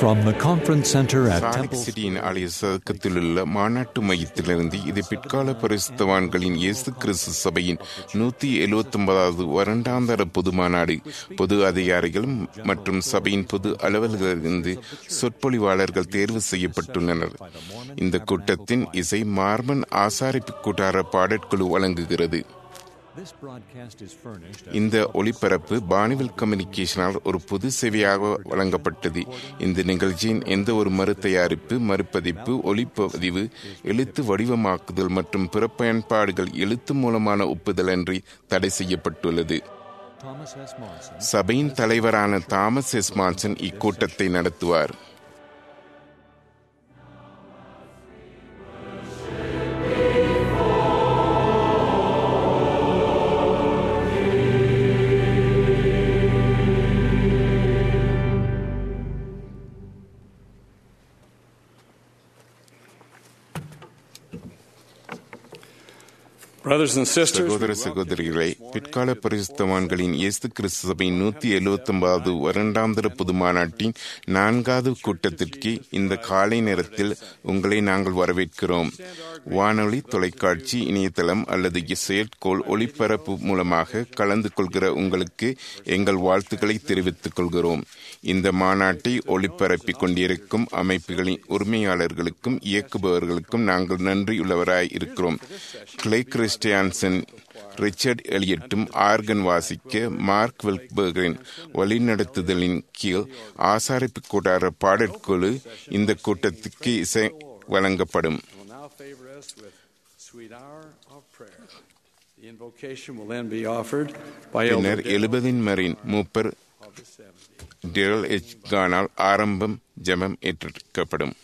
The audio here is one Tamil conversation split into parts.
From the conference center at Salt Lake சிட்டியின் ஆலய சதுக்கத்திலுள்ள மாநாட்டு மையத்திலிருந்து இது பிற்கால பரிசுத்தவான்களின் இயேசு கிறிஸ்து சபையின் 179வது வருடாந்திர பொது மாநாடு. பொது அதிகாரிகள் மற்றும் சபையின் பொது அலுவலர்களிலிருந்து சொற்பொழிவாளர்கள் தேர்வு செய்யப்பட்டுள்ளனர். இந்த கூட்டத்தின் இசை மார்மன் ஆசாரிப்பு கூட்டார பாடற்குழு வழங்குகிறது. இந்த ஒளிபரப்பு பானிவல் கம்யூனிகேஷனால் ஒரு பொது சேவையாக வழங்கப்பட்டது. இந்த நிகழ்ச்சியின் எந்த ஒரு மறுதயாரிப்பு, மறுபதிப்பு, ஒளிப்பதிவு, எழுத்து வடிவமாக்குதல் மற்றும் பிற பயன்பாடுகள் எழுத்து மூலமான ஒப்புதலன்றி தடை செய்யப்பட்டுள்ளது. சபையின் தலைவரான தாமஸ் எஸ் மான்சன் இக்கூட்டத்தை நடத்துவார். சகோதர சகோதரிகளை, பிற்கால பரிசுத்தவான்களின் இயேசு கிறிஸ்து சபையின் 179வது வருடாந்திர பொது மாநாட்டின் 4வது கூட்டத்திற்கு இந்த காலை நேரத்தில் உங்களை நாங்கள் வரவேற்கிறோம். வானொலி, தொலைக்காட்சி, இணையதளம் அல்லது செயற்கோள் ஒளிபரப்பு மூலமாக கலந்து கொள்கிற உங்களுக்கு எங்கள் வாழ்த்துக்களை தெரிவித்துக் கொள்கிறோம். இந்த மாநாட்டை ஒளிபரப்பிக் கொண்டிருக்கும் அமைப்புகளின் உரிமையாளர்களுக்கும் இயக்குபவர்களுக்கும் நாங்கள் நன்றியுள்ளவராய் இருக்கிறோம். கிளே கிறிஸ்டியான்சன், ரிச்சர்ட் எலியட்டும் ஆர்கன் வாசிக்க மார்க் வெல்பர்கரின் வழிநடத்துதலின் கீழ் ஆசாரிப்பு கூட்டார பாடற்குழு இந்த கூட்டத்துக்கு இசை வழங்கப்படும். பின்னர் 70 மரின் மூப்பர் டெரல் எச் கானால் ஆரம்பம் ஜெபம் ஏற்றப்படும்.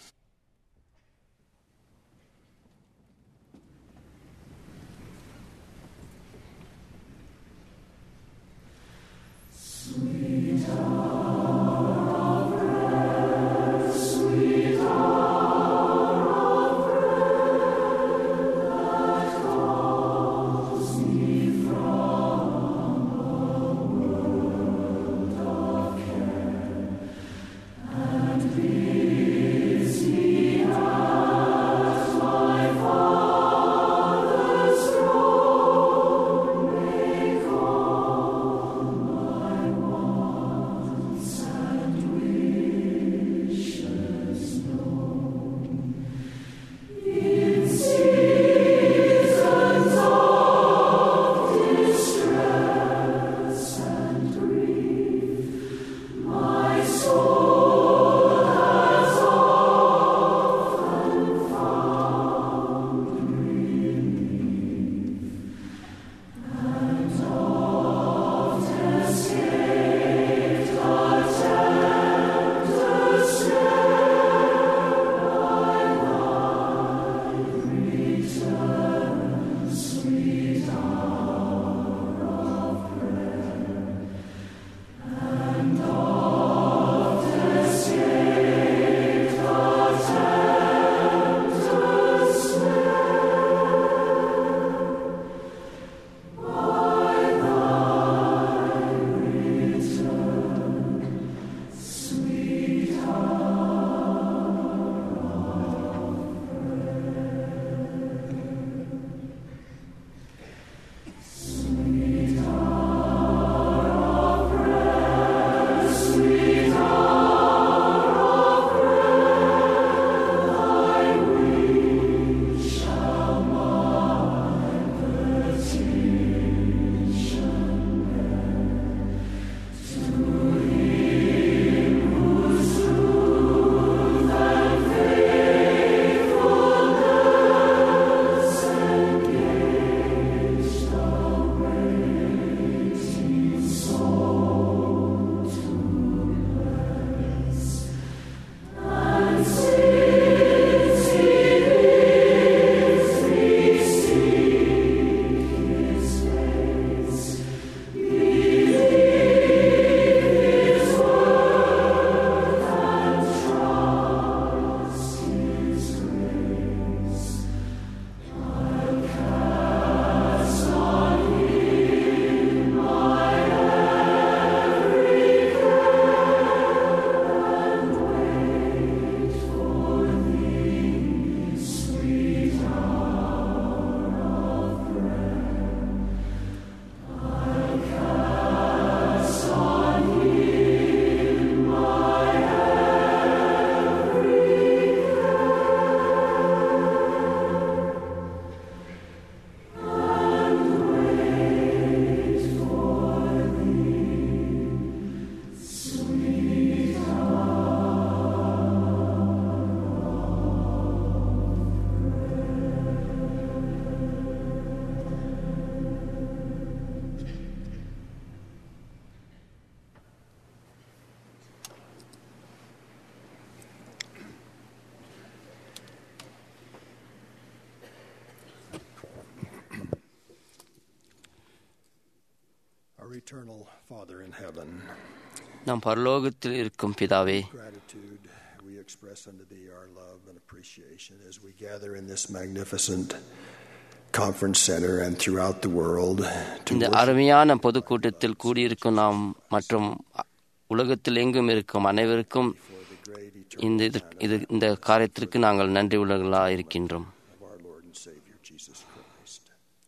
Our eternal Father in heaven, நம் பரலோகத்தில் இருக்கும் பிதாவே, gratitude we express unto thee our love and appreciation as we gather in this magnificent conference center and throughout the world to இந்த worship அருமையான பொதுக்கூட்டத்தில் கூடியிருக்கும் நாம் மற்றும் உலகத்தில் எங்கும் இருக்கும் அனைவருக்கும் for the great eternal இந்த காரியத்திற்கு நாங்கள் நன்றி உள்ளவர்களாக இருக்கின்றோம். of our Lord and Savior Jesus Christ.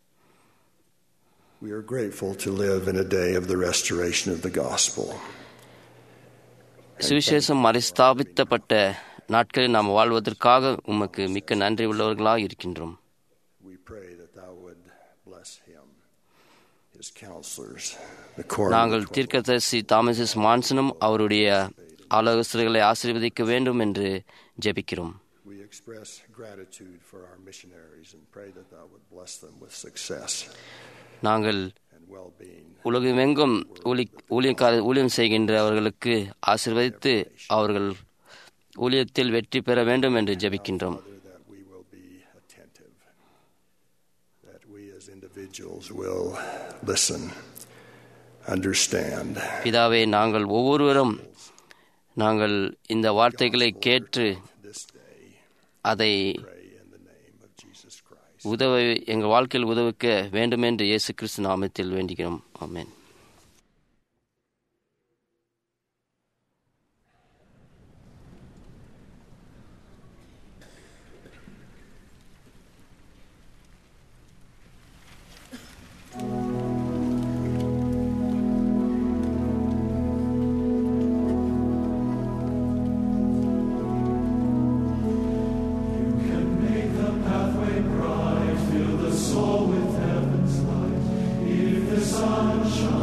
We are grateful to live in a day of the restoration of the gospel. சுவிசேஷம் மறுஸ்தாபிக்கப்பட்ட நாட்களில் நாம் வாழ்வதற்காக உமக்கு மிக்க நன்றி உள்ளவர்களாக இருக்கின்றோம். We pray that thou would bless him, his counselors, the நாங்கள் quorum. தீர்க்கதரிசி தாமஸ் மான்சனும் அவருடைய ஆலோசகர்களை ஆசீர்வதிக்க வேண்டும் என்று ஜெபிக்கிறோம். We express gratitude for our missionaries and pray that thou would bless them with success நாங்கள் and well-being. உலகமெங்கும் ஊழியம் செய்கின்றவர்களுக்கு ஆசீர்வதித்து அவர்கள் ஊழியத்தில் வெற்றி பெற வேண்டும் என்று ஜெபிக்கின்றோம். Father, that we will be attentive, that we as individuals will listen, understand. பிதாவே, நாங்கள் ஒவ்வொருவரும் நாங்கள் இந்த வார்த்தைகளை கேட்டு This day, அதை pray in the name of Jesus Christ. எங்கள் வாழ்க்கையில் உதவிக்க வேண்டும் என்று இயேசு கிறிஸ்து நாமத்தில் வேண்டுகிறோம். ஆமென். Soul with heaven's light, if the sun shines.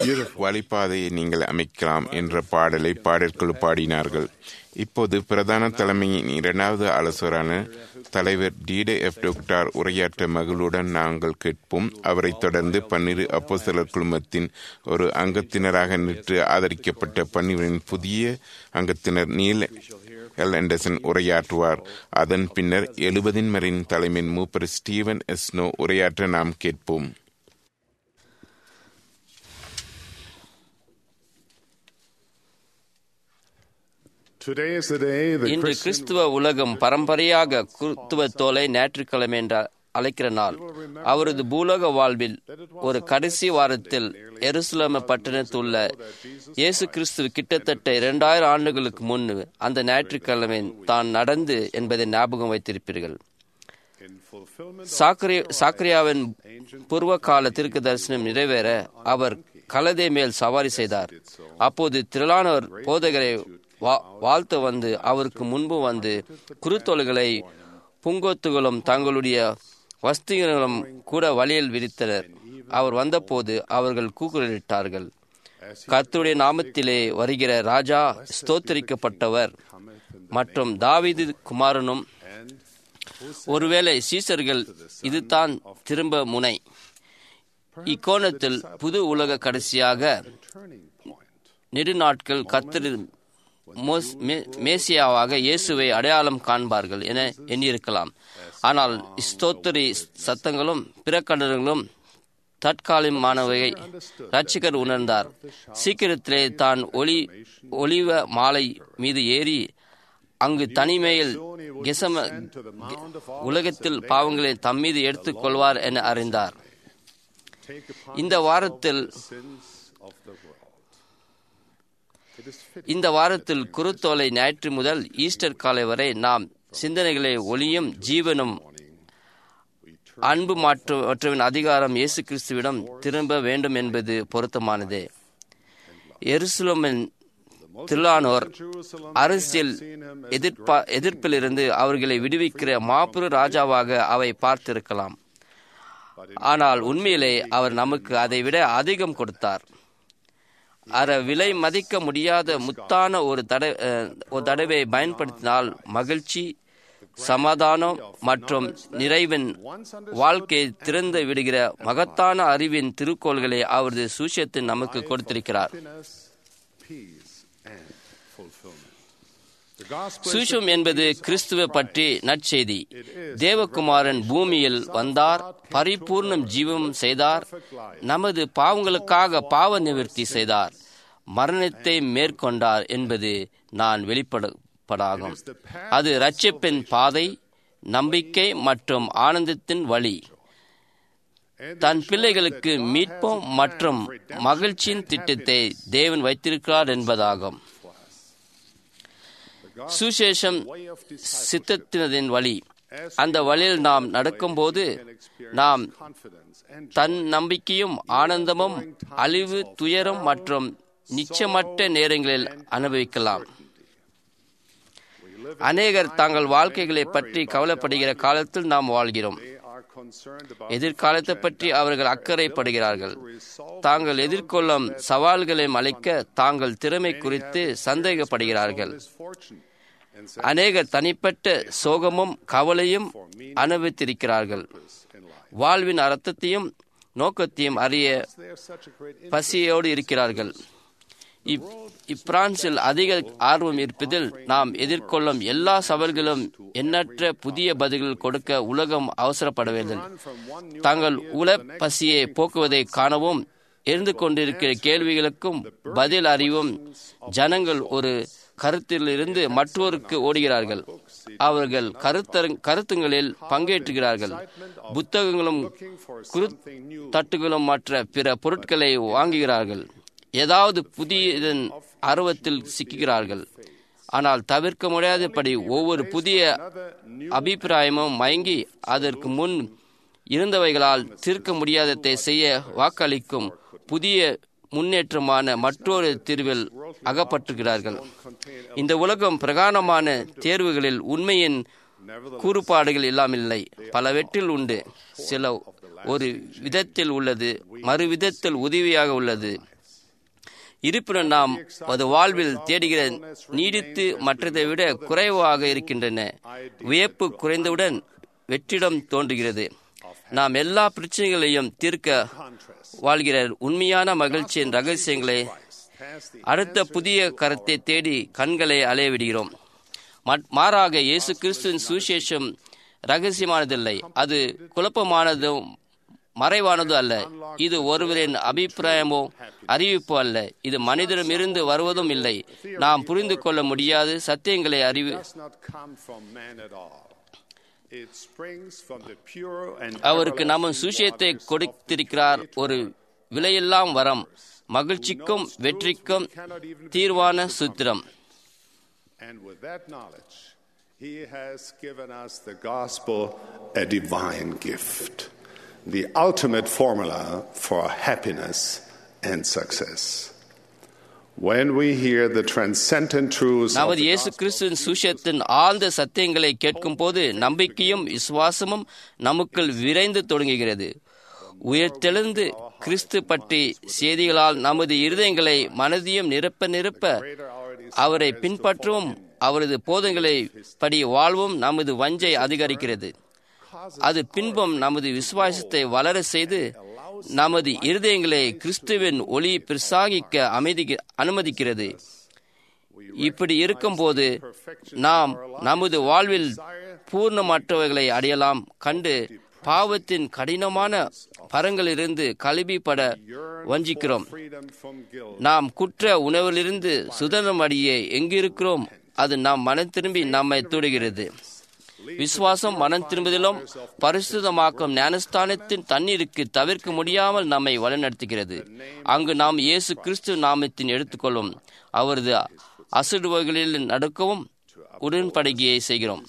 வழிபாதையை நீங்கள் அமைக்கலாம் என்ற பாடலை பாடற்குழு பாடினார்கள். இப்போது பிரதான தலைமையின் இரண்டாவது ஆலோசகரான தலைவர் DDF டாக்டர் உரையாற்ற மகளுடன் நாங்கள் கேட்போம். அவரைத் தொடர்ந்து 12 அப்போஸ்தலர் குழுமத்தின் ஒரு அங்கத்தினராக நின்று ஆதரிக்கப்பட்ட 12 புதிய அங்கத்தினர் நீல் எல் ஆண்டர்சன் உரையாற்றுவார். அதன் பின்னர் 70 தலைமையின் மூப்பர் ஸ்டீவன் எஸ்னோ உரையாற்ற நாம் கேட்போம். இன்று கிறிஸ்துவ உலகம் பரம்பரையாக கிறிஸ்துவ தோலை ஞாயிற்றுக்கிழமை என்று அழைக்கிற நாள். அவரது பூலோக வாழ்வில் ஒரு கடைசி வாரத்தில் எருசலேம் பட்டணத்தில் உள்ள இயேசு கிறிஸ்து கிட்டத்தட்ட 2000 ஆண்டுகளுக்கு முன் அந்த ஞாயிற்றுக்கிழமை தான் நடந்து என்பதை ஞாபகம் வைத்திருப்பீர்கள். சாக்கரியாவின் பூர்வகால தீர்க்க தரிசனம் நிறைவேற அவர் கழுதை மேல் சவாரி செய்தார். அப்போது திரளானோர் போதகரை வாழ்த்து வந்து அவருக்கு முன்பு வந்து குருத்தோல்களை பூங்கொத்துகளும் தங்களுடைய வஸ்திரங்களும் கூட வழியில் விரித்தனர். அவர் வந்தபோது அவர்கள் கூக்குரலிட்டார்கள், கர்த்தருடைய நாமத்திலே வருகிற ராஜா ஸ்தோத்தரிக்கப்பட்டவர் மற்றும் தாவீது குமாரனும். ஒருவேளை சீசர்கள் இதுதான் திரும்ப முனை. இக்கோணத்தில் புது உலக கடைசியாக நெடுநாட்கள் கர்த்தர் மேசியாவாக இயேசுவை அடையாளம் காண்பார்கள் என எண்ணியிருக்கலாம். ஆனால் ஸ்தோத்திரி சத்தங்களும் பிரகடனங்களும் தற்காலிகமானவை. ரட்சிகர் உணர்ந்தார். சீக்கிரத்திலே தான் ஒலிவ மாலை மீது ஏறி அங்கு தனிமையில் உலகத்தில் பாவங்களை தம்மீது எடுத்துக் கொள்வார் என அறிந்தார். இந்த வாரத்தில் குருத்தோலை ஞாயிற்று முதல் ஈஸ்டர் காலை வரை நாம் சிந்தனைகளை ஒளியும் ஜீவனும் அன்பு மற்றவின் அதிகாரம் இயேசு கிறிஸ்துவிடம் திரும்ப வேண்டும் என்பது பொருத்தமானதே. எருசலேமின் திரளானோர் அரசியல் எதிர்ப்பிலிருந்து அவர்களை விடுவிக்கிற மாபெரும் ராஜாவாக அவை பார்த்திருக்கலாம். ஆனால் உண்மையிலே அவர் நமக்கு அதைவிட அதிகம் கொடுத்தார். விலை மதிக்க முடியாத முத்தான ஒரு தடவை பயன்படுத்தினால் மகிழ்ச்சி, சமாதானம் மற்றும் நிறைவின் வாழ்க்கையை திறந்து விடுகிற மகத்தான அறிவின் திருக்கோள்களை அவரது சுவிசேஷத்தில் நமக்கு கொடுத்திருக்கிறார். சுவிசேஷம் என்பது கிறிஸ்துவை பற்றி நற்செய்தி. தேவகுமாரன் பூமியில் வந்தார், பரிபூர்ணம் ஜீவம் செய்தார், நமது பாவங்களுக்காக பாவ நிவர்த்தி செய்தார், மரணத்தை மேற்கொண்டார் என்பது நான் வெளிப்படாகும். அது இரட்சிப்பின் பாதை, நம்பிக்கை மற்றும் ஆனந்தத்தின் வழி. தன் பிள்ளைகளுக்கு மீட்பும் மற்றும் மகிழ்ச்சியின் திட்டத்தை தேவன் வைத்திருக்கிறார் என்பதாகும். சுசேஷம் சித்தத்தினதின் வழி. அந்த வழியில் நாம் நடக்கும்போது நாம் தன் நம்பிக்கையும் ஆனந்தமும் அழிவு, துயரம் மற்றும் நிச்சயமற்ற நேரங்களில் அனுபவிக்கலாம். அநேகர் தங்கள் வாழ்க்கைகளை பற்றி கவலைப்படுகிற காலத்தில் நாம் வாழ்கிறோம். எதிர்காலத்தை பற்றி அவர்கள் அக்கறைப்படுகிறார்கள். தாங்கள் எதிர்கொள்ளும் சவால்களை அளிக்க தாங்கள் திறமை குறித்து சந்தேகப்படுகிறார்கள். அநேகர் தனிப்பட்ட சோகமும் கவலையும் அனுபவித்திருக்கிறார்கள். வாழ்வின் அர்த்தத்தையும் நோக்கத்தையும் அறிய பசியோடு இருக்கிறார்கள். இப்பிரான்சில் அதிக ஆர்வம் இருப்பதில் நாம் எதிர்கொள்ளும் எல்லா சவால்களும் எண்ணற்ற புதிய பதில்கள் கொடுக்க உலகம் அவசரப்படவில்லை. தங்கள் உல பசியை போக்குவதை காணவும் இருந்து கொண்டிருக்கிற கேள்விகளுக்கும் பதில் அறிவும் ஜனங்கள் ஒரு கருத்திலிருந்து மற்றொருக்கு ஓடுகிறார்கள். அவர்கள் கருத்துங்களில் பங்கேற்றுகிறார்கள். புத்தகங்களும் தட்டுகளும் மற்ற பிற பொருட்களை வாங்குகிறார்கள். ஏதாவது புதியதன் ஆர்வத்தில் சிக்குகிறார்கள். ஆனால் தவிர்க்க முடியாதபடி ஒவ்வொரு புதிய அபிப்பிராயமும் மயங்கி அதற்கு முன் இருந்தவைகளால் தீர்க்க முடியாததை செய்ய வாக்களிக்கும் புதிய முன்னேற்றமான மற்றொரு தீர்வில் அகப்பட்டுகிறார்கள். இந்த உலகம் பிரகாரமான தேர்வுகளில் உண்மையின் கூறுபாடுகள் இல்லாமல்லை. பலவற்றில் உண்டு. சில ஒரு விதத்தில் உள்ளது, மறு விதத்தில் உதவியாக உள்ளது. இருப்பினும் நாம் அது வாழ்வில் தேடுகிற நீடித்து மற்றதை விட குறைவாக இருக்கின்றன. வியப்பு குறைந்தவுடன் வெற்றிடம் தோன்றுகிறது. நாம் எல்லா பிரச்சனைகளையும் தீர்க்க வாழ்கிற உண்மையான மகிழ்ச்சியின் ரகசியங்களை அடுத்த புதிய கருத்தை தேடி கண்களை அலையவிடுகிறோம். மாறாக இயேசு கிறிஸ்துவின் சுவிசேஷம் ரகசியமானதில்லை. அது குழப்பமானதும் மறைவானது அல்ல. இது ஒருவரின் அபிப்பிராயமோ அறிவிப்போ அல்ல. இது மனிதனிடமிருந்து வருவதும் இல்லை. நாம் புரிந்து கொள்ள முடியாத சத்தியங்களை அவருக்கு நம்ம சுவிசேஷத்தை கொடுத்திருக்கிறார். ஒரு விலையெல்லாம் வரம், மகிழ்ச்சிக்கும் வெற்றிக்கும் தீர்வான சூத்திரம். And with that knowledge, He has given us the gospel, a divine gift, the ultimate formula for happiness and success. When we hear the transcendent truths நமது இயேசு கிறிஸ்துவின் சுவிசேஷத்தின் ஆழ்ந்த சத்தியங்களை கேட்கும் போது நம்பிக்கையும் விசுவாசமும் நமக்குள் விரைந்து தொடங்குகிறது. உயர்த்தெழுந்து கிறிஸ்து பற்றி செய்திகளால் நமது இருதயங்களை மனதையும் நிரப்ப அவரை பின்பற்றவும் அவரது போதங்களை படி வாழ்வும் நமது வஞ்சை அதிகரிக்கிறது. அது பின்பும் நமது விசுவாசத்தை வளர செய்து நமது இருதயங்களை கிறிஸ்துவின் ஒளி பிரசாகிக்க அனுமதிக்கிறது. இப்படி இருக்கும்போது நாம் நமது வாழ்வில் பூர்ணமற்றவைகளை அடையலாம் கண்டு பாவத்தின் கடினமான பரங்களிலிருந்து கல்விப்பட வஞ்சிக்கிறோம். நாம் குற்ற உணவிலிருந்து சுதந்திரம் அடைய எங்கிருக்கிறோம் அது நாம் மனம் திரும்பி நம்மை தொடுகிறது. விசுவாசம் மனம் திரும்புதலும் பரிசுத்தமாக்கும் ஞானஸ்தானத்தின் தண்ணீருக்கு தவிர்க்க முடியாமல் நம்மை வழிநடத்துகிறது. அங்கு நாம் இயேசு கிறிஸ்து நாமத்தின் எடுத்துக்கொள்ளும் அவரது அசுடுவர்களில் நடக்கவும் உடன்படிக்கையை செய்கிறோம்.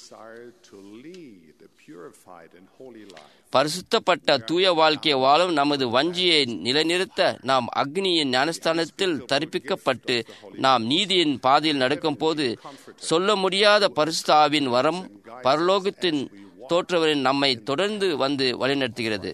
பரிசுத்தப்பட்ட தூய வாழ்க்கையை வாழும் நமது வஞ்சியை நிலைநிறுத்த நாம் அக்னியின் ஞானஸ்தானத்தில் தரிப்பிக்கப்பட்டு நாம் நீதியின் பாதையில் நடக்கும் போது சொல்ல முடியாத பரிசுத்த ஆவியின் வரம் பரலோகத்தின் தோற்றவரின் நம்மை தொடர்ந்து வந்து வழிநடத்துகிறது.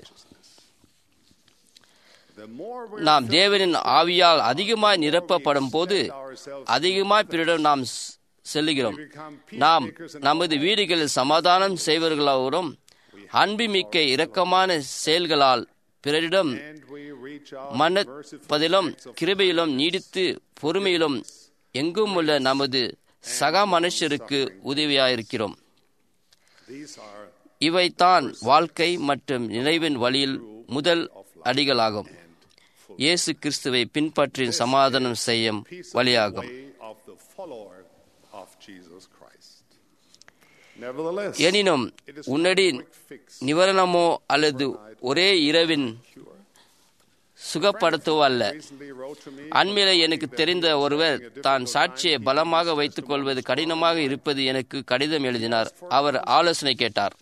நாம் தேவனின் ஆவியால் அதிகமாய் நிரப்பப்படும் போது அதிகமாய் பிறரிடம் நாம் செல்லுகிறோம். நாம் நமது வீடுகளில் சமாதானம் செய்வர்களாகவும் அன்புமிக்க இரக்கமான செயல்களால் பிறரிடம் மன்னிப்பதிலும் கிருபையிலும் நீடித்து பொறுமையிலும் எங்கும் உள்ள நமது சக மனுஷருக்கு உதவியாயிருக்கிறோம். இவைதான் வாழ்க்கை மற்றும் நினைவின் வழியில் முதல் அடிகளாகும். இயேசு கிறிஸ்துவை பின்பற்றி சமாதானம் செய்யும் வழியாகும். எனினும் உன்னடி நிவாரணமோ அல்லது ஒரே இரவின் சுகப்படுத்தவோ அல்ல. அண்மையில எனக்கு தெரிந்த ஒருவர் தான் சாட்சியை பலமாக வைத்துக் கொள்வது கடினமாக இருப்பது எனக்கு கடிதம் எழுதினார். அவர் ஆலோசனை கேட்டார்.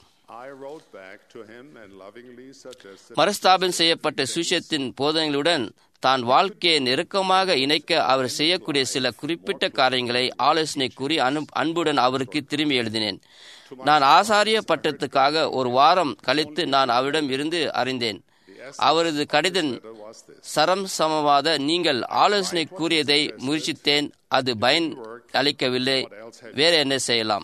மறுஸ்தாபனம் செய்யப்பட்ட சுவிசேஷத்தின் போதனைகளுடன் தான் வாழ்க்கையை நெருக்கமாக இணைக்க அவர் செய்யக்கூடிய சில குறிப்பிட்ட காரியங்களை ஆலோசனை கூறி அன்புடன் அவருக்கு திரும்பி எழுதினேன். நான் ஆசாரிய பட்டத்துக்காக ஒரு வாரம் கழித்து நான் அவரிடம் இருந்து அறிந்தேன். அவரது கடிதம் சரம்சமவாத நீங்கள் ஆலோசனை கூறியதை முயற்சித்தேன், அது பயன் அளிக்கவில்லை, வேற என்ன செய்யலாம்?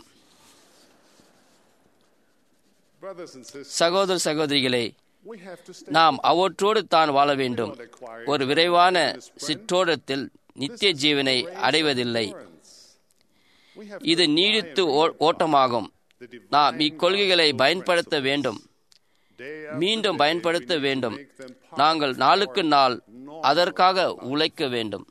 சகோதர சகோதரிகளே, நாம் அவற்றோடு தான் வாழ வேண்டும். ஒரு விரைவான சிற்றோட்டத்தில் நித்திய ஜீவனை அடைவதில்லை. இது நீடித்து ஓட்டமாகும். நாம் இக்கொள்கைகளை பயன்படுத்த வேண்டும், மீண்டும் பயன்படுத்த வேண்டும். நாங்கள் நாளுக்கு நாள் அதற்காக உழைக்க வேண்டும்.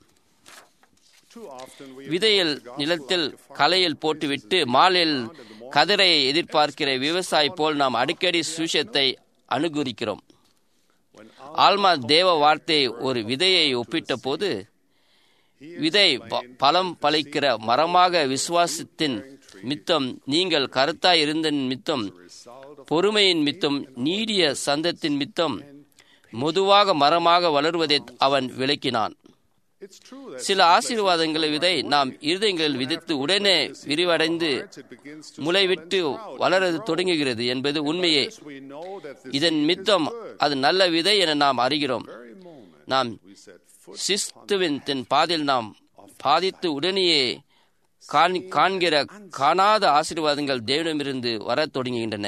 விதையில் நிலத்தில் களையில் போட்டுவிட்டு மாலையில் கதிரை எதிர்பார்க்கிற விவசாயி போல் நாம் அடிக்கடி சுவிசேஷத்தை அனுகரிக்கிறோம். ஆல்மா தேவ வார்த்தையை ஒரு விதையை ஒப்பிட்ட போது விதை பலம் பலிக்கிற மரமாக விசுவாசத்தின் மித்தம் நீங்கள் கருத்தாய் இருந்த மித்தம் பொறுமையின் மித்தம் நீடிய சந்தத்தின் மித்தம் மெதுவாக மரமாக வளருவதை அவன் விளக்கினான். சில ஆசீர்வாதங்களை விதை நாம் இருதயங்களில் விதித்து உடனே விரிவடைந்து முளைவிட்டு வளர தொடங்குகிறது என்பது உண்மையே. இதன் மித்தம் அது நல்ல விதை என நாம் அறிகிறோம். நாம் சிஸ்துவின் பாதையில் நாம் பாதித்து உடனேயே காண்கிற காணாத ஆசீர்வாதங்கள் தேவனிடமிருந்து வரத் தொடங்குகின்றன.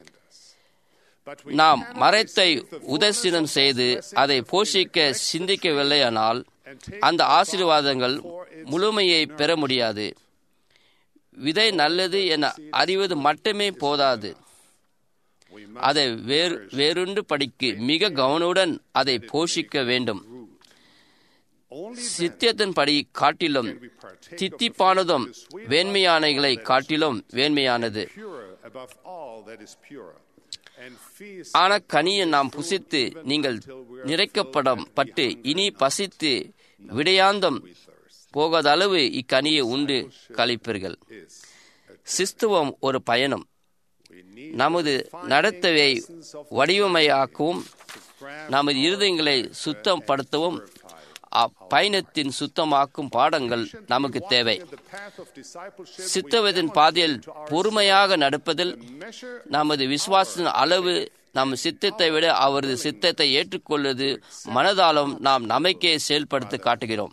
நாம் மரத்தை உதாசீனம் செய்து அதை போஷிக்க சிந்திக்கவில்லையானால் அந்த ஆசீர்வாதங்கள் முழுமையை பெற முடியாது. விதை நல்லது என அறிவது மட்டுமே போதாது, அதை வேறுண்டு படிக்க மிக கவனமுடன் அதை போஷிக்க வேண்டும். சித்தியத்தின்படி காட்டிலும் தித்திப்பானதும் வேண்மையானகளை காட்டிலும் வேண்மையானது. ஆன கனியை நாம் புசித்து நீங்கள் நிறைக்கப்பட்டு இனி பசித்து விடையாந்தம் போகாத அளவு இக்கனியை உண்டு கழிப்பீர்கள். சிஸ்துவம் ஒரு பயணம். நமது நடத்தையை வடிவமையாக்கவும் நமது இருதயங்களை சுத்தப்படுத்தவும் அப்பயணத்தின் சுத்தமாக்கும் பாடங்கள் நமக்கு தேவை. சித்தவத்தின் பாதையில் பொறுமையாக நடப்பதில் நமது விசுவாசத்தின் அளவு நம் சித்தத்தை விட அவரது சித்தத்தை ஏற்றுக்கொள்வது மனதாலும் நாம் நம்பிக்கையை செயல்படுத்த காட்டுகிறோம்.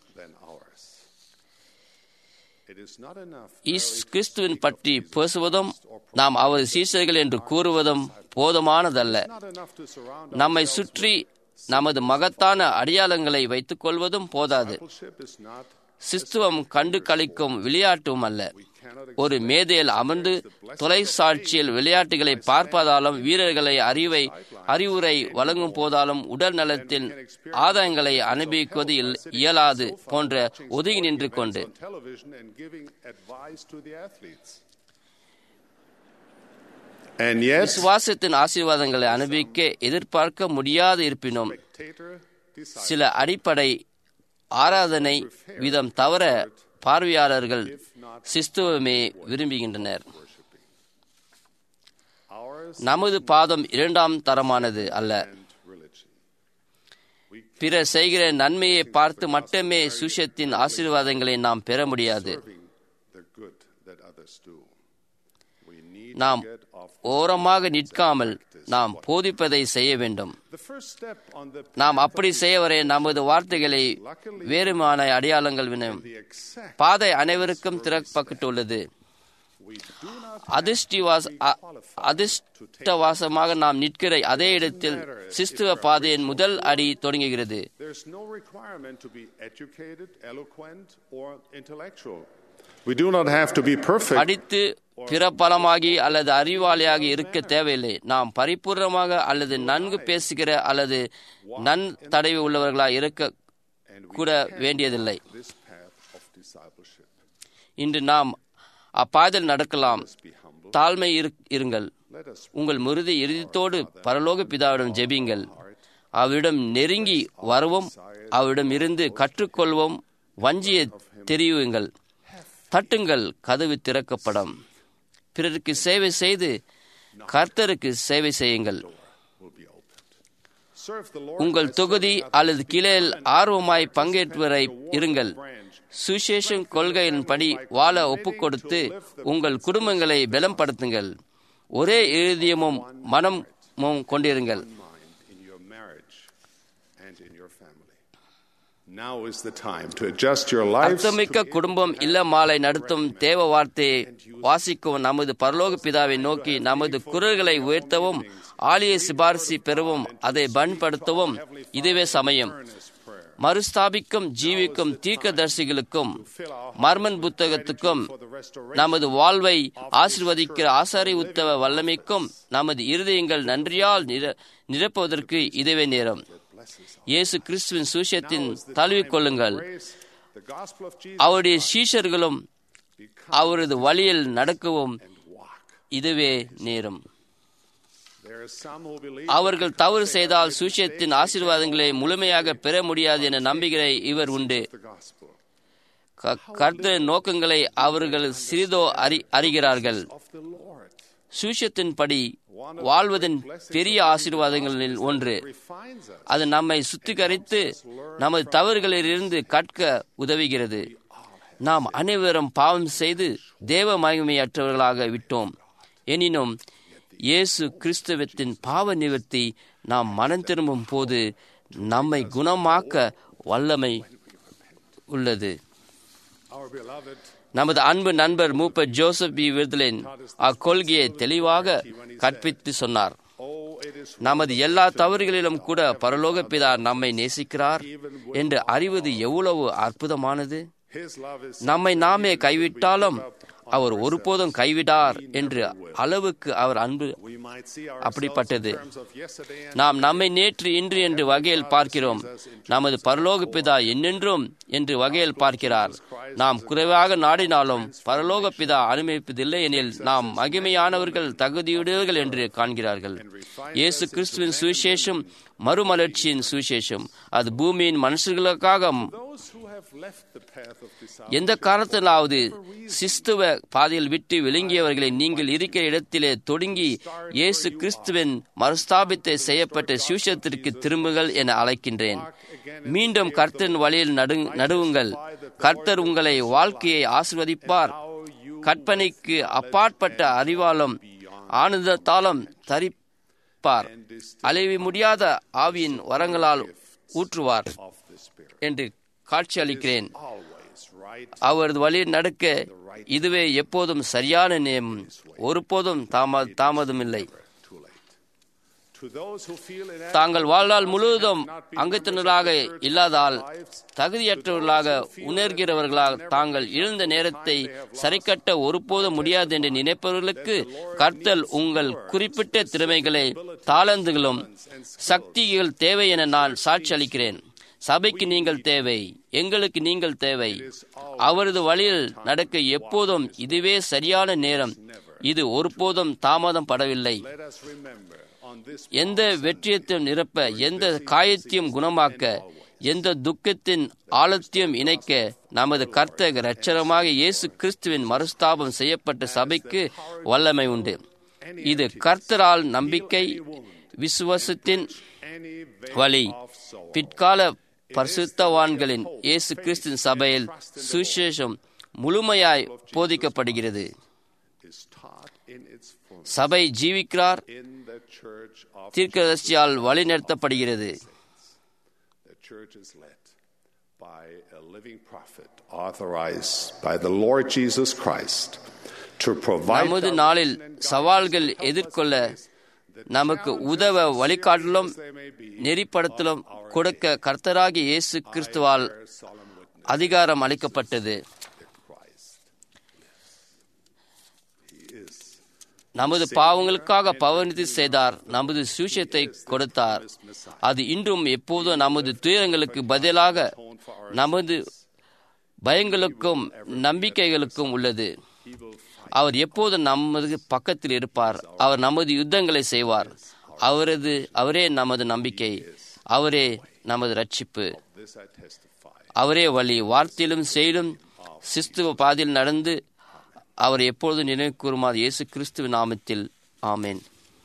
கிறிஸ்துவின் பற்றி பேசுவதும் நாம் அவரது சீஷர்கள் என்று கூறுவதும் போதுமானதல்ல. நம்மை சுற்றி நமது மகத்தான அடையாளங்களை வைத்துக் கொள்வதும் போதாது. சிஸ்துவம் கண்டு கழிக்கும் விளையாட்டும் அல்ல. ஒரு மேதையில் அமர்ந்து தொலைக்காட்சியில் விளையாட்டுகளை பார்ப்பதாலும் வீரர்களை அறிவுரை வழங்கும் போதாலும் உடல் நலத்தின் ஆதாயங்களை அனுபவிக்குவது இயலாது போன்ற ஒதுங்கி நின்று கொண்டு விசுவாசத்தின் ஆசீர்வாதங்களை அனுபவிக்க எதிர்பார்க்க முடியாது இருப்பினும் சில அடிப்படை ஆராதனை விதம் தவிர பார்வையாளர்கள் சிஸ்துவமே விரும்புகின்றனர். நமது பாதம் இரண்டாம் தரமானது அல்ல. பிறர் செய்கிற நன்மையை பார்த்து மட்டுமே சுஷத்தின் ஆசீர்வாதங்களை நாம் பெற முடியாது. நாம் ஓரமாக நிற்காமல் நாம் போதிப்பதை செய்ய வேண்டும். நாம் அப்படி செய்யவரை நமது வார்த்தைகளை வேறுமான அடையாளங்கள் வினும் பாதை அனைவருக்கும் திறக்கப்பட்டுள்ளது. அதிர்ஷ்டவாசமாக நாம் நிற்கிற அதே இடத்தில் சிஸ்துவ பாதையின் முதல் அடி தொடங்குகிறது. படித்து பிறப்பலமாகி அல்லது அறிவாளியாக இருக்க தேவையில்லை. நாம் பரிபூர்ணமாக அல்லது நன்கு பேசுகிற அல்லது தடவி உள்ளவர்களாக இருக்க கூட வேண்டியதில்லை. இன்று நாம் அப்பாதையில் நடக்கலாம். தாழ்மை இருங்கள். உங்கள் இறுதித்தோடு பரலோக பிதாவிடம் ஜெபியுங்கள். அவரிடம் நெருங்கி வரவும் அவரிடம் இருந்து கற்றுக்கொள்வோம். வஞ்சியை தெரியுங்கள். தட்டுங்கள், கதவு திறக்கப்படும். பிறருக்கு சேவை செய்து கர்த்தருக்கு சேவை செய்யுங்கள். உங்கள் தொகுதி அல்லது கிளையில் ஆர்வமாய் பங்கேற்பவரை இருங்கள். சுசேஷம் கொள்கையின்படி வாழ ஒப்புக்கொடுத்து உங்கள் குடும்பங்களை பலப்படுத்துங்கள். ஒரே இருதயமும் மனமும் கொண்டிருங்கள். அர்த்தமிக்க குடும்பம் இல்ல மாலை நடத்தும் தேவ வார்த்தையை வாசிக்கவும் நமது பரலோக பிதாவை நோக்கி நமது குரல்களை உயர்த்தவும் ஆலய சிபாரிசு பெறவும் அதை பயன்படுத்தவும் இதுவே சமயம். மறுஸ்தாபிக்கும் ஜீவிக்கும் தீர்க்கதரிசிகளுக்கும் மர்மன் புத்தகத்துக்கும் நமது வாழ்வை ஆசீர்வதிக்கிற ஆசாரி உத்தவ வல்லமைக்கும் நமது இருதயங்கள் நன்றியால் நிரப்புவதற்கு இதுவே நேரம். இயேசு கிறிஸ்துவின் சுவிசேஷத்தின் தழுவிக்கொள்ளுங்கள். அவருடைய சீஷர்களும் அவரது வழியில் நடக்கவும் இதுவே நேரம். அவர்கள் தவறு செய்தால் சுவிசேஷத்தின் ஆசீர்வாதங்களை முழுமையாக பெற முடியாது என நம்புகிற இவர் உண்டு. கர்த்தரின் நோக்கங்களை அவர்கள் சிறிதோ அறிகிறார்கள். சுவிசேஷத்தின்படி வாழ்வதன் பெரிய ஆசீர்வாதங்களில் ஒன்று. அது நம்மை சுத்திகரித்து நமது தவறுகளிலிருந்து கற்க உதவுகிறது. நாம் அனைவரும் பாவம் செய்து தேவ மகிமையற்றவர்களாக விட்டோம். எனினும் இயேசு கிறிஸ்துவத்தின் பாவ நிவர்த்தி நாம் மனம் திரும்பும் போது நம்மை குணமாக்க வல்லமை உள்ளது. நமது அன்பு நண்பர் மூப்பர் ஜோசப் பி விர்தலின் அக்கொள்கையை தெளிவாக கற்பித்து சொன்னார். நமது எல்லா தவறுகளிலும் கூட பரலோக பிதா நம்மை நேசிக்கிறார் என்று அறிவது எவ்வளவு அற்புதமானது. நம்மை நாமே கைவிட்டாலும் அவர் ஒருபோதும் கைவிடார் என்று அளவுக்கு அவர் அன்பு அப்படிப்பட்டது. நாம் நம்மை நேற்று இன்று என்று வகையில் பார்க்கிறோம். நமது பரலோக பிதா என்னென்றும் என்று வகையில் பார்க்கிறார். நாம் குறைவாக நாடினாலும் பரலோக பிதா அனுமதிப்பதில்லை எனில் நாம் மகிமையானவர்கள் தகுதியுடையவர்கள் என்று காண்கிறார்கள். இயேசு கிறிஸ்துவின் சுவிசேஷம் மறுமலர்ச்சியின் சுவிசேஷம். அது பூமியின் மனுஷர்களுக்காக எந்த காரணத்திலாவது சிஸ்துவ பாதையில் விட்டு விளங்கியவர்களை நீங்கள் இருக்கிற இடத்திலே தொடங்கி இயேசு கிறிஸ்துவின் மறுஸ்தாபித்தை செய்யப்பட்ட சுவிசேஷத்திற்கு திரும்புங்கள் என அழைக்கின்றேன். மீண்டும் கர்த்தரின் வழியில் நடுவுங்கள். கர்த்தர் உங்களை வாழ்க்கையை ஆசீர்வதிப்பார். கற்பனைக்கு அப்பாற்பட்ட அறிவாலும் ஆனந்தத்தாலும் தரிப்பார். அழிவு முடியாத ஆவியின் வரங்களால் ஊற்றுவார் என்று காட்சி அளிக்கிறேன். அவரது வழியில் நடக்க இதுவே எப்போதும் சரியான நேரம். ஒருபோதும் தாமதமில்லை. தாங்கள் வாழ்நாள் முழுவதும் அங்கத்தினராக இல்லாதால் தகுதியற்றவர்களாக உணர்கிறவர்களால் தாங்கள் இழந்த நேரத்தை சரிக்கட்ட ஒருபோதும் முடியாது என்று நினைப்பவர்களுக்கு கர்த்தர் உங்கள் குறிப்பிட்ட திறமைகளை தாளந்துகளும் சக்திகள் தேவை என நான் சாட்சி அளிக்கிறேன். சபைக்கு நீங்கள் தேவை, எங்களுக்கு நீங்கள் தேவை. அவரது வழியில் நடக்க எப்போதும் இதுவே சரியான நேரம். இது ஒருபோதும் தாமதம் படவில்லை. எந்த வெற்றியத்தையும் நிரப்ப, எந்த காயத்தையும் குணமாக்க, எந்த துக்கத்தின் ஆழத்தையும் இணைக்க நமது கர்த்தர் இரட்சகராகிய இயேசு கிறிஸ்துவின் மறுஸ்தாபம் செய்யப்பட்ட சபைக்கு வல்லமை உண்டு. இது கர்த்தரால் நம்பிக்கை விசுவாசத்தின் வழி பிற்கால பரிசுத்தவான்களின் இயேசு கிறிஸ்துவின் சபையில் சுவிசேஷம் முழுமையாய் போதிக்கப்படுகிறது. சபை ஜீவிக்கிறார், தீர்க்கதரிசியால் வழிநடத்தப்படுகிறது. நமது நாளில் சவால்கள் எதிர்கொள்ள நமக்கு உதவ வழிகாட்டலும் நெறிப்படுத்தலும் கொடுக்க கர்த்தராகிய இயேசு கிறிஸ்துவால் அதிகாரம் அளிக்கப்பட்டது. நமது பாவங்களுக்காக பவனித்து செய்தார். நமது சுவிசேஷத்தை கொடுத்தார். அது இன்றும் எப்போதும் நமது துயரங்களுக்கு பதிலாக நமது பயங்களுக்கும் நம்பிக்கைகளுக்கும் உள்ளது. அவர் எப்போதும் நமது பக்கத்தில் இருப்பார். அவர் நமது யுத்தங்களை செய்வார். அவரே நமது நம்பிக்கை. அவரே நமது ரட்சிப்பு. அவரே வழி. வார்த்தையிலும் செயலும் சிஸ்துவ பாதையில் நடந்து அவர் எப்பொழுது நினைவு கூறுமாறு இயேசு கிறிஸ்துவின் நாமத்தில் ஆமென்.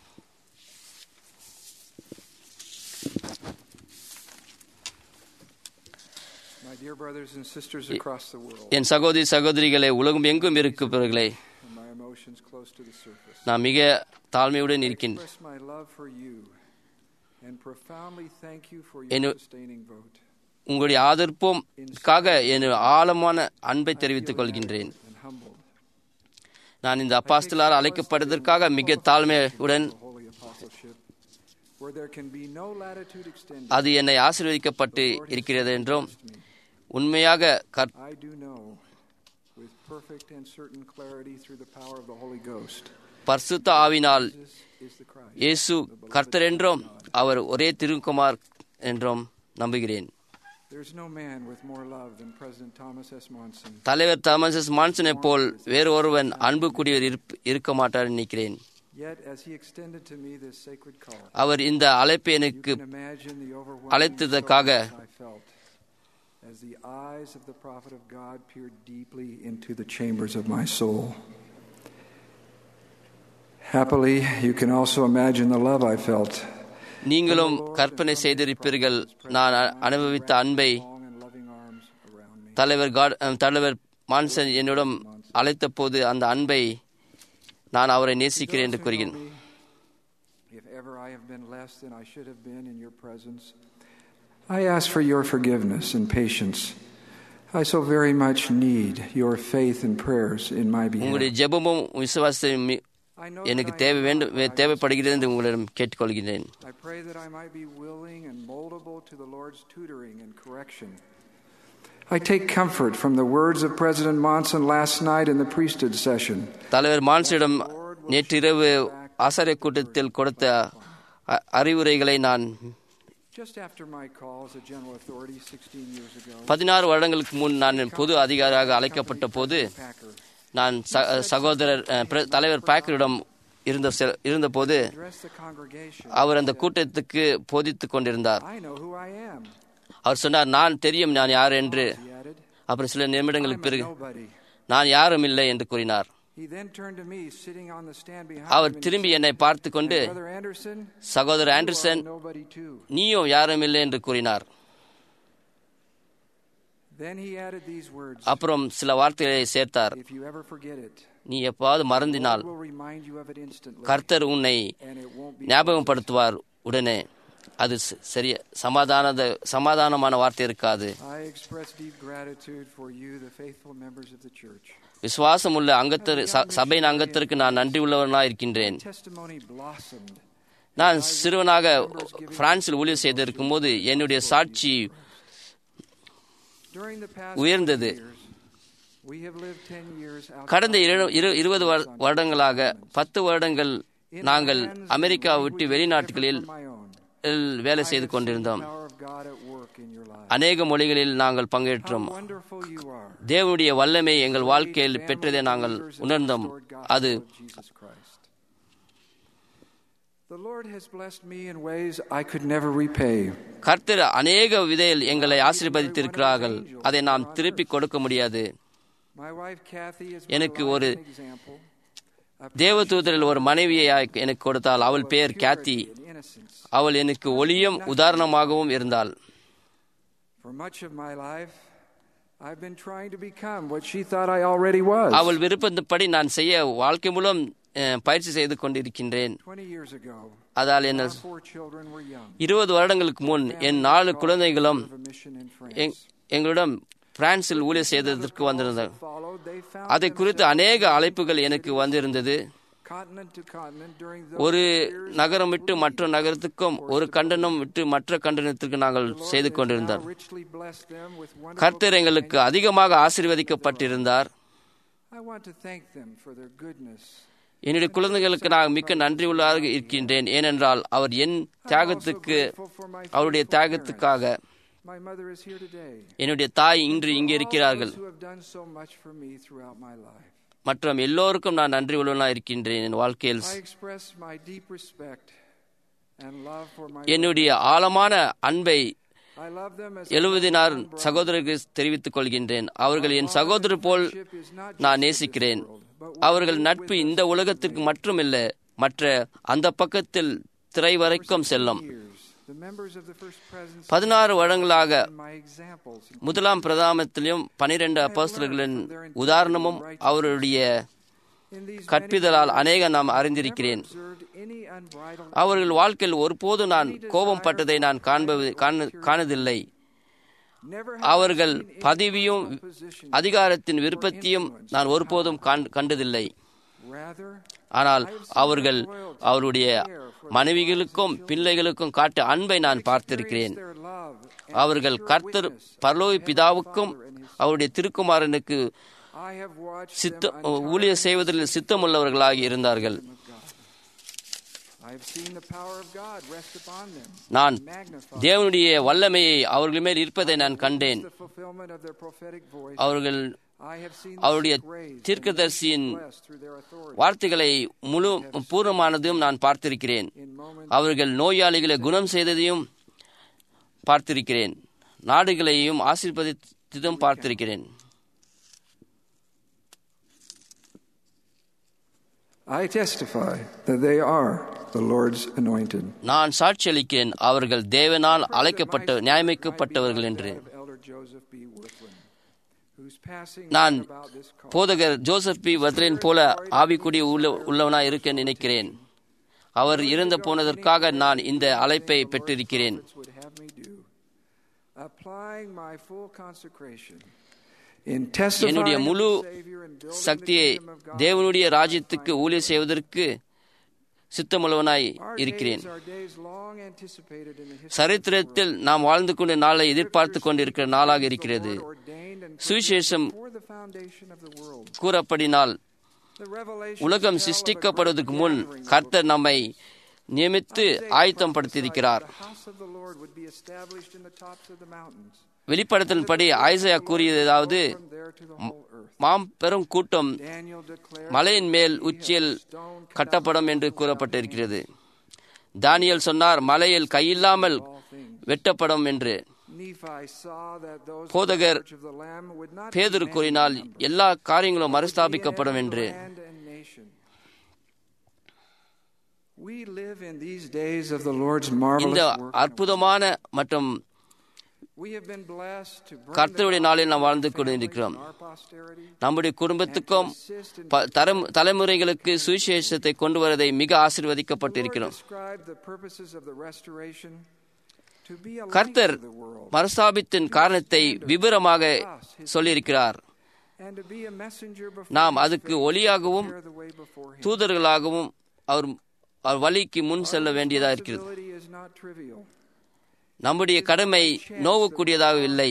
என் சகோதரி சகோதரிகளே, உலகம் எங்கும் இருக்கிறவர்களே, நான் மிக தாழ்மையுடன் இருக்கின்றேன். உங்களுடைய ஆதரவுக்காக என் ஆழமான அன்பை தெரிவித்துக் கொள்கின்றேன். நான் இந்த அப்போஸ்தலரால் அழைக்கப்படுவதற்காக மிக தாழ்மையுடன் அது என்னை ஆசீர்வதிக்கப்பட்டு இருக்கிறது என்றும் உண்மையாக பரிசுத்த ஆவினால் இயேசு கர்த்தர் என்றும் அவர் ஒரே திருக்குமார் என்றும் நம்புகிறேன். தலைவர் தாமஸ் எஸ் மான்சனை போல் வேறு ஒருவன் அன்பு கூடியவர் இருக்க மாட்டார் நினைக்கிறேன். அவர் இந்த அழைப்பை எனக்கு அழைத்ததற்காக as the eyes of the prophet of God peered deeply into the chambers of my soul. Happily, you can also imagine the love I felt. நீங்களும் கற்பனை செய்திருப்பீர்கள் நான் அனுபவித்த அன்பை. தலைவர் மான்சன் என்னிடம் அழைத்த போது அந்த அன்பை நான் அவரை நேசிக்கிறேன் என்று கூறுகிறேன். If ever I have been less than I should have been in your presence, I ask for your forgiveness and patience. I so very much need your faith and prayers in my behalf. உங்களுடைய ஜெபமும் விசுவாசமும் எனக்கு தேவைப்படுகிறது என்று உங்களிடம் கேட்டுக்கொள்கிறேன். I pray that I might be willing and moldable to the Lord's tutoring and correction. I take comfort from the words of President Monson last night in the priesthood session. தலைவர் மான்சிடம் நேற்றிரவு ஆசாரிய கூட்டத்தில் கொடுத்த அறிவுரைகளை நான் 16 வருடங்களுக்கு முன் நான் பொது அதிகாரியாக அழைக்கப்பட்ட போது நான் சகோதரர் தலைவர் பாக்கரிடம் இருந்தபோது அவர் அந்த கூட்டத்துக்கு போதித்துக் கொண்டிருந்தார். அவர் சொன்னார், நான் தெரியும் நான் யார் என்று. அப்புறம் சில நிமிடங்களுக்கு பிறகு நான் யாரும் இல்லை என்று கூறினார். அவர் திரும்பி என்னை பார்த்து கொண்டு, சகோதரர் ஆண்டர்சன், நீயும் யாரும் இல்லை என்று கூறினார். அப்புறம் சில வார்த்தைகளை சேர்த்தார். நீ எப்பாவது மறந்தினால் கர்த்தர் உன்னை ஞாபகப்படுத்துவார் உடனே. அது சரிய சமாதானமான வார்த்தை இருக்காது. விசுவாசம் உள்ள சபையின் அங்கத்திற்கு நான் நன்றி உள்ளவனாக இருக்கின்றேன். நான் சிறுவனாக பிரான்சில் ஊழியர் செய்திருக்கும் போது என்னுடைய சாட்சி உயர்ந்தது. கடந்த 20 வருடங்களாக 10 வருடங்கள் நாங்கள் அமெரிக்கா விட்டு வெளிநாட்டுகளில் வேலை செய்து கொண்டிருந்தோம். அநேக மொழிகளில் நாங்கள் பங்கேற்றோம். தேவனுடைய வல்லமை எங்கள் வாழ்க்கையில் பெற்றதை நாங்கள் உணர்ந்தோம். அது கர்த்தர் அநேக விதையில் எங்களை ஆசீர்வதித்திருக்கிறார்கள். அதை நாம் திருப்பி கொடுக்க முடியாது. எனக்கு ஒரு தேவதூதரில் ஒரு மனைவியை எனக்கு கொடுத்தால். அவள் பெயர் கேத்தி. அவள் எனக்கு ஒளியும் உதாரணமாகவும் இருந்தாள். அவள் விருப்பப்படி நான் செய்ய வாழ்க்கை மூலம் பயிற்சி செய்து கொண்டிருக்கின்றேன். அதால் என்ன 20 வருடங்களுக்கு முன் என் 4 குழந்தைகளும் எங்களிடம் பிரான்சில் ஊழியர் செய்ததற்கு வந்திருந்தார். அதை குறித்து அநேக அழைப்புகள் எனக்கு வந்திருந்தது. ஒரு நகரம் விட்டு மற்ற நகரத்துக்கும், ஒரு கண்டனம் விட்டு மற்ற கண்டனத்திற்கு நாங்கள் செய்து கொண்டிருந்தார். கர்த்தர் எங்களுக்கு அதிகமாக ஆசீர்வதிக்கப்பட்டிருந்தார். என்னுடைய குழந்தைகளுக்கு நான் மிக்க நன்றி உள்ளாக இருக்கின்றேன். ஏனென்றால் அவர் என் தியாகத்துக்கு, அவருடைய தியாகத்துக்காக என்னுடைய தாய் இன்று இங்கே இருக்கிறார்கள். மற்றும் எல்லோருக்கும் நான் நன்றி உள்ளவனாக இருக்கின்றேன். என் வாழ்க்கையில் என்னுடைய ஆழமான அன்பை 70 சகோதரர்கள் தெரிவித்துக் கொள்கின்றேன். அவர்கள் என் சகோதரர் போல் நான் நேசிக்கிறேன். அவர்கள் நட்பு இந்த உலகத்திற்கு மட்டுமில்ல, மற்ற அந்த பக்கத்தில் திரை வரைக்கும் செல்லும். 16 வருடங்களாக முதலாம் பிரதானத்திலும் 12 அப்போஸ்தலர்களின் உதாரணமும் அவருடைய கற்பிதலால் அநேக நாம் அறிந்திருக்கிறேன். அவர்கள் வாழ்க்கையில் ஒருபோது நான் கோபம் பட்டதை நான் காணதில்லை. அவர்கள் பதவியும் அதிகாரத்தின் விருப்பத்தையும் நான் ஒருபோதும் கண்டதில்லை. ஆனால் அவர்கள் அவருடைய மனைவிகளுக்கும் பிள்ளைகளுக்கும் காட்ட அன்பை நான் பார்த்திருக்கிறேன். அவர்கள் கர்த்தர் பரலோக பிதாவுக்கும் அவருடைய திருக்குமாரனுக்கு ஊழியர் செய்வதில் சித்தமுள்ளவர்களாக இருந்தார்கள். நான் தேவனுடைய வல்லமையை அவர்கள் மேல் இருப்பதை நான் கண்டேன். அவர்கள் அவருடைய தீர்க்கதரிசியின் வார்த்தைகளை முழு பூர்ணமானதையும் நான் பார்த்திருக்கிறேன். அவர்கள் நோயாளிகளை குணம் செய்ததையும் பார்த்திருக்கிறேன். நாடுகளையும் ஆசீர்வதித்ததும் பார்த்திருக்கிறேன். I testify that they are the Lord's anointed. நான் சாட்சியளிக்கிறேன் அவர்கள் தேவனால் அழைக்கப்பட்ட நியமிக்கப்பட்டவர்கள் என்று. நான் போதகர் ஜோசப் பி வத்லின் போல ஆவிக்குரிய உள்ளவனாய் இருக்க நினைக்கிறேன். அவர் இறந்து போனதற்காக நான் இந்த அழைப்பை பெற்றிருக்கிறேன். என்னுடைய முழு சக்தியை தேவனுடைய ராஜ்யத்துக்கு ஊழியம் செய்வதற்கு சித்தமுள்ளவனாய் இருக்கிறேன். சரித்திரத்தில் நாம் வாழ்ந்து கொண்ட நாளை எதிர்பார்த்து கொண்டிருக்கிற நாளாக இருக்கிறது. சுவிசேஷம் கூறப்படினால் உலகம் சிருஷ்டிக்கப்படுவதற்கு முன் கர்த்தர் நம்மை நியமித்து ஆயத்தம் படுத்தியிருக்கிறார். வெளிப்படத்தின்படி ஐசையா கூறியதாவது, மாம்பெரும் கூட்டம் மலையின் மேல் உச்சியில் கட்டப்படும் என்று கூறப்பட்டிருக்கிறது. தானியேல் சொன்னார், மலையில் கையில்லாமல் வெட்டப்படும் என்று. போதகர் பேதுரு கூறினால் எல்லா காரியங்களும் மறுஸ்தாபிக்கப்படும் என்று. இந்த அற்புதமான மற்றும் கர்த்தருடைய நாளில் நாம் வாழ்ந்து கொண்டிருக்கிறோம். நம்முடைய குடும்பத்துக்கும் தலைமுறைகளுக்கு சுவிசேஷத்தை கொண்டு வருவதை மிக ஆசீர்வதிக்கப்பட்டிருக்கிறோம். கர்த்தர் மறுஸ்தாபித்தின் காரணத்தை விவரமாக சொல்லியிருக்கிறார். நாம் அதுக்கு ஒளியாகவும் தூதர்களாகவும் அவர் வழிக்கு முன் செல்ல வேண்டியதாக இருக்கிறது. நம்முடைய கடமை நோவக்கூடியதாக இல்லை.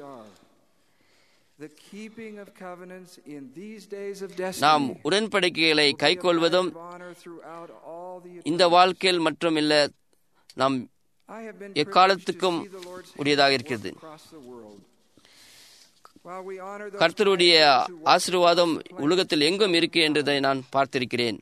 நாம் உடன்படிக்கைகளை கைக்கொள்வதும் இந்த வாழ்க்கையில் மற்றும் இல்ல நாம் எக்காலத்துக்கும் உரியதாக இருக்கிறது. கர்த்தருடைய ஆசீர்வாதம் உலகத்தில் எங்கும் இருக்கு என்றதை நான் பார்த்திருக்கிறேன்.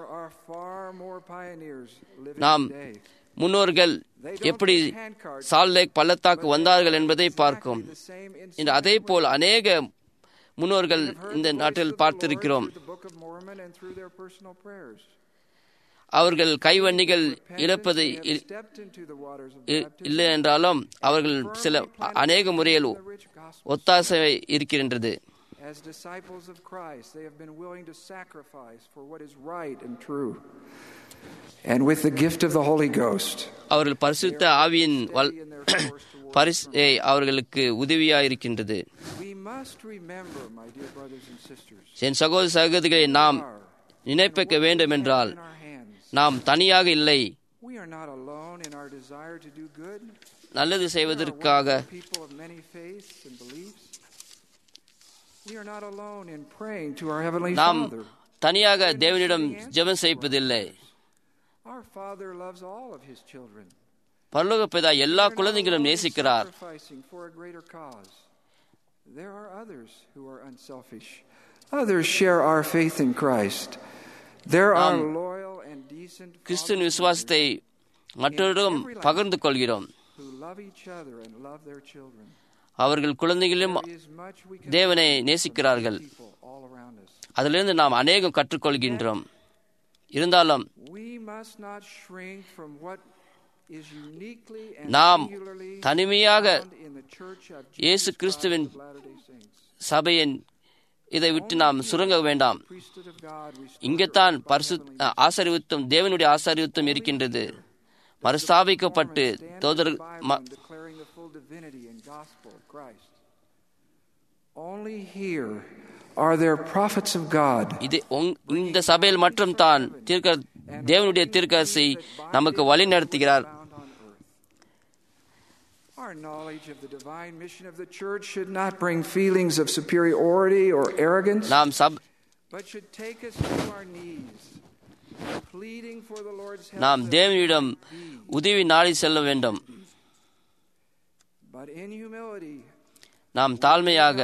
நாம் முன்னோர்கள் எப்படி சால்லேக் பள்ளத்தாக்கு வந்தார்கள் என்பதை பார்க்கும். அதே போல் அநேக முன்னோர்கள் இந்த நாட்டில் பார்த்திருக்கிறோம். அவர்கள் கைவண்டிகள் இழப்பது இல்லை என்றாலும் அவர்கள் சில அநேக முறையில் ஒத்தாசை இருக்கின்றது. As disciples of Christ, they have been willing to sacrifice for what is right and true. And with the gift of the Holy Ghost, அவர்கள் பரிசுத்த ஆவியின் பரிசை அவர்களுக்கு உதவியாக இருக்கின்றது. என் சகோதர சகோதரிகளை நாம் நினைப்பிக்க வேண்டும் என்றால் நாம் தனியாக இல்லை. நல்லது செய்வதற்காக நாம் தனியாக தேவனிடம் ஜெபம் செய்வதில்லை. பரலோக பிதா எல்லா குழந்தைகளும் நேசிக்கிறார். கிறிஸ்துவின் விசுவாசத்தை மற்றவர்களும் பகிர்ந்து கொள்கிறோம். அவர்கள் குழந்தைகளும் தேவனை நேசிக்கிறார்கள். அதிலிருந்து நாம் அநேகம் கற்றுக்கொள்கின்றோம். இருந்தாலும் நாம் தனிமையாக இயேசு கிறிஸ்துவின் சபையின் இதை விட்டு நாம் சுருங்க வேண்டாம். இங்கத்தான் ஆசீர்வாதம், தேவனுடைய ஆசீர்வாதம் இருக்கின்றது. மறுஸ்தாபிக்கப்பட்டு இந்த சபையில் மட்டும் தான் தேவனுடைய தீர்க்கதரிசி நமக்கு வழி நடத்துகிறார். Our knowledge of the divine mission of the church should not bring feelings of superiority or arrogance, but should take us to our knees, pleading for the Lord's help. நாம் தேவனிடம் உதவி நாடி செல்ல வேண்டும். But in humility, நாம் தாழ்மையாக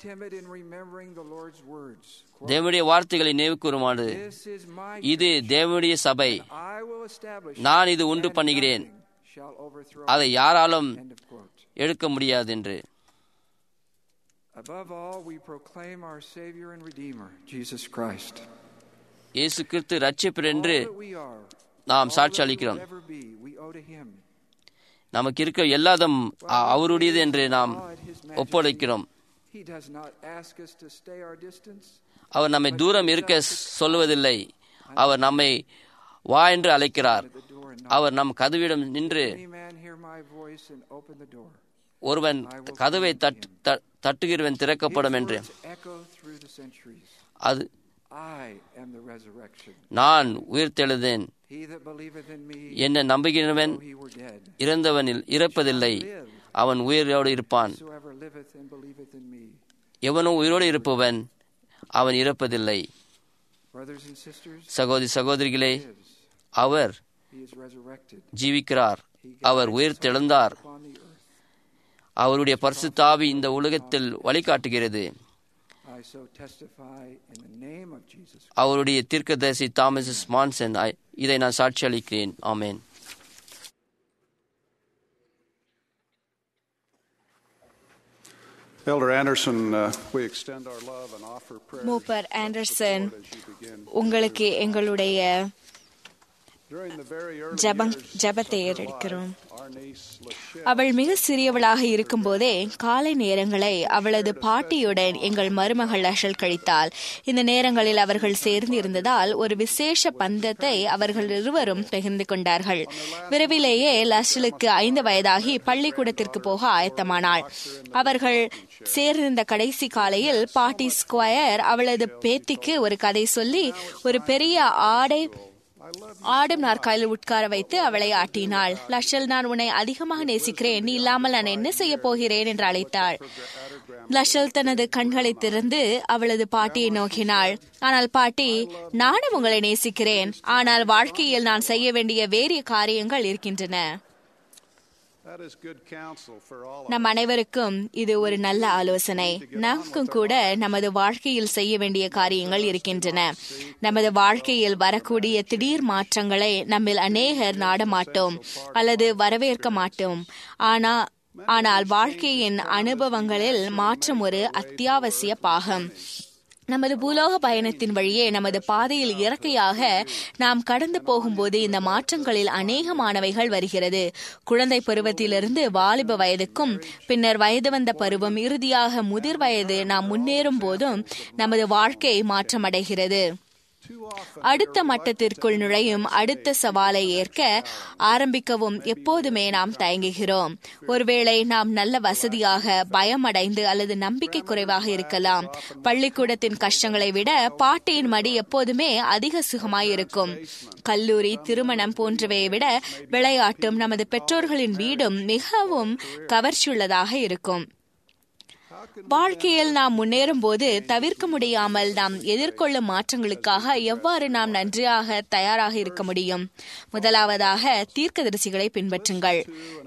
தேவனுடைய வார்த்தைகளை நினைவு கூறுமாறு, இது தேவனுடைய சபை, நான் இது உண்டு பண்ணுகிறேன், அதை யாராலும் எடுக்க முடியாது என்று. இயேசு கிறிஸ்து இரட்சகர் என்று நாம் சாட்சி அளிக்கிறோம். நமக்கு இருக்க எல்லாதும் அவருடையது என்று நாம் ஒப்படைக்கிறோம். அவர் நம்மை தூரம் இருக்க சொல்லுவதில்லை. அவர் நம்மை வா என்று அழைக்கிறார். அவர் நம் கதவிடம் நின்று ஒருவன் கதவை தட்டுகிறவன் திறக்கப்படும் என்று. அது நான் உயிர்த்தெழுதேன், என்ன நம்புகிறவன் இறந்தவனில் இறப்பதில்லை, அவன் உயிரோடு இருப்பான். எவனோ உயிரோடு இருப்பவன் அவன் இறப்பதில்லை. சகோதரி சகோதரிகளே, அவர் ஜீவிக்கிறார், அவர் உயிர்த்தெழுந்தார். அவருடைய பரிசுத்த ஆவி இந்த உலகத்தில் வழிகாட்டுகிறது. அவருடைய தீர்க்கதரிசி தாமஸ் மான்சன் இதை நான் சாட்சி அளிக்கிறேன். ஆமென். மூப்பர் ஆண்டர்சன், உங்களுக்கு எங்களுடைய ஜெபத்தை ஏறெடுக்கிறோம். அவள் மிக சிறியவளாக இருக்கும் போதே காலை நேரங்களை அவளது பாட்டியுடன் எங்கள் மருமகள் லஷல் கழித்தாள். இந்த நேரங்களில் அவர்கள் சேர்ந்து இருந்ததால் ஒரு விசேஷ பந்தத்தை அவர்கள் இருவரும் பகிர்ந்து கொண்டார்கள். விரைவிலேயே லஷலுக்கு 5 வயதாகி பள்ளிக்கூடத்திற்கு போக ஆயத்தமானாள். அவர்கள் சேர்ந்திருந்த கடைசி காலையில் பாட்டி ஸ்கொயர் அவளது பேத்திக்கு ஒரு கதை சொல்லி ஒரு பெரிய ஆடும் நாற்காலில் உட்கார வைத்து அவளை ஆட்டினாள். லஷல், நான் உன்னை அதிகமாக நேசிக்கிறேன், நீ இல்லாமல் நான் என்ன செய்ய போகிறேன் என்று அழைத்தாள். லஷல் தனது கண்களை திறந்து அவளது பாட்டியை நோக்கினாள். ஆனால் பாட்டி, நானும் உங்களை நேசிக்கிறேன், ஆனால் வாழ்க்கையில் நான் செய்ய வேண்டிய வேறு காரியங்கள் இருக்கின்றன. நம் அனைவருக்கும் இது ஒரு நல்ல ஆலோசனை. நமக்கும் கூட நமது வாழ்க்கையில் செய்ய வேண்டிய காரியங்கள் இருக்கின்றன. நமது வாழ்க்கையில் வரக்கூடிய திடீர் மாற்றங்களை நம்மில் அநேகர் நாடமாட்டோம் அல்லது வரவேற்க மாட்டோம். ஆனால் வாழ்க்கையின் அனுபவங்களில் மாற்றம் ஒரு அத்தியாவசிய பாகம். நமது பூலோக பயணத்தின் வழியே நமது பாதையில் இயற்கையாக நாம் கடந்து போகும்போது இந்த மாற்றங்களில் அநேகமானவைகள் வருகிறது. குழந்தை பருவத்திலிருந்து வாலிப வயதுக்கும், பின்னர் வயது வந்த பருவம், இறுதியாக முதிர் வயது நாம் முன்னேறும் போதும் நமது வாழ்க்கை மாற்றமடைகிறது. அடுத்த மட்டத்திற்குள் நுழையும் அடுத்த சவாலை ஏற்க ஆரம்பிக்கவும் எப்போதுமே நாம் தயங்குகிறோம். ஒருவேளை நாம் நல்ல வசதியாக, பயமடைந்து அல்லது நம்பிக்கை குறைவாக இருக்கலாம். பள்ளிக்கூடத்தின் கஷ்டங்களை விட பாட்டியின் மடி எப்போதுமே அதிக சுகமாயிருக்கும். கல்லூரி, திருமணம் போன்றவையை விட விளையாட்டும் நமது பெற்றோர்களின் வீடும் மிகவும் கவர்ச்சியுள்ளதாக இருக்கும். வாழ்க்கையில் நாம் முன்னேறும் போது தவிர்க்க முடியாமல் நாம் எதிர்கொள்ளும் மாற்றங்களுக்காக எவ்வாறு நாம் நன்றாக தயாராக இருக்க முடியும்? முதலாவதாக, தீர்க்கதரிசிகளை பின்பற்றுங்கள்.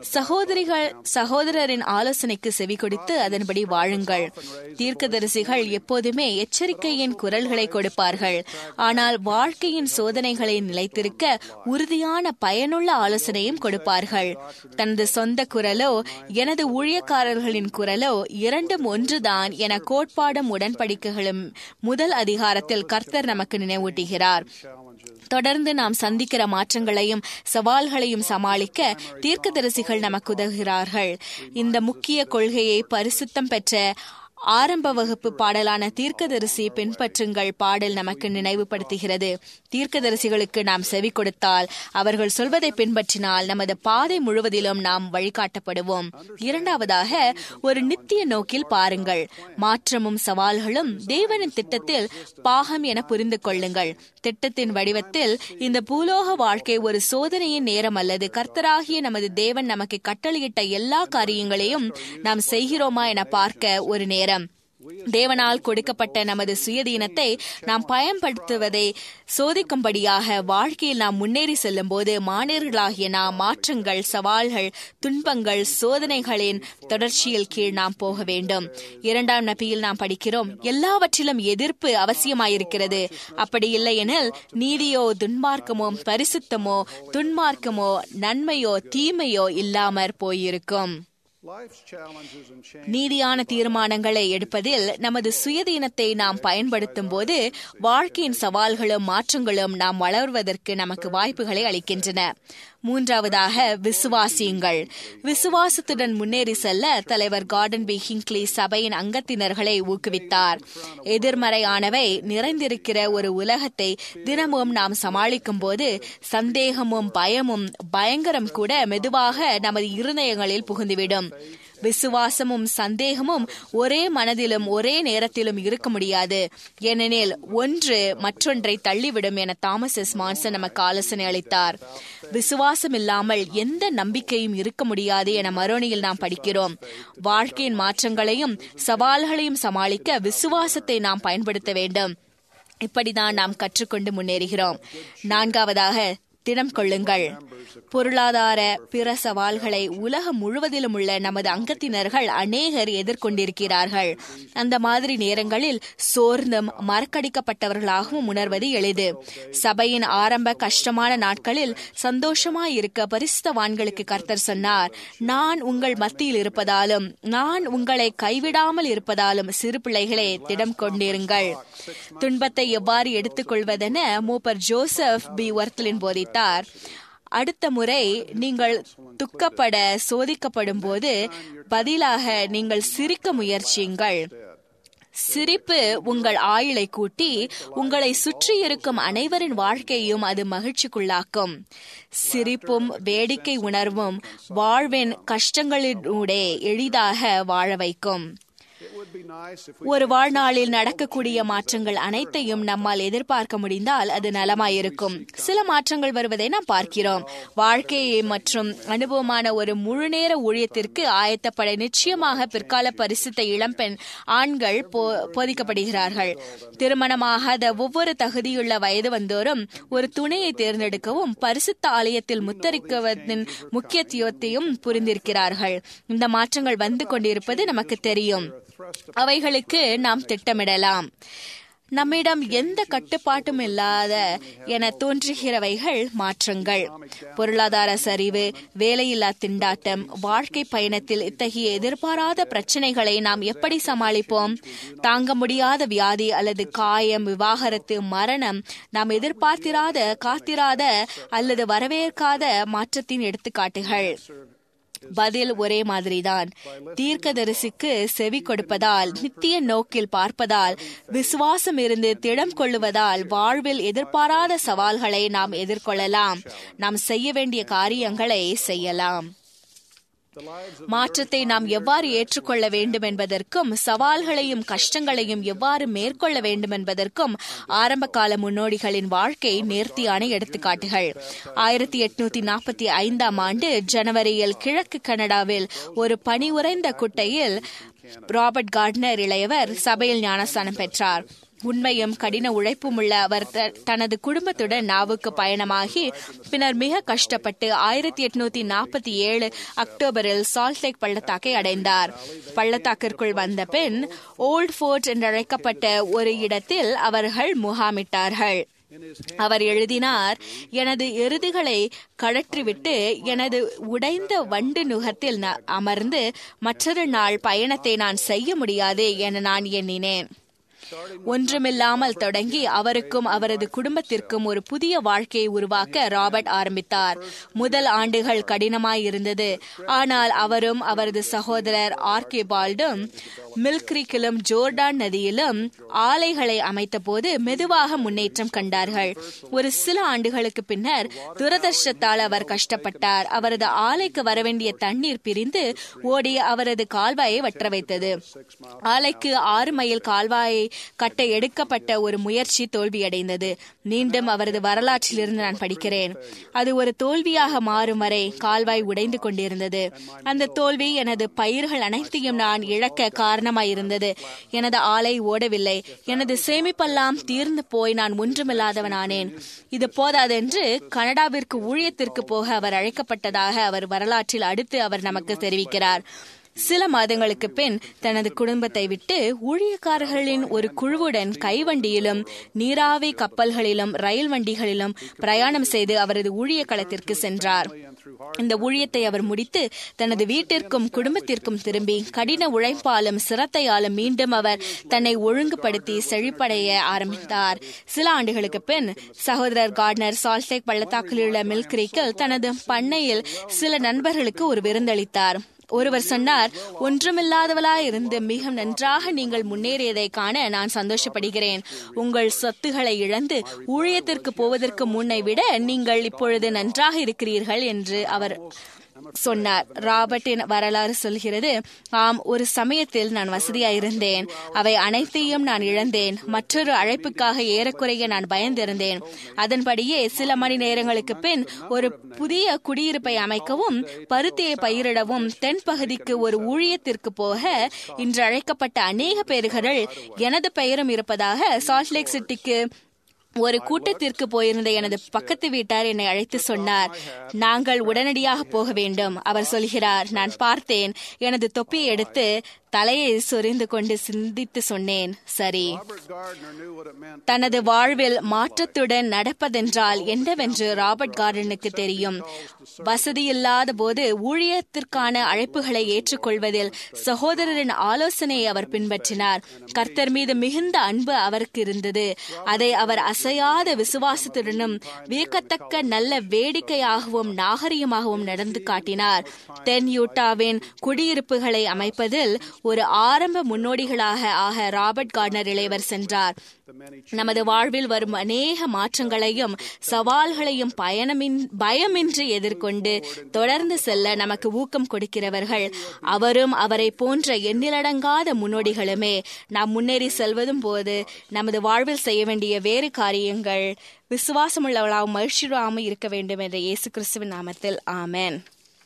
சகோதரரின் ஆலோசனைக்கு செவி கொடுத்து அதன்படி வாழுங்கள். தீர்க்கதரிசிகள் எப்போதுமே எச்சரிக்கையின் குரல்களை கொடுப்பார்கள், ஆனால் வாழ்க்கையின் சோதனைகளை நிலைத்திருக்க உறுதியான பயனுள்ள ஆலோசனையும் கொடுப்பார்கள். தனது சொந்த குரலோ எனது ஊழியக்காரர்களின் குரலோ இரண்டும் ஒன்றுதான் என கோட்பாடும் உடன்படிக்கைகளும் முதல் அதிகாரத்தில் கர்த்தர் நமக்கு நினைவூட்டுகிறார். தொடர்ந்து நாம் சந்திக்கிற மாற்றங்களையும் சவால்களையும் சமாளிக்க தீர்க்கதரிசிகள் நமக்கு உதவுகிறார்கள். இந்த முக்கிய கொள்கையை பரிசுத்தம் பெற்ற ஆரம்ப வகுப்பு பாடலான தீர்க்கதரிசி பின்பற்றுங்கள் பாடல் நமக்கு நினைவுபடுத்துகிறது. தீர்க்கதரிசிகளுக்கு நாம் செவி கொடுத்தால், அவர்கள் சொல்வதை பின்பற்றினால் நமது பாதை முழுவதிலும் நாம் வழிகாட்டப்படுவோம். இரண்டாவதாக, ஒரு நித்திய நோக்கில் பாருங்கள். மாற்றமும் சவால்களும் தேவனின் திட்டத்தில் பாகம் என புரிந்து கொள்ளுங்கள். திட்டத்தின் வடிவத்தில் இந்த பூலோக வாழ்க்கை ஒரு சோதனையின் நேரம் அல்லது கர்த்தராகிய நமது தேவன் நமக்கு கட்டளையிட்ட எல்லா காரியங்களையும் நாம் செய்கிறோமா என பார்க்க ஒரு நேரம். தேவனால் கொடுக்கப்பட்ட நமது சுயதீனத்தை நாம் பயன்படுத்துவதை சோதிக்கும்படியாக வாழ்க்கையில் நாம் முன்னேறி செல்லும் போது மாணவர்களாகிய நாம் மாற்றங்கள், சவால்கள், துன்பங்கள், சோதனைகளின் தொடர்ச்சியில் கீழ் நாம் போக வேண்டும். 2ஆம் நபியில் நாம் படிக்கிறோம், எல்லாவற்றிலும் எதிர்ப்பு அவசியமாயிருக்கிறது. அப்படி இல்லை எனில் நீதியோ துன்மார்க்கமோ, பரிசுத்தமோ துன்மார்க்கமோ, நன்மையோ தீமையோ இல்லாமற் போயிருக்கும். நீதியான தீர்மானங்களை எடுப்பதில் நமது சுயதீனத்தை நாம் பயன்படுத்தும் போது வாழ்க்கையின் சவால்களும் மாற்றங்களும் நாம் வளர்வதற்கு நமக்கு வாய்ப்புகளை அளிக்கின்றன. மூன்றாவதாக, விசுவாசியுங்கள். விசுவாசத்துடன் முன்னேறி செல்ல தலைவர் கார்டன் பி ஹிங்க்லி சபையின் அங்கத்தினர்களை ஊக்குவித்தார். எதிர்மறையானவை நிறைந்திருக்கிற ஒரு உலகத்தை தினமும் நாம் சமாளிக்கும் போது சந்தேகமும் பயமும் பயங்கரம் கூட மெதுவாக நமது இருதயங்களில் புகுந்துவிடும். விசுவாசமும் சந்தேகமும் ஒரே மனதிலும் ஒரே நேரத்திலும் இருக்க முடியாது, ஏனெனில் ஒன்று மற்றொன்றை தள்ளிவிடும் என தாமஸ் எஸ் மான்சன் நமக்கு ஆலோசனை அளித்தார். விசுவாசம் இல்லாமல் எந்த நம்பிக்கையும் இருக்க முடியாது என மரோனியில் நாம் படிக்கிறோம். வாழ்க்கையின் மாற்றங்களையும் சவால்களையும் சமாளிக்க விசுவாசத்தை நாம் பயன்படுத்த வேண்டும். இப்படிதான் நாம் கற்றுக்கொண்டு முன்னேறுகிறோம். 4வது, திடம் கொள்ளுங்கள். பொருளாதார பிற சவால்களை உலகம் முழுவதிலும் உள்ள நமது அங்கத்தினர்கள் அநேகர் எதிர்கொண்டிருக்கிறார்கள். அந்த மாதிரி நேரங்களில் சோர்ந்தும் மறக்கடிக்கப்பட்டவர்களாகவும் உணர்வது எளிது. சபையின் ஆரம்ப கஷ்டமான நாட்களில் சந்தோஷமாயிருக்க பரிசுத்தவான்களுக்கு கர்த்தர் சொன்னார், நான் உங்கள் மத்தியில் இருப்பதாலும் நான் உங்களை கைவிடாமல் இருப்பதாலும் சிறு பிள்ளைகளே திடம் கொண்டிருங்கள். துன்பத்தை எவ்வாறு எடுத்துக்கொள்வதென மூப்பர் ஜோசப் பி வர்த்லின் போதித்தார். அடுத்த முறை நீங்கள் துக்கப்பட சோதிக்கப்படும் போது பதிலாக நீங்கள் சிரிக்க முயற்சியுங்கள். சிரிப்பு உங்கள் ஆயுளை கூட்டி உங்களை சுற்றி இருக்கும் அனைவரின் வாழ்க்கையும் அது மகிழ்ச்சிக்குள்ளாக்கும். சிரிப்பும் வேடிக்கை உணர்வும் வாழ்வின் கஷ்டங்களினூடே எளிதாக வாழ வைக்கும். ஒரு வாழ்நாளில் நடக்கக்கூடிய மாற்றங்கள் அனைத்தையும் நம்மால் எதிர்பார்க்க முடிந்தால் அது நலமாயிருக்கும். சில மாற்றங்கள் வருவதை நாம் பார்க்கிறோம். வாழ்க்கையை மற்றும் அனுபவமான ஒரு முழுநேர ஊழியத்திற்கு ஆயத்தப்பட நிச்சயமாக பிற்கால பரிசுத்த இளம்பெண் ஆண்கள் போதிக்கப்படுகிறார்கள். திருமணமாகாத ஒவ்வொரு தகுதியுள்ள வயது வந்தோரும் ஒரு துணையை தேர்ந்தெடுக்கவும் பரிசுத்த ஆலயத்தில் முத்தரிக்குவதன் முக்கியத்துவத்தையும் புரிந்திருக்கிறார்கள். இந்த மாற்றங்கள் வந்து கொண்டிருப்பது நமக்கு தெரியும். அவைகளுக்கு நாம் திட்டமிடலாம். நம்மிடம் எந்த கட்டுப்பாட்டும் இல்லாத என தோன்றுகிறவைகள் மாற்றங்கள். பொருளாதார சரிவு, வேலையில்லா திண்டாட்டம், வாழ்க்கை பயணத்தில் இத்தகைய எதிர்பாராத பிரச்சனைகளை நாம் எப்படி சமாளிப்போம்? தாங்க முடியாத வியாதி அல்லது காயம், விவாகரத்து, மரணம் நாம் எதிர்பார்த்திராத, காத்திராத அல்லது வரவேற்காத மாற்றத்தின் எடுத்துக்காட்டுகள். பதில் ஒரே மாதிரிதான். தீர்க்கதரிசிக்கு செவி கொடுப்பதால், நித்திய நோக்கில் பார்ப்பதால், விசுவாசம் இருந்து திடம் கொள்ளுவதால் வாழ்வில் எதிர்பாராத சவால்களை நாம் எதிர்கொள்ளலாம். நாம் செய்ய வேண்டிய காரியங்களை செய்யலாம். மாற்றத்தை நாம் எவ்வாறு ஏற்றுக்கொள்ள வேண்டும் என்பதற்கும் சவால்களையும் கஷ்டங்களையும் எவ்வாறு மேற்கொள்ள வேண்டும் என்பதற்கும் ஆரம்ப கால முன்னோடிகளின் வாழ்க்கை நேர்த்தியான எடுத்துக்காட்டுகள். 1845ஆம் ஆண்டு ஜனவரியில் கிழக்கு கனடாவில் ஒரு பனி உறைந்த குட்டையில் ராபர்ட் கார்ட்னர் இளையவர் சபையில் ஞானஸ்தானம் பெற்றார். உண்மையும் கடின உழைப்பும் உள்ள அவர் தனது குடும்பத்துடன் நாவுக்கு பயணமாகி பின்னர் மிக கஷ்டப்பட்டு 1847 அக்டோபரில் சால்ட் லேக் பள்ளத்தாக்கை அடைந்தார். பள்ளத்தாக்கிற்குள் வந்த பின் ஓல்ட் ஃபோர்ட் என்றழைக்கப்பட்ட ஒரு இடத்தில் அவர்கள் முகாமிட்டார்கள். அவர் எழுதினார், எனது எருதுகளை கழற்றிவிட்டு எனது உடைந்த வண்டு நுகத்தில் அமர்ந்து மற்றொரு நாள் பயணத்தை நான் செய்ய முடியாது என நான் எண்ணினேன். ஒன்றுமில்லாமல் தொடங்கி அவருக்கும் அவரது குடும்பத்திற்கும் ஒரு புதிய வாழ்க்கையை உருவாக்க ராபர்ட் ஆரம்பித்தார். முதல் ஆண்டுகள் கடினமாயிருந்தது. ஆனால் அவரும் அவரது சகோதரர் ஆர்கேபால்டும் மில் கிரீக்கிலும் ஜோர்டான் நதியிலும் ஆலைகளை அமைத்த போது மெதுவாக முன்னேற்றம் கண்டார்கள். ஒரு சில ஆண்டுகளுக்கு பின்னர் துரதிர்ஷ்டத்தால் அவர் கஷ்டப்பட்டார். அவரது ஆலைக்கு வரவேண்டிய தண்ணீர் பிரிந்து ஓடி அவரது கால்வாயை வற்ற வைத்தது. ஆலைக்கு 6 மைல் கால்வாயை கட்ட எடுக்கப்பட்ட ஒரு முயற்சி தோல்வியடைந்தது. மீண்டும் அவரது வரலாற்றிலிருந்து நான் படிக்கிறேன். அது ஒரு தோல்வியாக மாறும் வரை கால்வாய் உடைந்து கொண்டிருந்தது. அந்த தோல்வி எனது பயிர்கள் அனைத்தையும் நான் இழக்க காரணமாயிருந்தது. எனது ஆலை ஓடவில்லை. எனது சேமிப்பெல்லாம் தீர்ந்து போய் நான் ஒன்றுமில்லாதவனானேன். இது போதாதென்று கனடாவிற்கு ஊழியத்திற்கு போக அவர் அழைக்கப்பட்டதாக அவர் வரலாற்றில் அடுத்து அவர் நமக்கு தெரிவிக்கிறார். சில மாதங்களுக்கு பின் தனது குடும்பத்தை விட்டு ஊழியக்காரர்களின் ஒரு குழுவுடன் கைவண்டியிலும் நீராவி கப்பல்களிலும் ரயில் வண்டிகளிலும் பிரயாணம் செய்து அவரது ஊழிய களத்திற்கு சென்றார். இந்த ஊழியத்தை அவர் முடித்து தனது வீட்டிற்கும் குடும்பத்திற்கும் திரும்பி கடின உழைப்பாலும் சிரத்தையாலும் மீண்டும் அவர் தன்னை ஒழுங்குபடுத்தி செழிப்படைய ஆரம்பித்தார். சில ஆண்டுகளுக்கு பின் சகோதரர் கார்ட்னர் சால்ட் லேக் பள்ளத்தாக்கில் உள்ள மில் கிரீக்கில் தனது பண்ணையில் சில நண்பர்களுக்கு ஒரு விருந்தளித்தார். ஒருவர் சொன்னார், ஒன்றுமில்லாதவளாயிருந்து மிக நன்றாக நீங்கள் முன்னேறியதை காண நான் சந்தோஷப்படுகிறேன். உங்கள் சொத்துக்களை இழந்து ஊழியத்திற்கு போவதற்கு முன்னை விட நீங்கள் இப்பொழுது நன்றாக இருக்கிறீர்கள் என்று அவர் சொன்னார். ராபர்ட்டின் வரலாறு சொல்கிறது, ஆம், ஒரு சமயத்தில் நான் வசதியாயிருந்தேன். அவை அனைத்தையும் நான் இழந்தேன். மற்றொரு அழைப்புக்காக ஏறக்குறைய நான் பயந்திருந்தேன். அதன்படியே சில மணி நேரங்களுக்கு பின் ஒரு புதிய குடியிருப்பை அமைக்கவும் பருத்தியை பயிரிடவும் தென்பகுதிக்கு ஒரு ஊழியத்திற்கு போக இன்று அழைக்கப்பட்ட அநேக பேர்கள் எனது பெயரும் இருப்பதாக சால்ட் லேக் சிட்டிக்கு ஒரு கூட்டத்திற்கு போயிருந்த எனது பக்கத்து வீட்டார் என்னை அழைத்து சொன்னார். நாங்கள் உடனடியாக போக வேண்டும். அவர் சொல்கிறார், நான் பார்த்தேன். எனது தொப்பியை எடுத்து தலையை சொரிந்து கொண்டு சிந்தித்து சொன்னேன், சரி, தனது வாழ்வில் மாற்றத்துடன் நடப்பதென்றால் என்னவென்று ராபர்ட் கார்டனுக்கு தெரியும். வசதியில்லாத போது ஊழியத்திற்கான அழைப்புகளை ஏற்றுக்கொள்வதில் சகோதரரின் ஆலோசனையை அவர் பின்பற்றினார். கர்த்தர் மீது மிகுந்த அன்பு அவருக்கு இருந்தது. அதை அவர் அசையாத விசுவாசத்துடனும் வியக்கத்தக்க நல்ல வேடிக்கையாகவும் நாகரிகமாகவும் நடந்து காட்டினார். தென் யூட்டாவின் குடியிருப்புகளை அமைப்பதில் ஒரு ஆரம்ப முன்னோடிகளாக ராபர்ட் கார்டனர் இளையவர் சென்றார். நமது வாழ்வில் வரும் அநேக மாற்றங்களையும் சவால்களையும் பயமின்றி எதிர்கொண்டு தொடர்ந்து செல்ல நமக்கு ஊக்கம் கொடுக்கிறவர்கள் அவரும் அவரை போன்ற எண்ணிலடங்காத முன்னோடிகளுமே. நாம் முன்னேறி செல்வதும் போது நமது வாழ்வில் செய்ய வேண்டிய வேறு காரியங்கள் விசுவாசமுள்ளவளாகவும் மகிழ்ச்சியாகவும் இருக்க வேண்டும் என்ற இயேசு கிறிஸ்துவின் நாமத்தில் ஆமென்.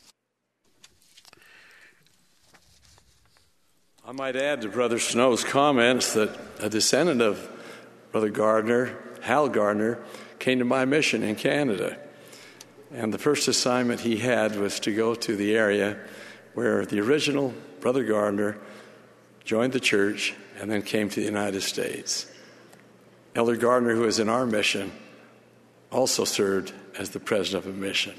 I might add to Brother Snow's comments that a descendant of Brother Gardner, Hal Gardner, came to my mission in Canada. And the first assignment he had was to go to the area where the original Brother Gardner joined the church and then came to the United States. Elder Gardner, who was in our mission, also served as the president of a mission.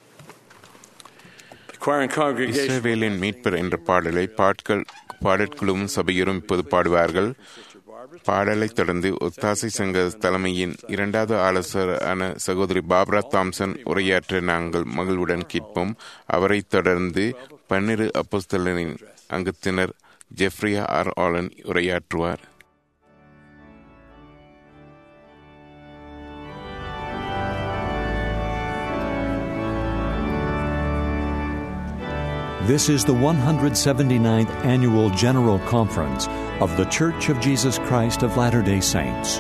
இஸ்ரவேலின் மீட்பர் என்ற பாடலை பாடற்குழுவும் சபையரும் இப்போது பாடுவார்கள். பாடலை தொடர்ந்து ஒத்தாசை சங்க தலைமையின் இரண்டாவது ஆலோசகரான சகோதரி பாப்ரா தாம்சன் உரையாற்ற நாங்கள் மகிழ்வுடன் கேட்போம். அவரை தொடர்ந்து 12 அப்போஸ்தலரின் அங்கத்தினர் ஜெஃப்ரியா ஆர் ஆலன் உரையாற்றுவார். This is the 179th Annual General Conference of the Church of Jesus Christ of Latter-day Saints.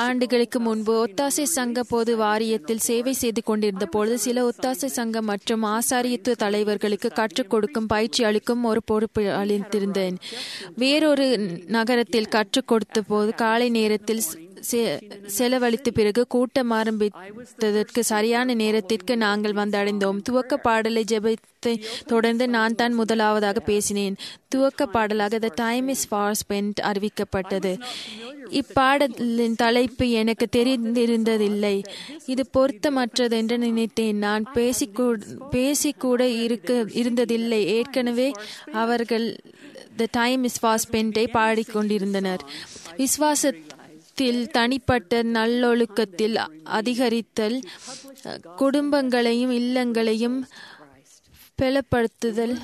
ஆண்டுகளுக்கு முன்பு ஒத்தாசை சங்க பொது வாரியத்தில் சேவை செய்து கொண்டிருந்த பொழுது சில ஒத்தாசை சங்கம் மற்றும் ஆசாரியத்துவ தலைவர்களுக்கு கற்றுக் கொடுக்கும் பயிற்சி அளிக்கும் ஒரு பொறுப்பு அளித்திருந்தேன். வேறொரு நகரத்தில் கற்றுக் கொடுத்த போது காலை நேரத்தில் செலவழித்த பிறகு கூட்டம் ஆரம்பித்ததற்கு சரியான நேரத்திற்கு நாங்கள் வந்தடைந்தோம். துவக்க பாடலை ஜெபத்தை தொடர்ந்து நான் தான் முதலாவதாக பேசினேன். துவக்க பாடலாக the time is far spent அறிவிக்கப்பட்டது. இப்பாடலின் தலைப்பு எனக்கு தெரிந்திருந்ததில்லை. இது பொருத்தமற்றது என்று நினைத்தேன். நான் பேசிக்கூட இருந்ததில்லை. ஏற்கனவே அவர்கள் த டைம் இஸ் ஃபார் ஸ்பென்டை பாடிக்கொண்டிருந்தனர். விசுவாசத்தில் தனிப்பட்ட நல்லொழுக்கத்தில் அதிகரித்தல், குடும்பங்களையும் இல்லங்களையும் பலப்படுத்துதல்.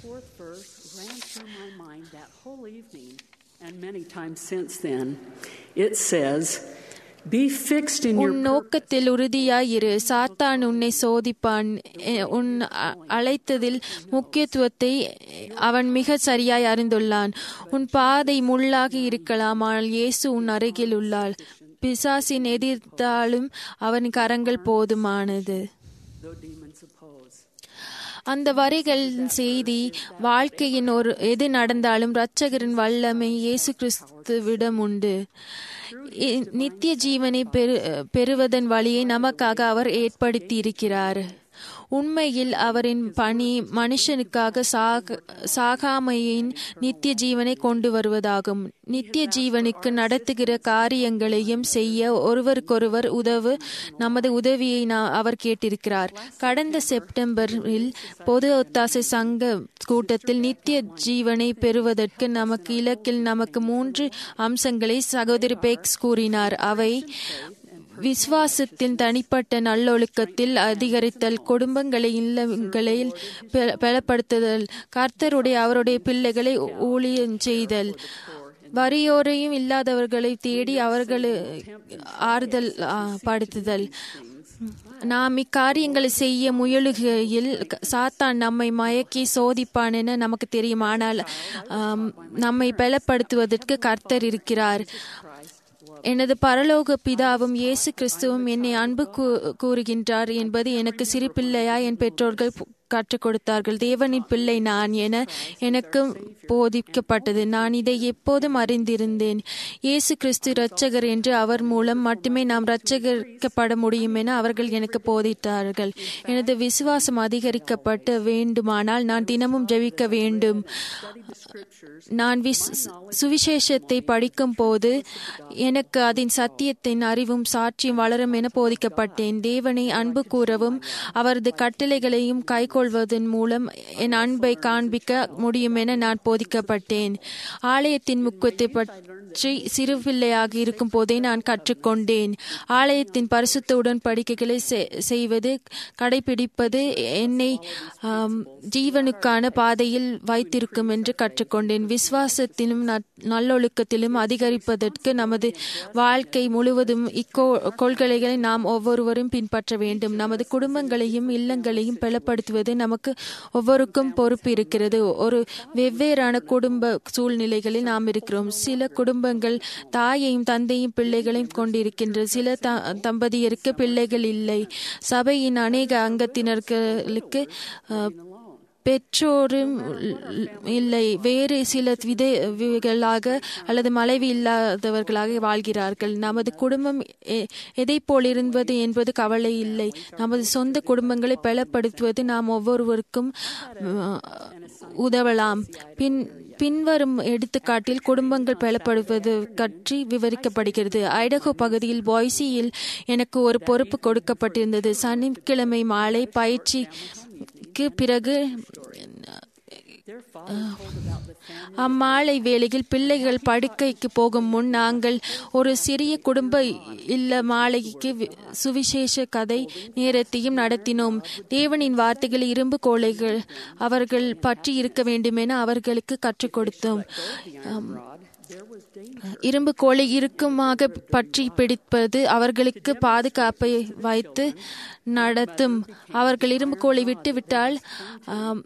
உன் நோக்கத்தில் உறுதியாயிரு, சாத்தான் உன்னை சோதிப்பான். உன் அழைத்ததில் முக்கியத்துவத்தை அவன் மிக சரியாய் அறிந்துள்ளான். உன் பாதை முள்ளாக இருக்கலாம், ஆனால் இயேசு உன் அருகில் உள்ளாள். பிசாசின் எதிர்த்தாலும் அவன் கரங்கள் போதுமானது. அந்த வரிகளின் செய்தி வாழ்க்கையின் எது நடந்தாலும் இரட்சகரின் வல்லமை இயேசு கிறிஸ்துவிடம் உண்டு. நித்திய ஜீவனை பெறுவதன் வழியை நமக்காக அவர் ஏற்படுத்தி இருக்கிறார். உண்மையில் அவரின் பணி மனுஷனுக்காக சாகாமையின் நித்திய ஜீவனை கொண்டு வருவதாகும். நித்திய ஜீவனுக்கு நடத்துகிற காரியங்களையும் செய்ய ஒருவருக்கொருவர் நமது உதவியை அவர் கேட்டிருக்கிறார். கடந்த செப்டம்பரில் பொது ஒத்தாசை சங்க கூட்டத்தில் நித்திய ஜீவனை பெறுவதற்கு நமக்கு 3 அம்சங்களை சகோதரி பெக்ஸ் கூறினார். அவை விசுவாசத்தின் தனிப்பட்ட நல்லொழுக்கத்தில் அதிகரித்தல், குடும்பங்களை இல்லங்களில் பலப்படுத்துதல், கர்த்தருடைய அவருடைய பிள்ளைகளை ஊழியம் செய்தல், வறியோரையும் இல்லாதவர்களை தேடி அவர்களை ஆறுதல் படுத்துதல். நாம் இக்காரியங்களை செய்ய முயலுகையில் சாத்தான் நம்மை மயக்கி சோதிப்பான் என நமக்கு தெரியும். ஆனால் நம்மை பலப்படுத்துவதற்கு கர்த்தர் இருக்கிறார். எனது பரலோக பிதாவும் இயேசு கிறிஸ்துவும் என்னை அன்பு கூறுகின்றார் என்பது எனக்கு சிறுபிள்ளையா என் பெற்றோர்கள் கற்றுக் கொடுத்தார்கள். தேவனின் பிள்ளை நான் என எனக்கு போதிக்கப்பட்டது. நான் இதை எப்போதும் அறிந்திருந்தேன். இயேசு கிறிஸ்து இரட்சகர் என்று அவர் மூலம் மட்டுமே நாம் இரட்சகரிக்கப்பட முடியும் என அவர்கள் எனக்கு போதித்தார்கள். எனது விசுவாசம் அதிகரிக்கப்பட வேண்டுமானால் நான் தினமும் ஜெபிக்க வேண்டும். நான் சுவிசேஷத்தை படிக்கும் போது எனக்கு அதன் சத்தியத்தின் அறிவும் சாட்சியும் வளரும் என போதிக்கப்பட்டேன். தேவனை அன்பு கூறவும் அவரது கட்டளைகளையும் கைக்கொள்வதன் மூலம் என் அன்பை காண்பிக்க முடியும் என நான் போதிக்கப்பட்டேன். ஆலயத்தின் முக்கியத்தை பற்றி சிறு பிள்ளையாக இருக்கும் போதே நான் கற்றுக்கொண்டேன். ஆலயத்தின் பரிசுத்த உடன்படிக்கைகளை செய்வது கடைபிடிப்பது என்னை ஜீவனுக்கான பாதையில் வைத்திருக்கும் என்று கற்றுக்கொண்டேன். விசுவாசத்திலும் நல்லொழுக்கத்திலும் அதிகரிப்பதற்கு நமது வாழ்க்கை முழுவதும் இக்கொள்கைகளை நாம் ஒவ்வொருவரும் பின்பற்ற வேண்டும். நமது குடும்பங்களையும் இல்லங்களையும் பலப்படுத்துவது நமக்கு ஒவ்வொருக்கும் பொறுப்பு இருக்கிறது. ஒரு வெவ்வேறான குடும்ப சூழ்நிலைகளில் நாம் இருக்கிறோம். சில குடும்பங்கள் தாயையும் தந்தையும் பிள்ளைகளையும் கொண்டிருக்கின்றது. சில தம்பதியருக்கு பிள்ளைகள் இல்லை. சபையின் அநேக அங்கத்தினர்களுக்கு பெற்றோரும் இல்லை. வேறு சில விதவிகளாக அல்லது மனைவி இல்லாதவர்களாக வாழ்கிறார்கள். நமது குடும்பம் எதை போல் இருந்தது என்பது கவலை இல்லை. நமது சொந்த குடும்பங்களை பலப்படுத்துவது நாம் ஒவ்வொருவருக்கும் உதவலாம். பின்வரும் எடுத்துக்காட்டில் குடும்பங்கள் பலப்படுவது பற்றி விவரிக்கப்படுகிறது. ஐடஹோ பகுதியில் பாய்சியில் எனக்கு ஒரு பொறுப்பு கொடுக்கப்பட்டிருந்தது. சனிக்கிழமை மாலை பயிற்சிக்கு பிறகு அம்மாலை வேளையில் பிள்ளைகள் படுக்கைக்கு போகும் முன் நாங்கள் ஒரு சிறிய குடும்ப இல்ல மாலைக்கு சுவிசேஷ கதை நேரத்தையும் நடத்தினோம். தேவனின் வார்த்தைகள் இரும்பு கோலைகள் அவர்கள் பற்றி இருக்க வேண்டும் என அவர்களுக்கு கற்றுக் கொடுத்தோம். இரும்பு கோலை இறுக்கமாக பற்றி பிடிப்பது அவர்களுக்கு பாதுகாப்பை வைத்து நடத்தும். அவர்கள் இரும்பு கோலை விட்டுவிட்டால்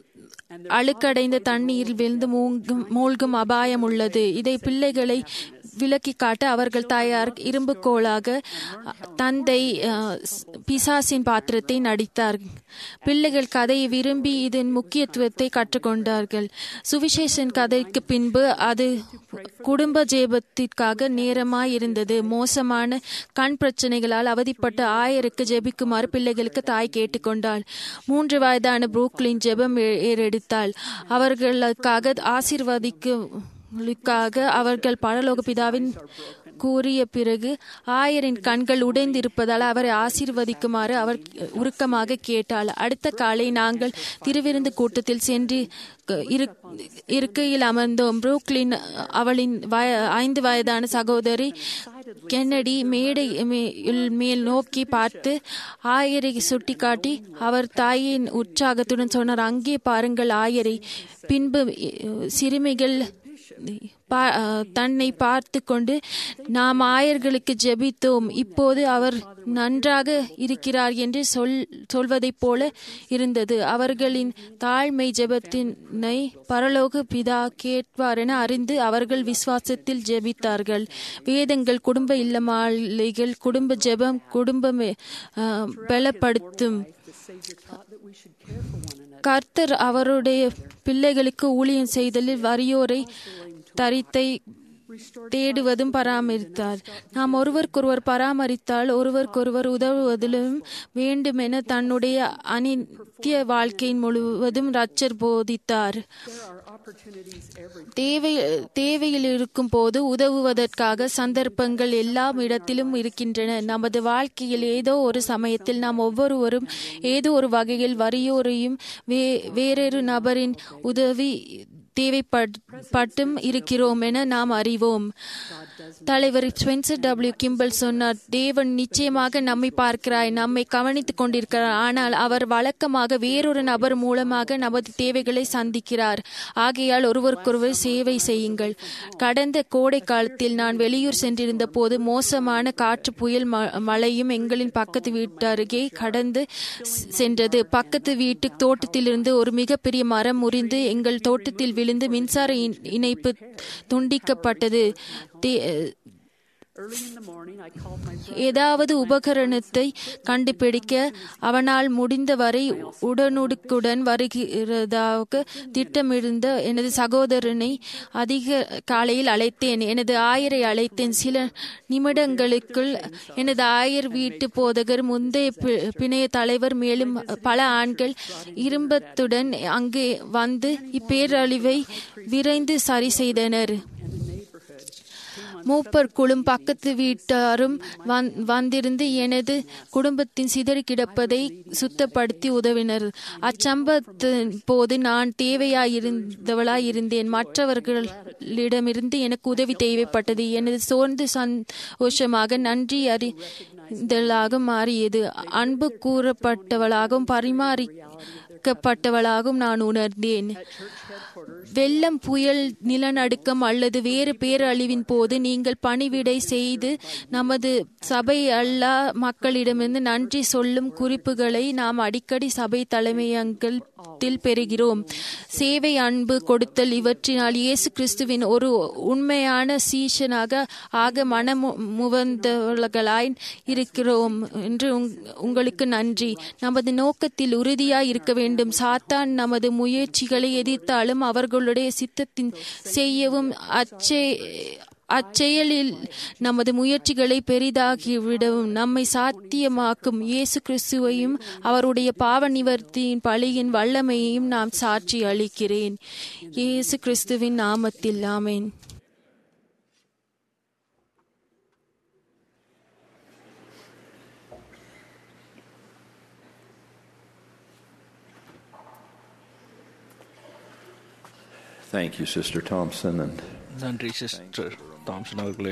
அழுக்கடைந்த தண்ணீரில் விழுந்து மூழ்கும் அபாயம் உள்ளது. இதை பிள்ளைகளை விளக்கி காட்ட அவர்கள் தாயார் இரும்புக்கோளாக தந்தை பிசாசின் பாத்திரத்தை நடித்தார். பிள்ளைகள் கதையை விரும்பி இதன் முக்கியத்துவத்தை கற்றுக்கொண்டார்கள். சுவிசேஷன் கதைக்கு பின்பு அது குடும்ப ஜெபத்திற்காக நேரமாயிருந்தது. மோசமான கண் பிரச்சனைகளால் அவதிப்பட்ட ஆயருக்கு ஜெபிக்குமாறு பிள்ளைகளுக்கு தாய் கேட்டுக்கொண்டாள். 3 வயதான புரூக்லின் ஜெபம் ஏறெடுத்தாள். அவர்களுக்காக ஆசீர்வதிக்காக அவர்கள் பரலோக பிதாவின் கூறிய பிறகு ஆயரின் கண்கள் உடைந்திருப்பதால் அவரை ஆசீர்வதிக்குமாறு அவர் உருக்கமாக கேட்டாள். அடுத்த காலை நாங்கள் திருவிருந்து கூட்டத்தில் சென்று இருக்கையில் அமர்ந்தோம். புரூக்லின் அவளின் 5 வயதான சகோதரி கென்னடி மேடை மேல் நோக்கி பார்த்து ஆயரை சுட்டிக்காட்டி அவர் தாயின் உற்சாகத்துடன் சொன்னார், அங்கே பாருங்கள் ஆயரை. பின்பு சிறுமிகள் தன்னை பார்த்து கொண்டு, நாம் ஆயர்களுக்கு ஜெபித்தோம், இப்போது அவர் நன்றாக இருக்கிறார் என்று சொல்வதைப் போல இருந்தது. அவர்களின் தாழ்மை ஜெபத்தினை பரலோக பிதா கேட்பார் என அறிந்து அவர்கள் விசுவாசத்தில் ஜெபித்தார்கள். வேதங்கள் குடும்ப இல்லமாலைகள், குடும்ப ஜெபம் குடும்பம் பலப்படுத்தும். கர்த்தர் அவருடைய பிள்ளைகளுக்கு ஊழியம் செய்தலில் வறியோரை தரித்தை தேடுவதும் பராமரித்தார். நாம் ஒருவருக்கொருவர் பராமரித்தால் ஒருவருக்கொருவர் உதவுவதிலும் வேண்டுமென தன்னுடைய அனித்திய வாழ்க்கையின் முழுவதும் ரட்சர் போதித்தார். தேவையில் இருக்கும் போது உதவுவதற்காக சந்தர்ப்பங்கள் எல்லா இடத்திலும் இருக்கின்றன. நமது வாழ்க்கையில் ஏதோ ஒரு சமயத்தில் நாம் ஒவ்வொருவரும் ஏதோ ஒரு வகையில் வறியோரையும் வேறொரு நபரின் உதவி தேவைப்பட்டும் இருக்கிறோம் என நாம் அறிவோம். தலைவர் ஸ்பென்சர் டபிள்யூ கிம்பல் சொன்னார், தேவன் நிச்சயமாக நம்மை பார்க்கிறார், நம்மை கவனித்துக் கொண்டிருக்கிறார். ஆனால் அவர் வழக்கமாக வேறொரு நபர் மூலமாக நமது தேவைகளை சந்திக்கிறார். ஆகையால் ஒருவருக்கொருவர் சேவை செய்யுங்கள். கடந்த கோடை காலத்தில் நான் வெளியூர் சென்றிருந்த போது மோசமான காற்று புயல் மழையும் எங்களின் பக்கத்து வீட்டு அருகே கடந்து சென்றது. பக்கத்து வீட்டு தோட்டத்திலிருந்து ஒரு மிகப்பெரிய மரம் முறிந்து எங்கள் தோட்டத்தில் விழுந்து மின்சார இணைப்பு துண்டிக்கப்பட்டது. ஏதாவது உபகரணத்தை கண்டுபிடிக்க அவனால் முடிந்தவரை உடனுக்குடன் வருகிறதாக திட்டமிருந்த எனது சகோதரனை அதிக காலையில் அழைத்தேன். எனது ஆயரை அழைத்தேன். சில நிமிடங்களுக்குள் எனது ஆயர் வீட்டு போதகர், முந்தைய பிணைய தலைவர், மேலும் பல ஆண்கள் இரும்பத்துடன் அங்கே வந்து இப்பேரழிவை விரைந்து சரி செய்தனர். மூப்பர் குழும் பக்கத்து வீட்டாரும் வந்திருந்து எனது குடும்பத்தின் சிதறி கிடப்பதை சுத்தப்படுத்தி உதவினர். அச்சம்பவத்தின் போது நான் தேவையாயிருந்தவளாயிருந்தேன். மற்றவர்களிடமிருந்து எனக்கு உதவி தேவைப்பட்டது. எனது சோர்ந்து சந்தோஷமாக நன்றி அறிந்தலாக மாறியது. அன்பு கூறப்பட்டவளாகவும் பரிமாறிக்கப்பட்டவளாகவும் நான் உணர்ந்தேன். வெள்ளம், புயல், நிலநடுக்கம் அல்லது வேறு பேரழிவின் போது நீங்கள் பணிவிடை செய்து நமது சபை அல்லா மக்களிடமிருந்து நன்றி சொல்லும் குறிப்புகளை நாம் அடிக்கடி சபை தலைமையங்கத்தில் பெறுகிறோம். சேவை, அன்பு கொடுத்தல் இவற்றினால் இயேசு கிறிஸ்துவின் ஒரு உண்மையான சீஷனாக ஆக மனமுவந்தவர்களாய் இருக்கிறோம் என்று உங்களுக்கு நன்றி. நமது நோக்கத்தில் உறுதியாய் இருக்க வேண்டும். சாத்தான் நமது முயற்சிகளை எதிர்த்தாலும் அவர்களுடைய சித்தத்தின் செய்யவும் அச்செயலில் நமது முயற்சிகளை பெரிதாகிவிடவும் நம்மை சாத்தியமாக்கும் இயேசு கிறிஸ்துவையும் அவருடைய பாவ நிவர்த்தியின் பலியின் வல்லமையையும் நான் சாட்சி அளிக்கிறேன். இயேசு கிறிஸ்துவின் நாமத்தில் ஆமென். Thank you, Sister Thompson. And நன்றி சிஸ்டர் தாம்சன் அவர்களே.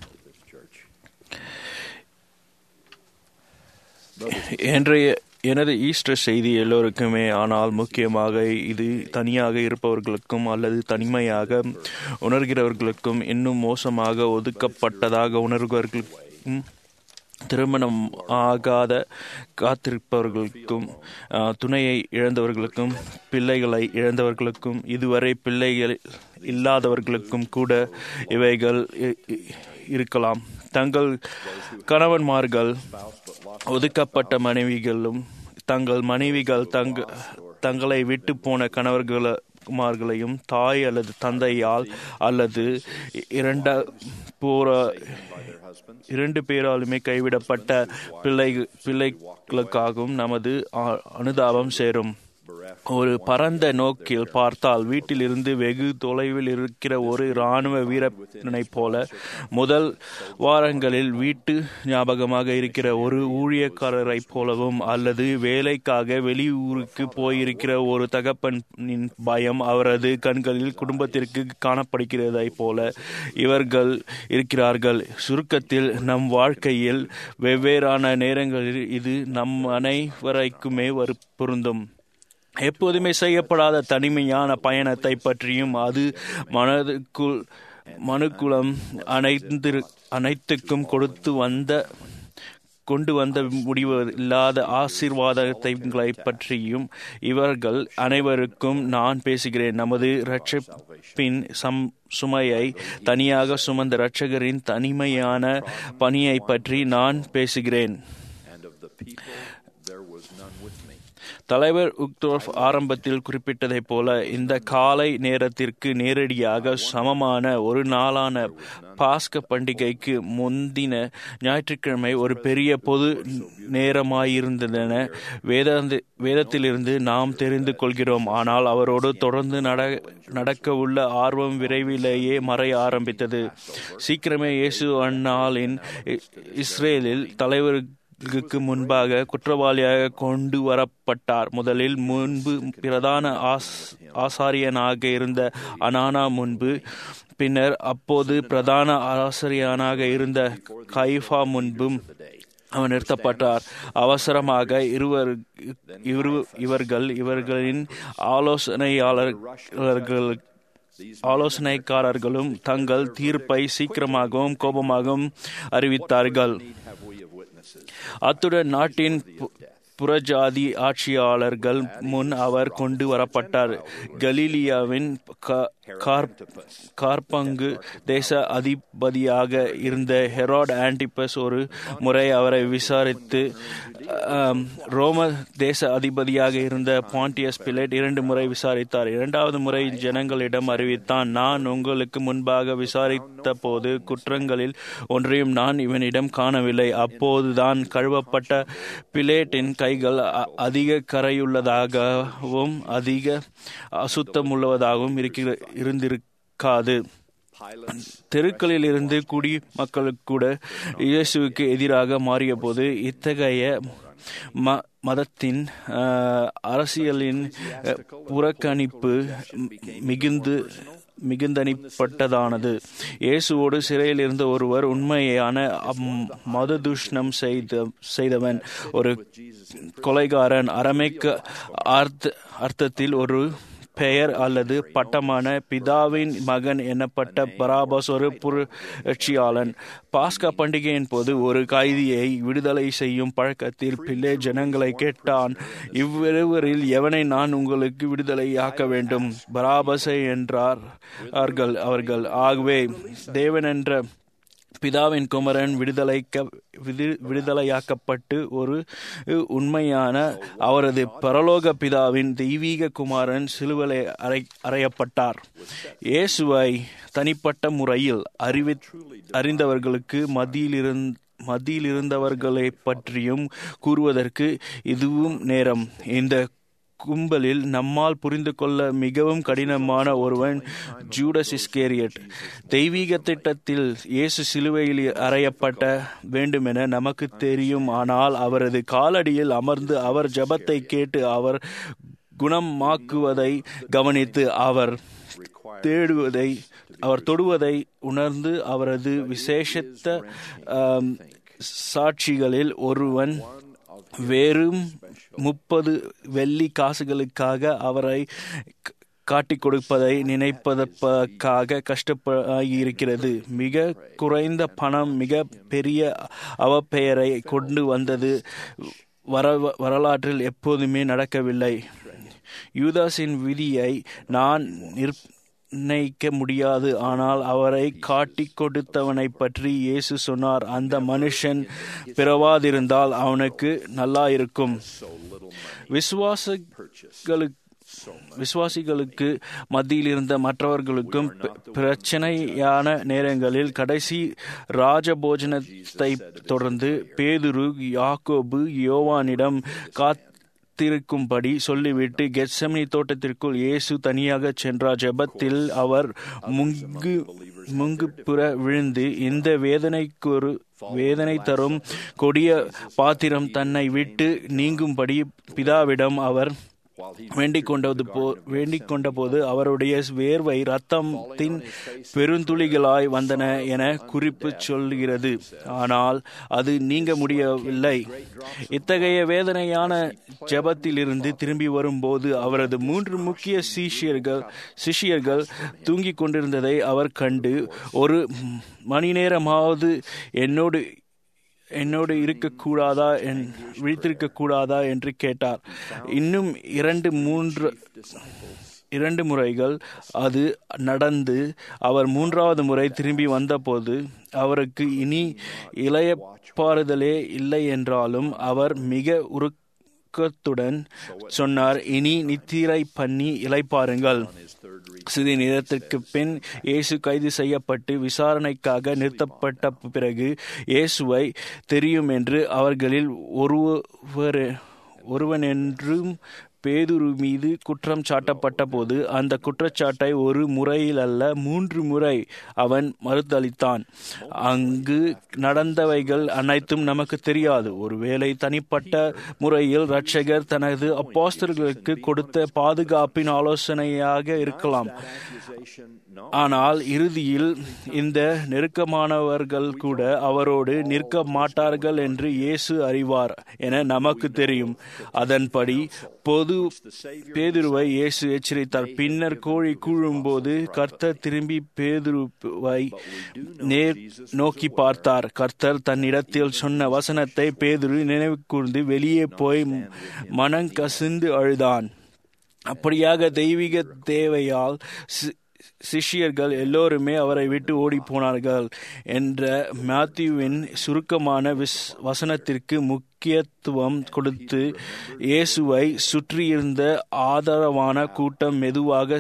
எனது ஈஸ்டர் செய்தி எல்லோருக்குமே, ஆனால் முக்கியமாக இது தனியாக இருப்பவர்களுக்கும் அல்லது தனிமையாக உணர்கிறவர்களுக்கும், இன்னும் மோசமாக ஒதுக்கப்பட்டதாக உணர்கிறவர்களுக்கும் திருமணம் ஆகாத காத்திருப்பவர்களுக்கும், துணையை இழந்தவர்களுக்கும், பிள்ளைகளை இழந்தவர்களுக்கும், இதுவரை பிள்ளைகள் இல்லாதவர்களுக்கும் கூட இவைகள் இருக்கலாம். தங்கள் கணவன்மார்கள், ஒதுக்கப்பட்ட மனைவிகளும், தங்கள் மனைவிகள் தங்களை விட்டு போன கணவர்களையும், தாய் அல்லது தந்தையால் அல்லது இரண்டு பேராலுமே கைவிடப்பட்ட பிள்ளைகளுக்காகவும் நமது அனுதாபம் சேரும். ஒரு பரந்த நோக்கில் பார்த்தால், வீட்டிலிருந்து வெகு தொலைவில் இருக்கிற ஒரு இராணுவ வீரனைப் போல, முதல் வாரங்களில் வீட்டு ஞாபகமாக இருக்கிற ஒரு ஊழியக்காரரைப் போலவும், அல்லது வேலைக்காக வெளியூருக்கு போயிருக்கிற ஒரு தகப்பனின் பயம் அவரது கண்களில் குடும்பத்திற்கு காணப்படுகிறதைப் போல இவர்கள் இருக்கிறார்கள். சுருக்கத்தில், நம் வாழ்க்கையில் வெவ்வேறான நேரங்களில் இது நம் அனைவரைக்குமே பொருந்தும். எப்போதுமே செய்யப்படாத தனிமையான பயணத்தை பற்றியும், அது மனுக்குலம் அனைத்துக்கும் கொண்டு வந்த முடிவு இல்லாத ஆசீர்வாதங்களை பற்றியும் இவர்கள் அனைவருக்கும் நான் பேசுகிறேன். நமது இரட்சிப்பின் சுமையை தனியாக சுமந்த இரட்சகரின் தனிமையான பணியை பற்றி நான் பேசுகிறேன். தலைவர் உக்தோர்ஃப் ஆரம்பத்தில் குறிப்பிட்டதைப் போல, இந்த காலை நேரத்திற்கு நேரடியாக சமமான ஒரு நாளான பாஸ்க பண்டிகைக்கு முந்தின ஞாயிற்றுக்கிழமை ஒரு பெரிய பொது நேரமாயிருந்ததென வேதத்திலிருந்து நாம் தெரிந்து கொள்கிறோம். ஆனால் அவரோடு தொடர்ந்து நடக்க உள்ள ஆர்வம் விரைவிலேயே மறைய ஆரம்பித்தது. சீக்கிரமே இயேசு அந்நாளின் இஸ்ரேலில் தலைவருக்கு முன்பாக குற்றவாளியாக கொண்டு வரப்பட்டார். முதலில் பிரதான ஆசாரியனாக இருந்த அனானா முன்பு, பின்னர் அப்போது பிரதான ஆசாரியனாக இருந்த கைஃபா முன்பும் அவர் நிறுத்தப்பட்டார். அவசரமாக இவர்களின் ஆலோசனைக்காரர்களும் தங்கள் தீர்ப்பை சீக்கிரமாகவும் கோபமாகவும் அறிவித்தார்கள். அத்துடன் நாட்டின் புறஜாதி ஆட்சியாளர்கள் முன் அவர் கொண்டு வரப்பட்டார். கலீலியாவின் கார்பங்கு தேச அதிபதியாக இருந்த ஹெரோட் ஆன்டிபஸ் ஒரு முறை அவரை விசாரித்து, ரோம தேச அதிபதியாக இருந்த பாண்டியஸ் பிலேட் 2 முறை விசாரித்தார். 2வது முறை ஜனங்களிடம் அறிவித்தான், நான் உங்களுக்கு முன்பாக விசாரித்த போது குற்றங்களில் ஒன்றையும் நான் இவனிடம் காணவில்லை. அப்போதுதான் கழுவப்பட்ட பிலேட்டின் கைகள் அதிக கரையுள்ளதாகவும் அதிக அசுத்தமுள்ளதாகவும் இருந்திருக்காது. தெருக்களில் இருந்து குடிமக்களுக்கு கூட இயேசுவுக்கு எதிராக மாறிய போது இத்தகைய மதத்தின் அரசியலின் புறக்கணிப்பு மிகுந்தனிப்பட்டதானது. இயேசுவோடு சிறையில் இருந்த ஒருவர் உண்மையான மததூஷணம் செய்தவன், ஒரு கொலைகாரன், அரமேக்க அர்த்தத்தில் ஒரு பெயர் அல்லது பட்டமான பிதாவின் மகன் எனப்பட்ட பராபாஸ் ஒரு புரட்சியாளன். பாஸ்கா பண்டிகையின் போது ஒரு கைதியை விடுதலை செய்யும் பழக்கத்தில் பிள்ளை ஜனங்களை கேட்டான், இவ்விருவரில் எவனை நான் உங்களுக்கு விடுதலையாக்க வேண்டும்? பராபாசை என்றார்கள் அவர்கள். ஆகவே தேவன் என்ற பிதாவின் குமரன் விடுதலையாக்கப்பட்டு ஒரு உண்மையான அவரது பரலோக பிதாவின் தெய்வீக குமாரன் சிலுவையில் அறையப்பட்டார். இயேசுவை தனிப்பட்ட முறையில் அறிந்தவர்களுக்கு மத்தியில் இருந்தவர்களை பற்றியும் கூறுவதற்கு இதுவும் நேரம். இந்த கும்பலில் நம்மால் புரிந்து கொள்ள மிகவும் கடினமான ஒருவன் ஜூடஸ் இஸ்கேரியட். தெய்வீக திட்டத்தில் இயேசு சிலுவையில் அறையப்பட வேண்டுமென நமக்கு தெரியும். ஆனால் அவரது காலடியில் அமர்ந்து அவர் ஜெபத்தை கேட்டு அவர் குணமாக்குவதை கவனித்து அவர் தொடுவதை உணர்ந்து அவரது விசேஷத்த சாட்சிகளில் ஒருவன் வெறும் 30 வெள்ளி காசுகளுக்காக அவரை காட்டிக் கொடுப்பதை நினைப்பதற்காக கஷ்டப்பட்டிருக்கிறது. மிக குறைந்த பணம் மிக பெரிய அவப்பெயரை கொண்டு வந்தது வரலாற்றில் எப்போதுமே நடக்கவில்லை. யூதாஸின் விதியை நான் நிர்ணயிக்க முடியாது, ஆனால் அவரை காட்டிக் கொடுத்தவனை பற்றி இயேசு சொன்னார், அந்த மனுஷன் பிறவாதிருந்தால் அவனுக்கு நல்லா இருக்கும். விசுவாசிகளுக்கு மத்தியில் இருந்த மற்றவர்களுக்கும் பிரச்சனையான நேரங்களில் கடைசி ராஜபோஜனத்தை தொடர்ந்து பேதுரு யாக்கோபு யோவானிடம் காத்திருக்கும்படி சொல்லிவிட்டு கெத்செமனி தோட்டத்திற்குள் இயேசு தனியாக சென்றார். ஜெபத்தில் அவர் முங்குப்புற விழுந்து, இந்த வேதனை தரும் கொடிய பாத்திரம் தன்னை விட்டு நீங்கும்படி பிதாவிடம் அவர் வேண்டிக் கொண்ட போது அவருடைய வேர்வை இரத்தத்தின் பெருந்துளிகளாய் வந்தன என குறிப்பு சொல்கிறது. ஆனால் அது நீங்க முடியவில்லை. இத்தகைய வேதனையான ஜெபத்திலிருந்து திரும்பி வரும்போது அவரது 3 முக்கிய சிஷ்யர்கள் தூங்கிக் கொண்டிருந்ததை அவர் கண்டு, ஒரு மணி நேரமாவது என்னோடு இருக்கக்கூடாதா, விழித்திருக்க கூடாதா என்று கேட்டார். இன்னும் 2 முறைகள் அது நடந்து அவர் 3வது முறை திரும்பி வந்தபோது அவருக்கு இனி இளைப்பாறுதலே இல்லை என்றாலும் அவர் மிக உருக்கத்துடன் சொன்னார், இனி நித்திரை பண்ணி இளைப்பாருங்கள். சிறிது நேரத்திற்கு பின் இயேசு கைது செய்யப்பட்டு விசாரணைக்காக நிறுத்தப்பட்ட பிறகு இயேசுவை தெரியும் என்று அவர்களில் ஒருவனென்றும் பேதுரு மீது குற்றம் சாட்டப்பட்ட போது அந்த குற்றச்சாட்டை 1 முறையில் அல்ல 3 முறை அவன் மறுதளித்தான். அங்கு நடந்தவைகள் அனைத்தும் நமக்கு தெரியாது. ஒருவேளை தனிப்பட்ட முறையில் இரட்சகர் தனது அப்போஸ்தலர்களுக்கு கொடுத்த பாதுகாப்பின் ஆலோசனையாக இருக்கலாம். ஆனால் இறுதியில் இந்த நெருக்கமானவர்கள் கூட அவரோடு நிற்க மாட்டார்கள் என்று இயேசு அறிவார் என நமக்கு தெரியும். அதன்படி பேதுருவை இயேசு எச்சரித்தார். பின்னர் கோழி கூழும்போது கர்த்தர் திரும்பி பேதுருவை நோக்கி பார்த்தார். கர்த்தர் தன்னிடத்தில் சொன்ன வசனத்தை பேதுரு நினைவு கூர்ந்து வெளியே போய் மனங்கசிந்து அழுதான். அப்படியாக தெய்வீக தேவையால் சிஷ்யர்கள் எல்லோருமே அவரை விட்டு ஓடி போனார்கள் என்ற மாத்யூவின் சுருக்கமான வசனத்திற்கு முக்கியத்துவம் கொடுத்து இயேசுவை சுற்றியிருந்த ஆதரவான கூட்டம் மெதுவாக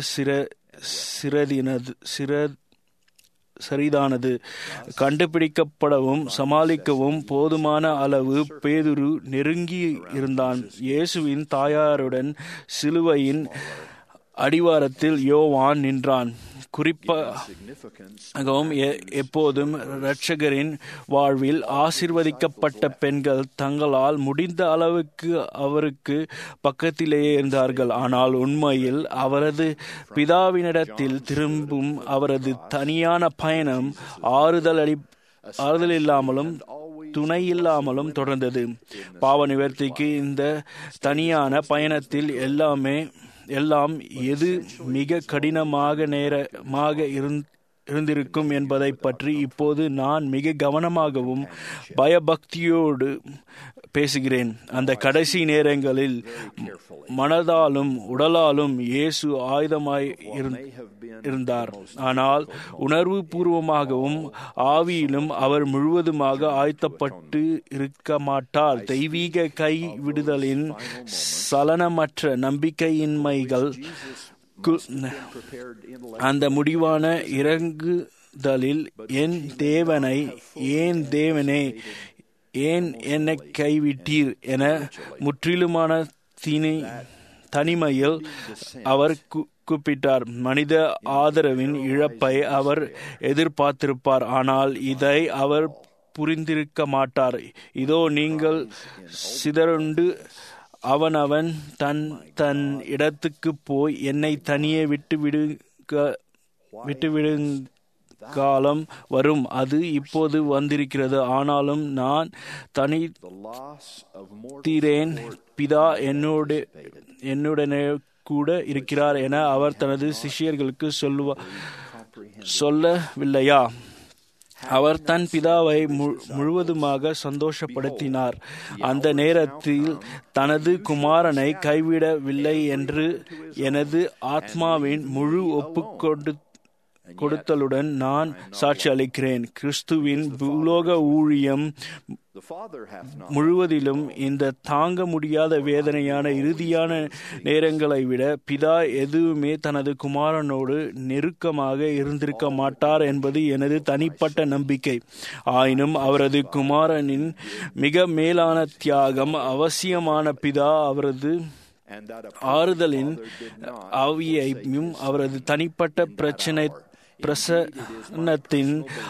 சரிதானது. கண்டுபிடிக்கப்படவும் சமாளிக்கவும் போதுமான அளவு பேதுரு நெருங்கி இருந்தான். இயேசுவின் தாயாருடன் சிலுவையின் அடிவாரத்தில் யோவான் நின்றான். குறிப்பாகவும் எப்போதும் இரட்சகரின் வாழ்வில் ஆசீர்வதிக்கப்பட்ட பெண்கள் தங்களால் முடிந்த அளவுக்கு அவருக்கு பக்கத்திலேயே இருந்தார்கள். ஆனால் உண்மையில் அவரது பிதாவினிடத்தில் திரும்பும் அவரது தனியான பயணம் ஆறுதல் இல்லாமலும் துணை இல்லாமலும் தொடர்ந்தது. பாவ நிவர்த்திக்கு இந்த தனியான பயணத்தில் எல்லாம் எது மிக கடினமாக இருந்திருக்கும் என்பதை பற்றி இப்போது நான் மிக கவனமாகவும் பயபக்தியோடு பேசுகிறேன். அந்த கடைசி நேரங்களில் மனதாலும் உடலாலும் இயேசு ஆயுதமாய் இருந்தார். ஆனால் உணர்வு பூர்வமாகவும் ஆவியிலும் அவர் முழுவதுமாக ஆயத்தப்பட்டு இருக்க மாட்டார். தெய்வீக கைவிடுதலின் சலனமற்ற நம்பிக்கையின்மைகள் அந்த முடிவான இறங்குதலில் என் தேவனை, ஏன் தேவனே ஏன் என்னை கைவிட்டீர் என முற்றிலுமான தனிமையில் அவர் கூப்பிட்டார். மனித ஆதரவின் இழப்பை அவர் எதிர்பார்த்திருப்பார். ஆனால் இதை அவர் புரிந்திருக்க மாட்டார். இதோ நீங்கள் சிதறுண்டு அவனவன் தன் இடத்துக்கு போய் என்னை தனியே விட்டுவிடும் காலம் வரும். அது இப்போது வந்திருக்கிறது. ஆனாலும் நான் தனித்தீரேன். பிதா என்னுடனே கூட இருக்கிறார் என அவர் தனது சிஷ்யர்களுக்கு சொல்லவில்லையா? அவர் தன் பிதாவை முழுவதுமாக சந்தோஷப்படுத்தினார். அந்த நேரத்தில் தனது குமாரனை கைவிடவில்லை என்று எனது ஆத்மாவின் முழு கொடுத்தலுடன் நான் சாட்சி அளிக்கிறேன். கிறிஸ்துவின் பூலோக ஊழியம் முழுவதிலும் இந்த தாங்க முடியாத வேதனையான இறுதியான நேரங்களை விட பிதா எதுவுமே தனது குமாரனோடு நெருக்கமாக இருந்திருக்க மாட்டார் என்பது எனது தனிப்பட்ட நம்பிக்கை. ஆயினும் அவரது குமாரனின் மிக மேலான தியாகம் அவசியமான பிதா அவரது ஆறுதலின் ஆவியையும் அவரது தனிப்பட்ட பிரசன்னத்தின்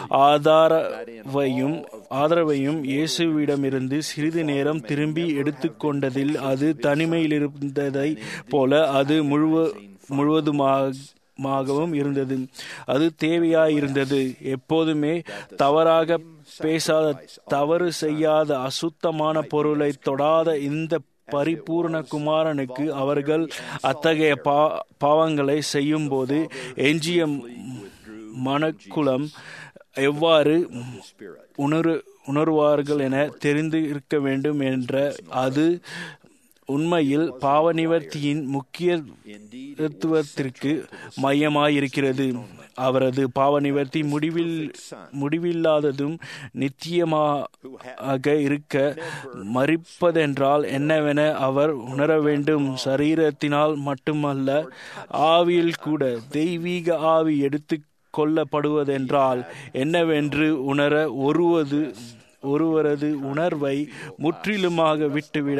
ஆதரவையும் இயேசுவிடமிருந்து சிறிது நேரம் திரும்பி எடுத்துக்கொண்டதில் அது தனிமையிலிருந்ததை போல அது முழுவதுமாகவும் இருந்தது. அது தேவையாயிருந்தது. எப்போதுமே தவறாக பேசாத, தவறு செய்யாத, அசுத்தமான பொருளை தொடாத இந்த பரிபூர்ண குமாரனுக்கு அவர்கள் அத்தகைய பாவங்களை செய்யும் போது எஞ்சிய மனக்குலம் எவ்வாறு உணர்வார்கள் என தெரிந்து இருக்க வேண்டும் என்ற அது உண்மையில் பாவ நிவர்த்தியின் முக்கியத்துவத்திற்கு மையமாயிருக்கிறது. அவரது பாவ நிவர்த்தி முடிவில்லாததும் நித்தியமாக இருக்க மறிப்பதென்றால் என்னவென அவர் உணர வேண்டும். சரீரத்தினால் மட்டுமல்ல, ஆவியில் கூட. தெய்வீக ஆவி எடுத்து கொள்ளப்படுவதென்றால் என்னவென்று உணர ஒருவரது உணர்வை முற்றிலுமாக விட்டுவிட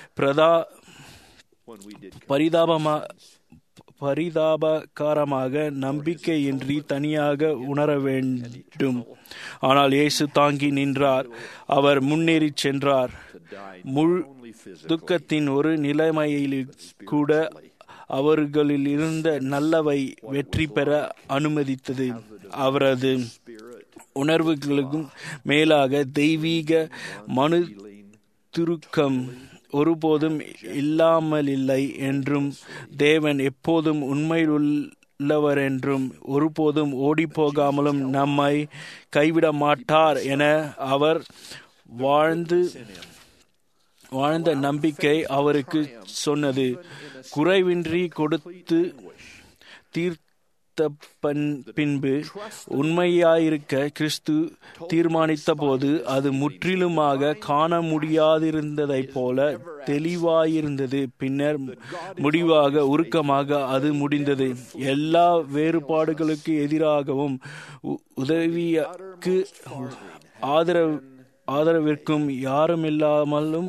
பரிதாபகாரமாக நம்பிக்கையின்றி தனியாக உணர வேண்டும். ஆனால் இயேசு தாங்கி நின்றார். அவர் முன்னேறி சென்றார். முழு துக்கத்தின் ஒரு நிலைமையில் கூட அவர்களில் இருந்த நல்லவை வெற்றி பெற அனுமதித்தது. அவரது உணர்வுகளுக்கும் மேலாக தெய்வீக மனு திருக்கம் ஒருபோதும் இல்லாமலில்லை என்றும் தேவன் எப்போதும் உண்மையுள்ளவர் என்றும் ஒருபோதும் ஓடிப்போகாமலும் நம்மை கைவிட மாட்டார் என அவர் வாழ்ந்த நம்பிக்கை அவருக்கு சொன்னது. குறைவின்றி கொடுத்து தீர்த்த பின்பு உண்மையாயிருக்க கிறிஸ்து தீர்மானித்த போது அது முற்றிலுமாக காண முடியாதிருந்ததைப் போல தெளிவாயிருந்தது. பின்னர் முடிவாக உருக்கமாக அது முடிந்தது. எல்லா வேறுபாடுகளுக்கு எதிராகவும் உதவிக்கு ஆதரவிற்கும் யாருமில்லாமலும்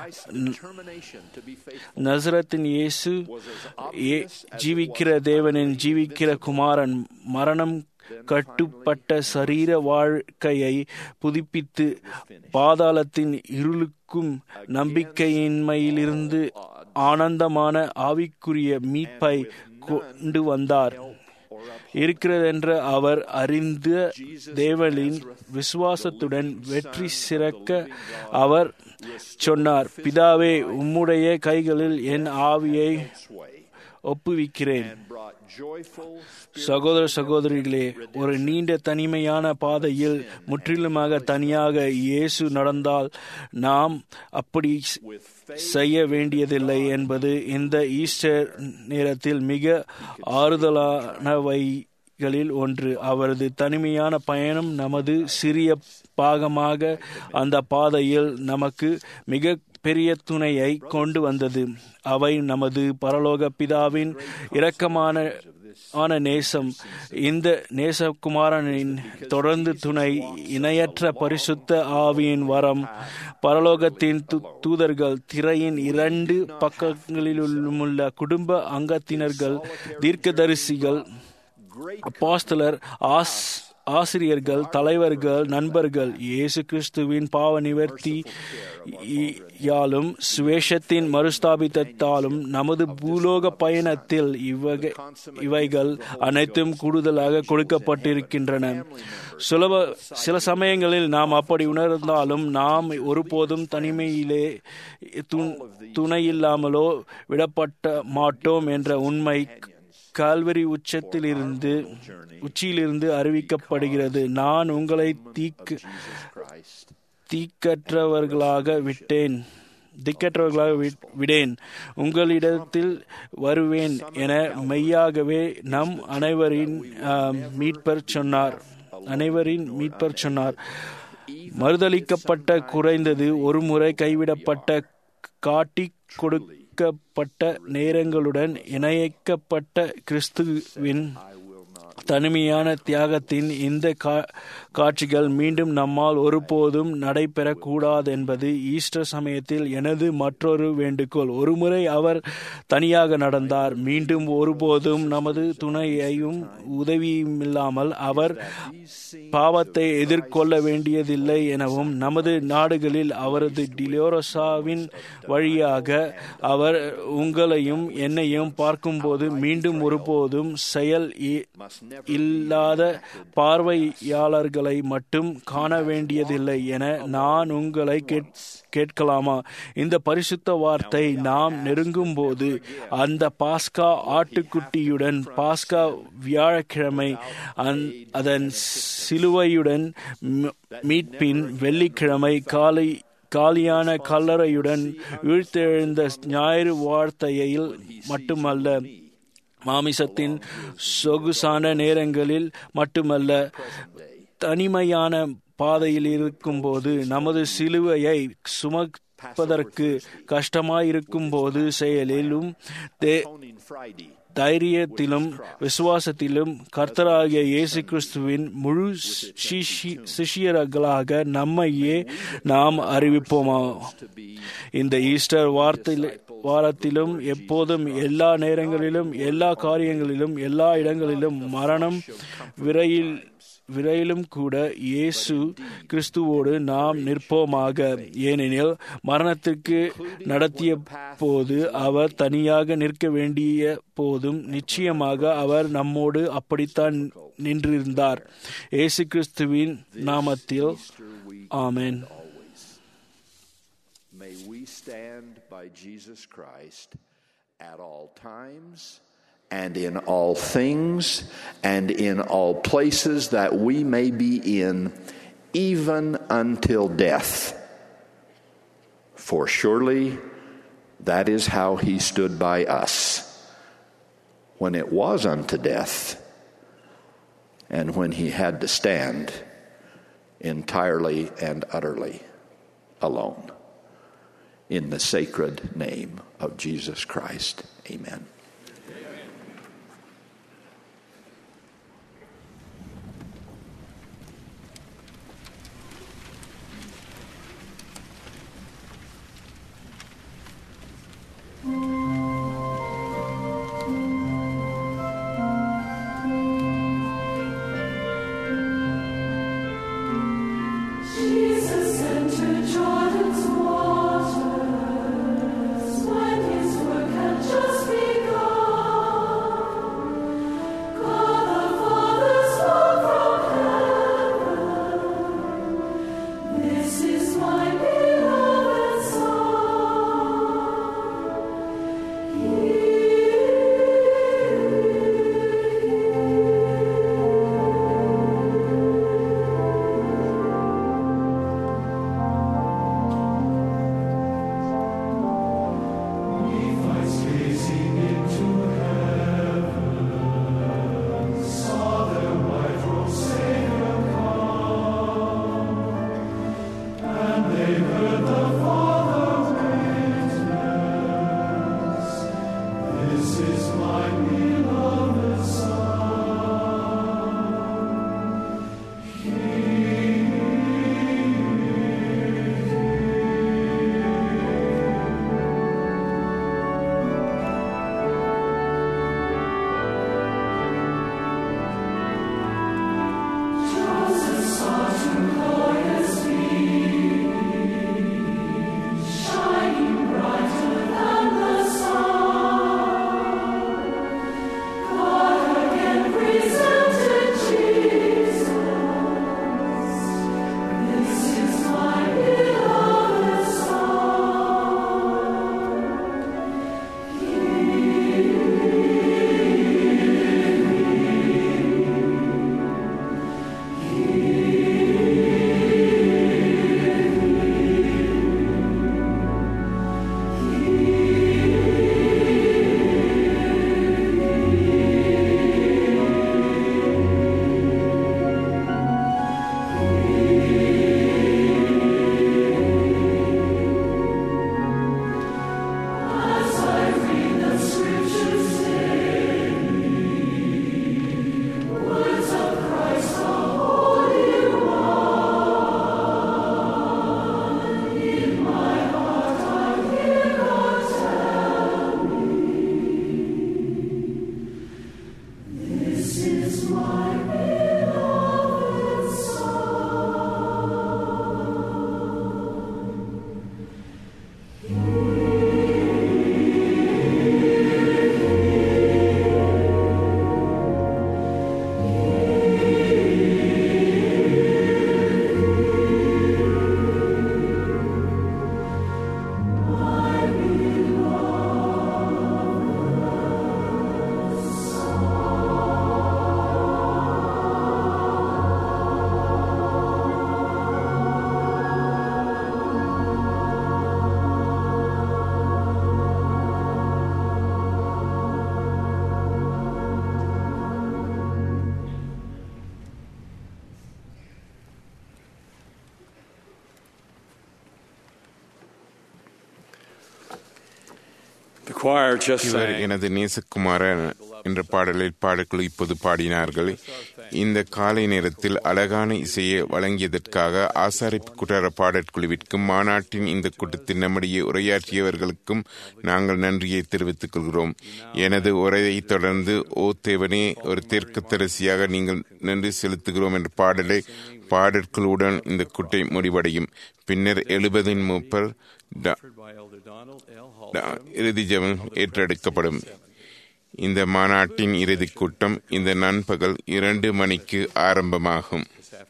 நசரத்தின் இயேசு ஜீவிக்கிற தேவனின் ஜீவிக்கிற குமாரன் மரணம் கட்டுப்பட்ட சரீர வாழ்க்கையை புதுப்பித்து பாதாளத்தின் இருளுக்கும் நம்பிக்கையின்மையிலிருந்து ஆனந்தமான ஆவிக்குரிய மீட்பை கொண்டு வந்தார். இருக்கிறதென்ற அவர் அறிந்த தேவனின் விசுவாசத்துடன் வெற்றி சிறக்க அவர் சொன்னார், பிதாவே, உம்முடைய கைகளில் என் ஆவியை ஒப்புவிக்கிறேன். சகோதர சகோதரிகளே, ஒரு நீண்ட தனிமையான பாதையில் முற்றிலுமாக தனியாக இயேசு நடந்தால் நாம் அப்படி செய்ய வேண்டியதில்லை என்பது இந்த ஈஸ்டர் நேரத்தில் மிக ஆறுதலானவைகளில் ஒன்று. அவரது தனிமையான பயணம் நமது சிறிய பாகமாக அந்த பாதையில் நமக்கு மிக பெரிய துணையை கொண்டு வந்தது. அவை நமது பரலோக பிதாவின் இரக்கமான நேசம், இந்த நேசகுமாரனின் தொடர்ந்து துணை, இணையற்ற பரிசுத்த ஆவியின் வரம், பரலோகத்தின் தூதர்கள், திரையின் 2 பக்கங்களிலுள்ள குடும்ப அங்கத்தினர்கள், தீர்க்கதரிசிகள், அப்போஸ்தலர், ஆசிரியர்கள், தலைவர்கள், நண்பர்கள் இயேசு கிறிஸ்துவின் பாவ நிவர்த்தியாலும் சுவேஷத்தின் மறுஸ்தாபித்தாலும் நமது பூலோக பயணத்தில் இவைகள் அனைத்தும் கூடுதலாக கொடுக்கப்பட்டிருக்கின்றன. சில சமயங்களில் நாம் அப்படி உணர்ந்தாலும் நாம் ஒருபோதும் தனிமையிலே துணையில்லாமலோ விடப்பட்ட மாட்டோம் என்ற உண்மை கால்வரி உச்சியிலிருந்து அறிவிக்கப்படுகிறது. நான் உங்களை திக்கற்றவர்களாக விடேன், உங்களிடத்தில் வருவேன் என மெய்யாகவே நம் அனைவரின் மீட்பர் சொன்னார். மறுதளிக்கப்பட்ட, குறைந்தது ஒரு முறை கைவிடப்பட்ட, காட்டிக் கொடுக்கப்பட்ட நேரங்களுடன் இணைக்கப்பட்ட கிறிஸ்துவின் தனிமையான தியாகத்தின் இந்த காட்சிகள் மீண்டும் நம்மால் ஒருபோதும் நடைபெறக்கூடாது என்பது ஈஸ்டர் சமயத்தில் எனது மற்றொரு வேண்டுகோள். ஒருமுறை அவர் தனியாக நடந்தார். மீண்டும் ஒருபோதும் நமது துணையையும் உதவியுமில்லாமல் அவர் பாவத்தை எதிர்கொள்ள வேண்டியதில்லை எனவும், நமது நாடுகளில் அவரது டிலோரசாவின் வழியாக அவர் உங்களையும் என்னையும் பார்க்கும்போது மீண்டும் ஒருபோதும் செயல் இல்லாத பார்வையாளர்களை மட்டும் காண வேண்டியதில்லை என நான் உங்களை கேட்கலாமா? இந்த பரிசுத்த வார்த்தை நாம் நெருங்கும் போது அந்த பாஸ்கா ஆட்டுக்குட்டியுடன், பாஸ்கா வியாழக்கிழமை அதன் சிலுவையுடன், மீட்பின் வெள்ளிக்கிழமை காலியான கல்லறையுடன் வீழ்த்தெழுந்த ஞாயிறு வார்த்தையில் மட்டுமல்ல, மாமிசத்தின் சொகுசான நேரங்களில் மட்டுமல்ல, தனிமையான பாதையில் இருக்கும்போது, நமது சிலுவையை சுமப்பதற்கு கஷ்டமாயிருக்கும் போது, செயலிலும் தைரியத்திலும் விசுவாசத்திலும் கர்த்தராகிய இயேசு கிறிஸ்துவின் முழு சிஷ்யர்களாக நம்மையே நாம் அறிவிப்போமா? இந்த ஈஸ்டர் வாரத்திலும் எப்போதும், எல்லா நேரங்களிலும், எல்லா காரியங்களிலும், எல்லா இடங்களிலும் மரணம் விரையிலும் கூட இயேசு கிறிஸ்துவோடு நாம் நிற்போமாக. ஏனெனில் மரணத்திற்கு நடத்திய போது அவர் தனியாக நிற்க வேண்டிய போதும் நிச்சயமாக அவர் நம்மோடு அப்படித்தான் நின்றிருந்தார். இயேசு கிறிஸ்துவின் நாமத்தில் ஆமென். May we stand by Jesus Christ at all times and in all things and in all places that we may be in, even until death. For surely that is how he stood by us when it was unto death, and when he had to stand entirely and utterly alone. In the sacred name of Jesus Christ. Amen. Jesus entered Jordan's waters when his work had just begun. இவர் எனது நேசகுமாரன் என்ற பாடலில் பாடக்குழு இப்போது பாடினார்கள். இந்த காலை நேரத்தில் அழகான இசையை வழங்கியதற்காக ஆசாரிப்பு கூட்டார பாடற்குழுவிற்கும் மாநாட்டின் இந்த கூட்டத்தில் நம்முடைய உரையாற்றியவர்களுக்கும் நாங்கள் நன்றியை தெரிவித்துக் கொள்கிறோம். எனது உரையை தொடர்ந்து ஓ தேவனே ஒரு தீர்க்கதரிசியாக நீங்கள் நன்றி செலுத்துகிறோம் என்ற பாடலை பாடற்குழுவுடன் இந்த கூட்டை முடிவடையும். பின்னர் 70 மூப்பர் இறுதி ஜெபம் ஏற்றெடுக்கப்படும். இந்த மாநாட்டின் இறுதிக் கூட்டம் இந்த நண்பகல் 2 மணிக்கு ஆரம்பமாகும்.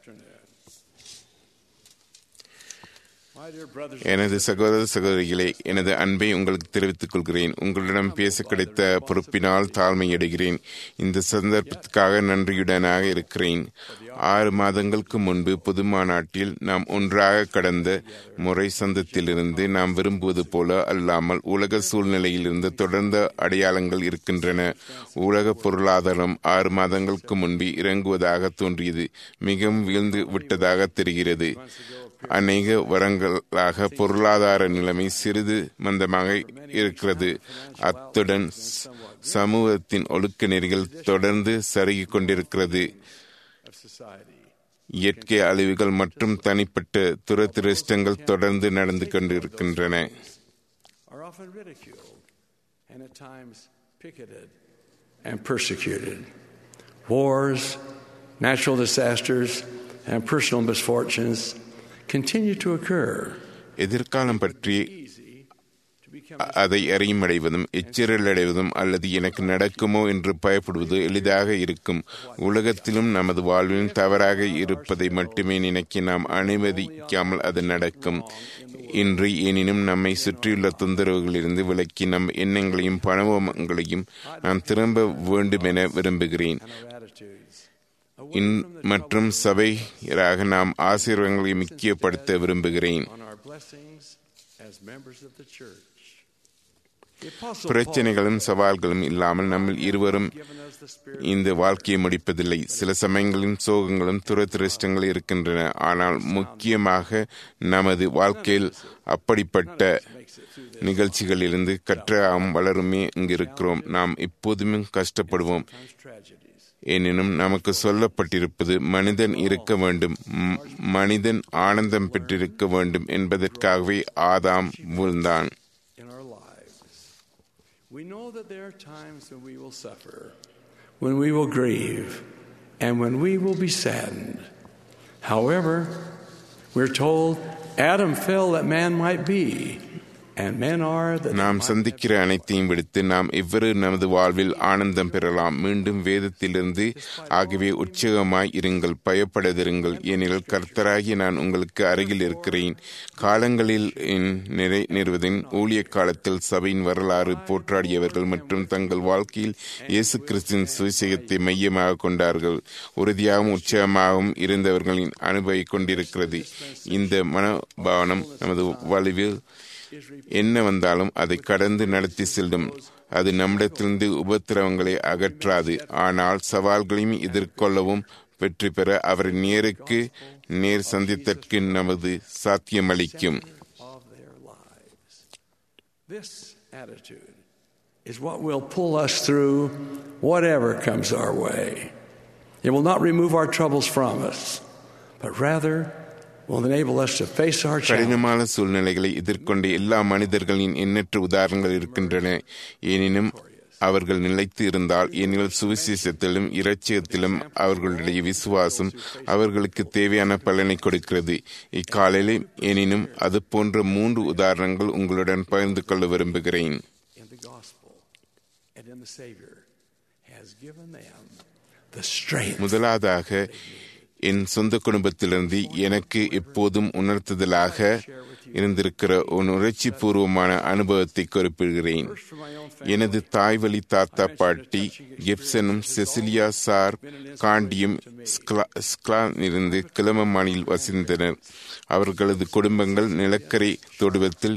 எனது சகோதர சகோதரிகளே, எனது அன்பை உங்களுக்கு தெரிவித்துக் கொள்கிறேன். உங்களிடம் பேச கிடைத்த பொறுப்பினால் தாழ்மையடைகிறேன். இந்த சந்தர்ப்பத்துக்காக நன்றியுடனாக இருக்கிறேன். 6 மாதங்களுக்கு முன்பு பொது மாநாட்டில் நாம் ஒன்றாக கடந்த முறை சந்தத்திலிருந்து நாம் விரும்புவது போல அல்லாமல் உலக சூழ்நிலையிலிருந்து தொடர்ந்த அடையாளங்கள் இருக்கின்றன. உலக பொருளாதாரம் 6 மாதங்களுக்கு முன்பு இறங்குவதாக தோன்றியது. மிகவும் வீழ்ந்து விட்டதாக தெரிகிறது. அநேக வருடங்களாக பொருளாதார நிலைமை சிறிது மந்தமாக இருக்கிறது. அத்துடன் சமூகத்தின் ஒழுக்க நெறிகள் தொடர்ந்து சருகிக் கொண்டிருக்கிறது. இயற்கை அழிவுகள் மற்றும் தனிப்பட்ட துரதிருஷ்டங்கள் தொடர்ந்து நடந்து கொண்டிருக்கின்றன. Wars, natural disasters, and personal misfortunes continue to occur. எதிர்காலம் பற்றி அதை அறியமடைவதும் எச்சரிக்கையடைவதும் அல்லது எனக்கு நடக்குமோ என்று பயப்படுவது எளிதாக இருக்கும். உலகத்திலும் நமது வாழ்விலும் தவறாக இருப்பதை மட்டுமே நினைக்க நாம் அனுமதிக்காமல் அது நடக்கும். இன்று எனினும் நம்மை சுற்றியுள்ள தொந்தரவுகளிலிருந்து விலக்கி நம் எண்ணங்களையும் பணவங்களையும் நான் திரும்ப வேண்டும் என விரும்புகிறேன். மற்றும் சபையராக நாம் ஆசீர்வாதங்களை முக்கியப்படுத்த விரும்புகிறேன். பிரச்சனைகளும் சவால்களும் இல்லாமல் நம்ம இருவரும் இந்த வாழ்க்கையை முடிப்பதில்லை. சில சமயங்களின் சோகங்களும் துரதிருஷ்டங்கள் இருக்கின்றன. ஆனால் முக்கியமாக நமது வாழ்க்கையில் அப்படிப்பட்ட நிகழ்ச்சிகளிலிருந்து கற்றாம் வளருமே இங்கிருக்கிறோம். நாம் எப்போதுமே கஷ்டப்படுவோம். எனினும் நமக்கு சொல்லப்பட்டிருப்பது மனிதன் இருக்க வேண்டும், மனிதன் ஆனந்தம் பெற்றிருக்க வேண்டும் என்பதற்காகவே ஆதாம் வீழ்ந்தான். We know that there are times when we will suffer, when we will grieve, and when we will be saddened. However, we're told Adam fell that man might be. நாம் சந்திக்கிற அனைத்தையும் விடுத்து நாம் எவ்வாறு நமது வாழ்வில் ஆனந்தம் பெறலாம். மீண்டும் வேதத்திலிருந்து, ஆகவே உற்சாகமாய் இருங்கள், பயப்படாதிருங்கள், ஏனெனில் கர்த்தராகிய நான் உங்களுக்கு அருகில் இருக்கிறேன். காலங்களில் நிறைவேறுவதின் ஊழிய காலத்தில் சபையின் வரலாறு போற்றாடியவர்கள் மற்றும் தங்கள் வாழ்க்கையில் இயேசு கிறிஸ்துவின் சுவிசேஷத்தை மையமாக கொண்டார்கள். உறுதியாகவும் உற்சாகமாகவும் இருந்தவர்களின் அனுபவிக் கொண்டிருக்கிறது. இந்த மனோபாவனம் நமது வாழ்வில் என்ன வந்தாலும் அதை கடந்து நடத்தி செல்லும். அது நம்மிடத்திலிருந்து உபத்திரவங்களை அகற்றாது. ஆனால் சவால்களையும் எதிர்கொள்ளவும் வெற்றி பெற அவரை நேருக்கு நேர் சந்தித்தற்கு நமது சாத்தியமளிக்கும். This attitude is what will pull us through whatever comes our way. It will not remove our troubles from us, but rather கடினமான சூழ்நிலைகளை எதிர்கொண்ட எல்லா மனிதர்களின் எண்ணற்ற உதாரணங்கள் இருக்கின்றன. எனினும் அவர்கள் நிலைத்து இருந்தால், எனினும் சுவிசேஷத்திலும் இரட்சியத்திலும் அவர்களுடைய விசுவாசம் அவர்களுக்கு தேவையான பலனை கொடுக்கிறது. இக்காலையில் எனினும் அது போன்ற 3 உதாரணங்கள் உங்களுடன் பகிர்ந்து கொள்ள விரும்புகிறேன். முதலாவதாக, என் சொந்த குடும்பத்திலிருந்து எனக்கு எப்போதும் உணர்த்துதலாக இருந்திருக்கிற ஒரு உணர்ச்சி பூர்வமான அனுபவத்தை குறிப்பிடுகிறேன். எனது தாய் வழி தாத்தா பாட்டி கிப்சனும் செசிலியா சார் காண்டியும் ஸ்கிலானிலிருந்து கிளமமானில் வசித்தனர். அவர்களது குடும்பங்கள் நிலக்கரை தொடுவத்தில்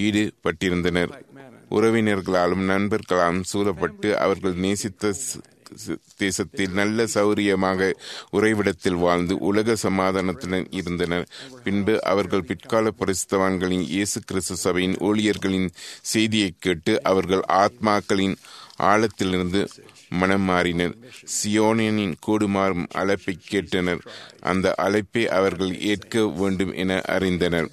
ஈடுபட்டிருந்தனர். உறவினர்களாலும் நண்பர்களாலும் சூழப்பட்டு அவர்கள் நேசித்த தேசத்தில் நல்ல சௌரியமாக உறைவிடத்தில் வாழ்ந்து உலக சமாதானத்துடன் இருந்தனர். பின்பு அவர்கள் பிற்கால பரிசுத்தவான்களின் இயேசு கிறிஸ்து சபையின் ஊழியர்களின் செய்தியை கேட்டு அவர்கள் ஆத்மாக்களின் ஆழத்திலிருந்து மனம் மாறினர். சியோனின் கூடுமாறும் அழைப்பை கேட்டனர். அந்த அழைப்பை அவர்கள் ஏற்க வேண்டும் என அறிந்தனர்.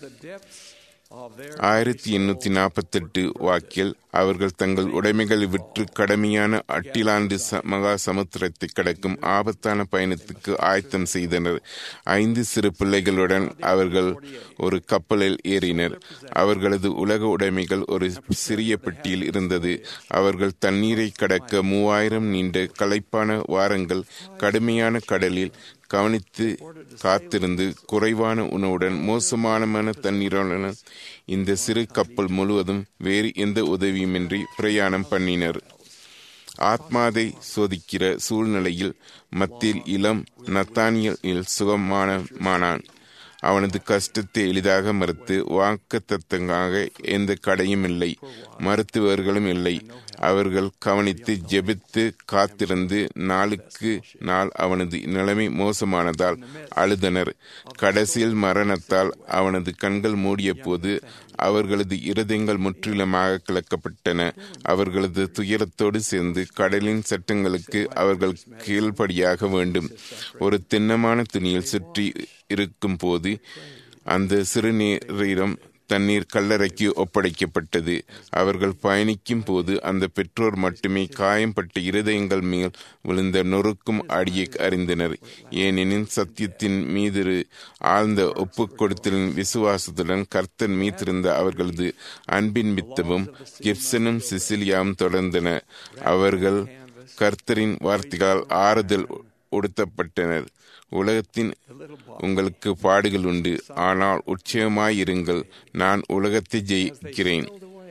1848 வாக்கில் அவர்கள் தங்கள் உடைமைகளை விற்று கடமையான அட்டிலாண்டு மகா சமுத்திரத்தை கடக்கும் ஆபத்தான பயணத்துக்கு ஆயத்தம் செய்தனர். 5 சிறு பிள்ளைகளுடன் அவர்கள் ஒரு கப்பலில் ஏறினர். அவர்களது உலக உடைமைகள் ஒரு சிறிய பெட்டியில் இருந்தது. அவர்கள் தண்ணீரை கடக்க 3000 நீண்ட களைப்பான வாரங்கள் கடுமையான கடலில் கவனித்து காத்திருந்து குறைவான உணவுடன் மோசமான தண்ணீருடன் இந்த சிறு கப்பல் முழுவதும் வேறு எந்த உதவியுமின்றி பிரயாணம் பண்ணினர். ஆத்மாதை சோதிக்கிற சூழ்நிலையில் மத்தியில் இளம் நத்தானியல் சுகமானான். அவனது கஷ்டத்தை எளிதாக மறுத்து வாக்குத்தத்தமாக எந்த கடையும் இல்லை, மருத்துவர்களும் இல்லை. அவர்கள் கவனித்து ஜெபித்து காத்திருந்து நாளுக்கு நாள் அவனது நிலைமை மோசமானதால் அழுதனர். கடைசியில் மரணத்தால் அவனது கண்கள் மூடிய போது அவர்களது இருதயங்கள் முற்றிலுமாக கிளக்கப்பட்டன. அவர்களது துயரத்தோடு சேர்ந்து கடலின் சட்டங்களுக்கு அவர்கள் கீழ்ப்படியாக வேண்டும். ஒரு திண்ணமான துணியில் சுற்றி இருக்கும் போது அந்த சிறுநீரிடம் தண்ணீர் கல்லறைக்கு ஒப்படைக்கப்பட்டது. அவர்கள் பயணிக்கும் போது அந்த பெற்றோர் மட்டுமே காயம்பட்ட இருதயங்கள் மேல் விழுந்த நொறுக்கும் அடியை அறிந்தனர். ஏனெனில் சத்தியத்தின் மீது ஆழ்ந்த ஒப்பு கொடுத்தலின் விசுவாசத்துடன் கர்த்தர் மீத்திருந்த அவர்களது அன்பின் மித்தமும் கிப்சனும் சிசிலியாவும் தொடர்ந்தனர். அவர்கள் கர்த்தரின் வார்த்தைகளால் ஆறுதல் உடுத்தப்பட்டனர். உலகத்தின் உங்களுக்கு பாடுகள் உண்டு, ஆனால் உற்சாகமாயிருங்கள், நான் உலகத்தை ஜெயிக்கிறேன்.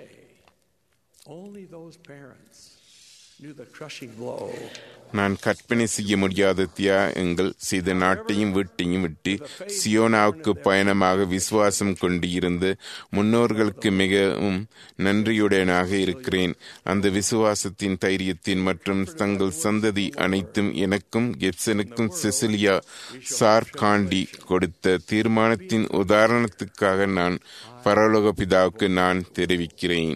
நான் கற்பனை செய்ய முடியாத தியாகங்கள் செய்த நாட்டையும் வீட்டையும் விட்டு சியோனாவுக்கு பயணமாக விசுவாசம் கொண்டு இருந்த முன்னோர்களுக்கு மிகவும் நன்றியுடனாக இருக்கிறேன். அந்த விசுவாசத்தின் தைரியத்தின் மற்றும் தங்கள் சந்ததி அனைத்தும் எனக்கும் கிப்சனுக்கும் செசிலியா சார்காண்டி கொடுத்த தீர்மானத்தின் உதாரணத்துக்காக நான் பரலோக பிதாவுக்கு நான் தெரிவிக்கிறேன்.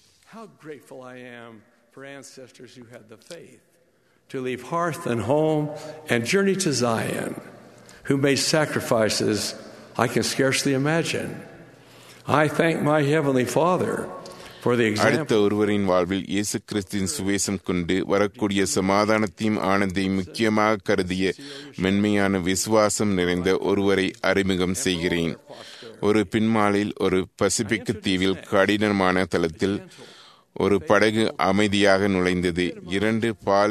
For ancestors who had the faith to leave hearth and home and journey to Zion, who made sacrifices I can scarcely imagine. I thank my Heavenly Father for the example. அடுத்த ஒருவரின் வாழ்வில் இயேசு கிறிஸ்துவின் சுவேசம் கொண்டு வரக்கூடிய சமாதானத்தையும் ஆனந்தையும் முக்கியமாக கருதிய மென்மையான விசுவாசம் நிறைந்த ஒருவரை அறிமுகம் செய்கிறேன். ஒரு பின்மாலில் ஒரு பசிபிக் தீவில் கடினமான தளத்தில் ஒரு படகு அமைதியாக நுழைந்தது. 2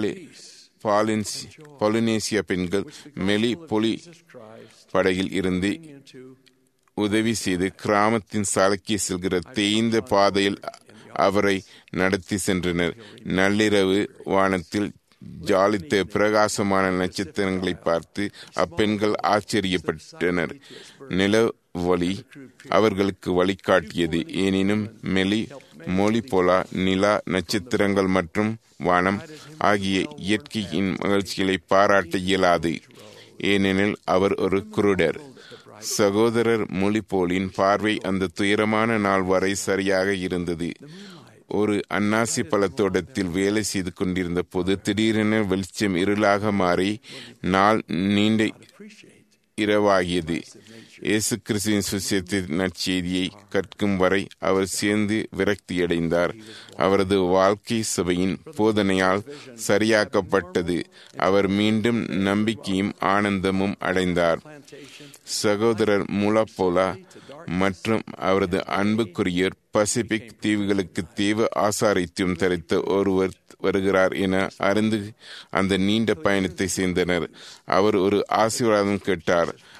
பாலினேசிய பெண்கள் மெலி பொலி படகில் இருந்து உதவி செய்து கிராமத்தின் சாலைக்கு செல்கிற தேய்ந்த பாதையில் அவரை நடத்தி சென்றனர். நள்ளிரவு வானத்தில் ஜாலித்த பிரகாசமான நட்சத்திரங்களை பார்த்து அப்பெண்கள் ஆச்சரியப்பட்டனர். நிலவொளி அவர்களுக்கு வழிகாட்டியது. எனினும் மெலி மொழி போல நிலா, நட்சத்திரங்கள் மற்றும் வானம் ஆகிய இயற்கையின் மகிழ்ச்சிகளை பாராட்ட இயலாது, ஏனெனில் அவர் ஒரு குருடர். சகோதரர் மொழிபோலின் பார்வை அந்த துயரமான நாள் வரை சரியாக இருந்தது. ஒரு அன்னாசி பழத்தோட்டத்தில் வேலை செய்து கொண்டிருந்த போது திடீரென வெளிச்சம் இருளாக மாறி நாள் நீண்ட இரவாகியது. இயேசு கிறிஸ்துவின் சுவிசேஷத்தின் நற்செய்தியை கற்கும் வரை அவர் சேர்ந்து விரக்தியடைந்தார். அவரது வாழ்க்கை சபையின் போதனையால் சரியாக்கப்பட்டது. அவர் மீண்டும் நம்பிக்கையும் ஆனந்தமும் அடைந்தார். சகோதரர் முலப்போலா மற்றும் அவரது அன்புக்குரியர் பசிபிக் தீவுகளுக்கு தீவு ஆசாரித்துவம் தரித்த ஒருவர் வருகிறார் என அறிந்து அந்த நீண்ட பயணத்தை சேர்ந்தனர். அவர் ஒரு ஆசீர்வாதம் கேட்டார்.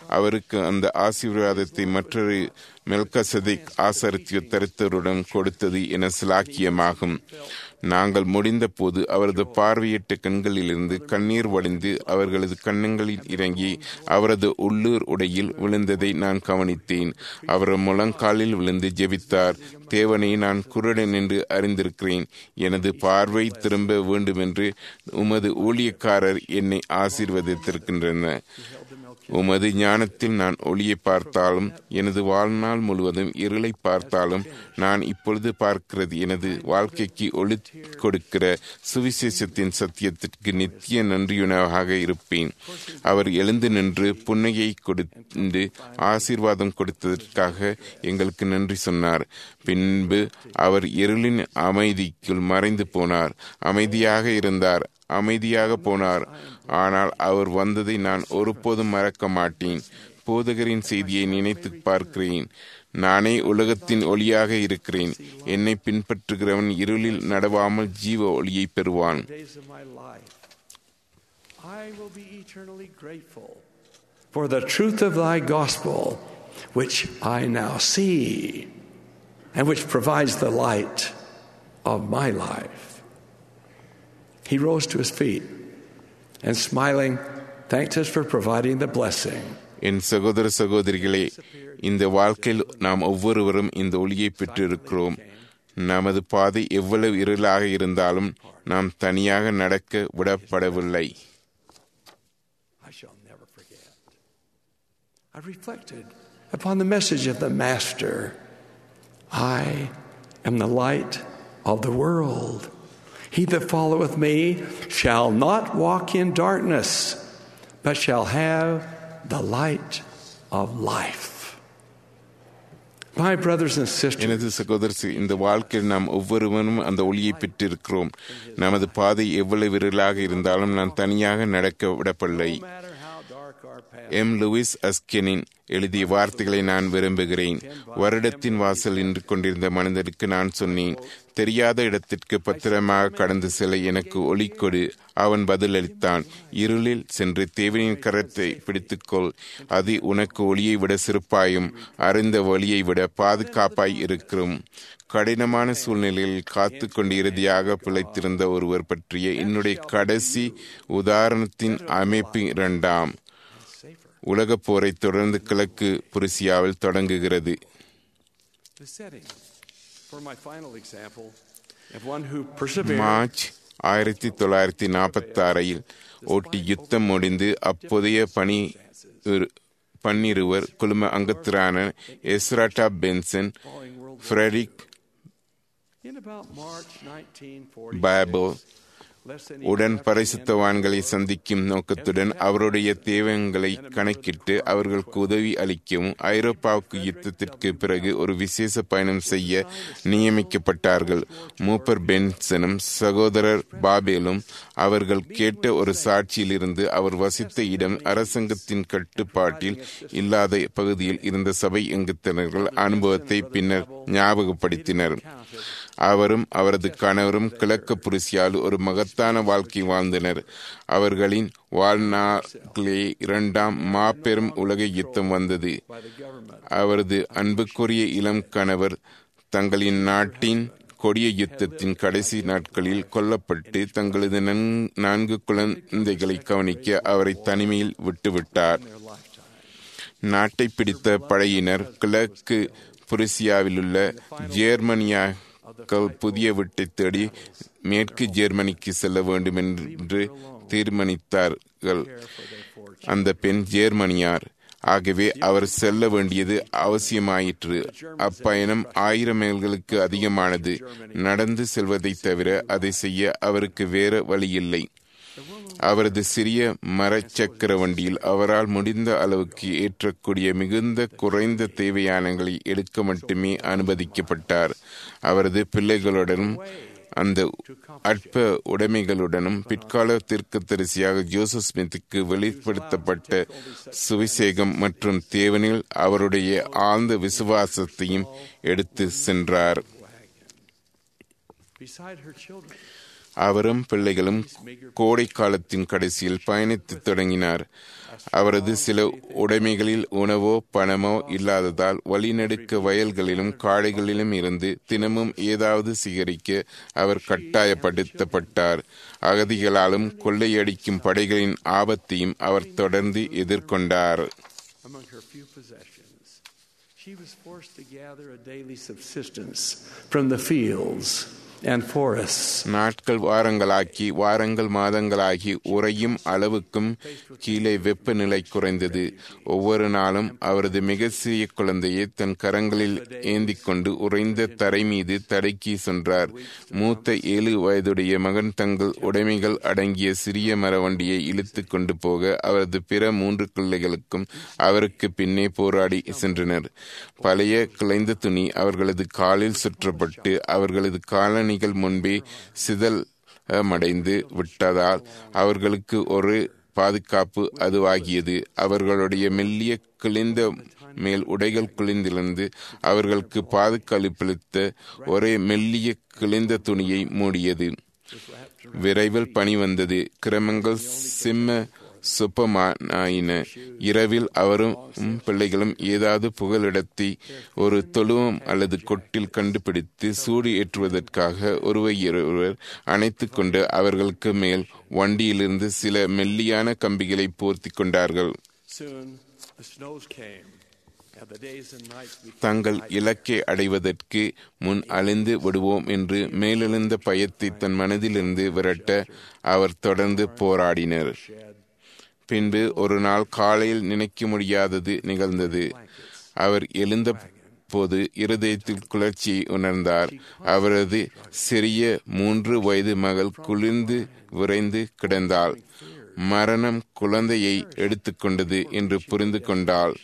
அவருக்கு அந்த ஆசீர்வாதத்தை மற்றொரு மெல்கசதேக் ஆசாரித்துவ தரித்தருடன் கொடுத்தது என சிலாக்கியமாகும். நாங்கள் முடிந்த போது அவரது பார்வையிட்ட கண்களிலிருந்து கண்ணீர் வடிந்து அவர்களது கன்னங்களில் இறங்கி அவரது உள்ளூர் உடையில் விழுந்ததை நான் கவனித்தேன். அவர் முழங்காலில் விழுந்து ஜெபித்தார். தேவனை, நான் குருடன் என்று அறிந்திருக்கிறேன். எனது பார்வை திரும்ப வேண்டுமென்று உமது ஊழியக்காரர் என்னை ஆசீர்வதித்திருக்கின்றனர். உமது ஞானத்தில் நான் ஒளியை பார்த்தாலும் எனது வாழ்நாள் முழுவதும் இருளை பார்த்தாலும் நான் இப்பொழுது பார்க்கிறது எனது வாழ்க்கைக்கு ஒளி கொடுக்கிற சுவிசேஷத்தின் சத்தியத்திற்கு நித்திய நன்றியுணவாக இருப்பேன். அவர் எழுந்து நின்று புன்னையை கொடுத்து ஆசீர்வாதம் கொடுத்ததற்காக எங்களுக்கு நன்றி சொன்னார். பின்பு அவர் இருளின் அமைதிக்குள் மறைந்து போனார். அமைதியாக போனார். ஆனால் அவர் வந்ததை நான் ஒருபோதும் மறக்க மாட்டேன். போதகரின் செய்தியை நினைத்து பார்க்கிறேன். நானே உலகத்தின் ஒளியாக இருக்கிறேன். என்னை பின்பற்றுகிறவன் இருளில் நடவாமல் ஜீவ ஒளியை பெறுவான். For the truth of thy gospel, which I now see, and which provides the light of my life. He rose to his feet and smiling thanked us for providing the blessing. என் சகோதர சகோதரிகளே, இந்த வாழ்க்கையில் நாம் ஒவ்வொருவரும் இந்த ஒளியை பெற்றிருக்கிறோம். நமது பாதை எவ்வளவு இருளாக இருந்தாலும் நாம் தனியாக நடக்க விடப்படவில்லை. I reflected upon the message of the Master. I am the light of the world. He that followeth me shall not walk in darkness, but shall have the light of life. My brothers and sisters, எனது சகோதரர், இந்த வாழ்க்கையில் நாம் ஒவ்வொருவரும் அந்த ஒளியை பெற்றிருக்கிறோம். நமது பாதை எவ்வளவு இருளாக இருந்தாலும் நாம் தனியாக நடக்க விடப்படவில்லை. லூயிஸ் அஸ்கெனின் எழுதிய வார்த்தைகளை நான் விரும்புகிறேன். வருடத்தின் வாசல் நின்று கொண்டிருந்த மனிதனுக்கு நான் சொன்னேன், தெரியாத இடத்திற்கு பத்திரமாக கடந்து செல்ல எனக்கு ஒளி கொடு. அவன் பதிலளித்தான், இருளில் சென்று தேவனின் கரத்தை பிடித்துக்கொள். அது உனக்கு ஒளியை விட சிறப்பாயும் அறிந்த வழியை விட பாதுகாப்பாய் இருக்கும். கடினமான சூழ்நிலையில் காத்து கொண்டு இறுதியாக பிழைத்திருந்த ஒருவர் பற்றிய என்னுடைய கடைசி உதாரணத்தின் அமைப்பு 2ஆம் உலகப் போரை தொடர்ந்து கிழக்கு புருசியாவில் தொடங்குகிறது. மார்ச் 1946 ஓட்டி யுத்தம் முடிந்து அப்போதைய பன்னிருவர் குழும அங்கத்திரான எஸ்ராட்டா பென்சன், ஃப்ரெட்ரிக் பாபோ உடன் பரிசுத்தவான்களை சந்திக்கும் நோக்கத்துடன் அவருடைய தேவைகளை கணக்கிட்டு அவர்களுக்கு உதவி அளிக்கவும் ஐரோப்பாவுக்கு யுத்தத்திற்கு பிறகு ஒரு விசேஷ பயணம் செய்ய நியமிக்கப்பட்டார்கள். மூப்பர் பென்சனும் சகோதரர் பாபேலும் அவர்கள் கேட்ட ஒரு சாட்சியிலிருந்து அவர் வசித்த இடம் அரசாங்கத்தின் கட்டுப்பாட்டில் இல்லாத பகுதியில் இருந்த சபை அங்கத்தினர்கள் அனுபவத்தை பின்னர் ஞாபகப்படுத்தினர். அவரும் அவரது கணவரும் கிழக்கு புருசியால் ஒரு மகத்தான வாழ்க்கை வாழ்ந்தனர். அவர்களின் வாழ்நாளிலே 2ஆம் மாபெரும் உலக யுத்தம் வந்தது. அவரது அன்புக்குரிய இளம் கணவர் தங்களின் நாட்டின் கொடிய யுத்தத்தின் கடைசி நாட்களில் கொல்லப்பட்டு தங்களது 4 குழந்தைகளை கவனிக்க அவரை தனிமையில் விட்டுவிட்டார். நாட்டை பிடித்த படையினர் கிழக்கு புருசியாவிலுள்ள ஜெர்மனியாக புதிய வீட்டை தேடி மேற்கு ஜெர்மனிக்கு செல்ல வேண்டும் என்று தீர்மானித்தார்கள். அந்த பெண் ஜெர்மனியார். ஆகவே அவர் செல்ல வேண்டியது அவசியமாயிற்று. அப்பயணம் 1000 மைல்களுக்கு அதிகமானது. நடந்து செல்வதை தவிர அதை செய்ய அவருக்கு வேறு வழியில்லை. அவரது சிறிய மரச்சக்கர வண்டியில் அவரால் முடிந்த அளவுக்கு ஏற்றக்கூடிய மிகுந்த குறைந்த தேவையானங்களை எடுக்க மட்டுமே அனுமதிக்கப்பட்டார். அவரது பிள்ளைகளுடனும் அந்த அற்ப உடைமைகளுடனும் பிற்கால தீர்க்கதரிசியாக ஜோசப் ஸ்மித்துக்கு வெளிப்படுத்தப்பட்ட சுவிசேகம் மற்றும் தேவனில் அவருடைய ஆழ்ந்த விசுவாசத்தையும் எடுத்து சென்றார். அவரும் பிள்ளைகளும் கோடை காலத்தின் கடைசியில் பயணித்து தொடங்கினார். அவரது சில உடைமைகளில் உணவோ பணமோ இல்லாததால் வழிநெடுக்க வயல்களிலும் காடுகளிலும் இருந்து தினமும் ஏதாவது சிகரிக்க அவர் கட்டாயப்படுத்தப்பட்டார். அகதிகளாலும் கொள்ளையடிக்கும் படைகளின் ஆபத்தையும் அவர் தொடர்ந்து எதிர்கொண்டார். She was forced to gather a daily subsistence from the fields and forests. நாட்கள் வாரங்களாகி வாரங்கள் மாதங்களாகி உறையும் அளவுக்கும் கீழே வெப்பநிலை குறைந்தது. ஒவ்வொரு நாளும் அவரது மிக சிறிய குழந்தையை தன் கரங்களில் ஏந்திக் கொண்டு உறைந்த தரை மீது தடுக்கி சென்றார். மூத்த 7 வயதுடைய மகன் தங்கள் உடைமைகள் அடங்கிய சிறிய மரவண்டியை இழுத்து கொண்டு போக அவரது பிற 3 பிள்ளைகளுக்கும் அவருக்கு பின்னே போராடி சென்றனர். பழைய கிளைந்த துணி அவர்களது காலில் சுற்றப்பட்டு அவர்களது காலணிகள் முன்பே சிதலமடைந்து விட்டதால் அவர்களுக்கு ஒரு பாதுகாப்பு அதுவாகியது. அவர்களுடைய மெல்லிய கிழிந்த மேல் உடைகள் குளிர்ந்திருந்து அவர்களுக்கு பாதுகாப்பளித்த ஒரே மெல்லிய கிழிந்த துணியை மூடியது. விரைவில் பனி வந்தது. கிரமங்கள் சொப்பமாயின. இரவில் அவரும் பிள்ளைகளும் ஏதாவது புகலிடத்தை ஒரு தொழுவம் அல்லது கொட்டில் கண்டுபிடித்து சூடு ஏற்றுவதற்காக ஒருவர் அணைத்து கொண்டு அவர்களுக்கு மேல் வண்டியிலிருந்து சில மெல்லியான கம்பிகளை போர்த்தி கொண்டார்கள். தங்கள் இலக்கை அடைவதற்கு முன் அழிந்து விடுவோம் என்று மேலெழுந்த பயத்தை தன் மனதிலிருந்து விரட்ட அவர் தொடர்ந்து போராடினர். பின்பு ஒரு நாள் காலையில் நினைக்க முடியாதது நிகழ்ந்தது. அவர் எழுந்த போது இருதயத்தில் குளிர்ச்சியை உணர்ந்தார். அவரது சிறிய 3 வயது மகள் குளிர்ந்து விரைந்து கிடந்தாள். மரணம் குழந்தையை எடுத்துக்கொண்டது என்று புரிந்து கொண்டாள்.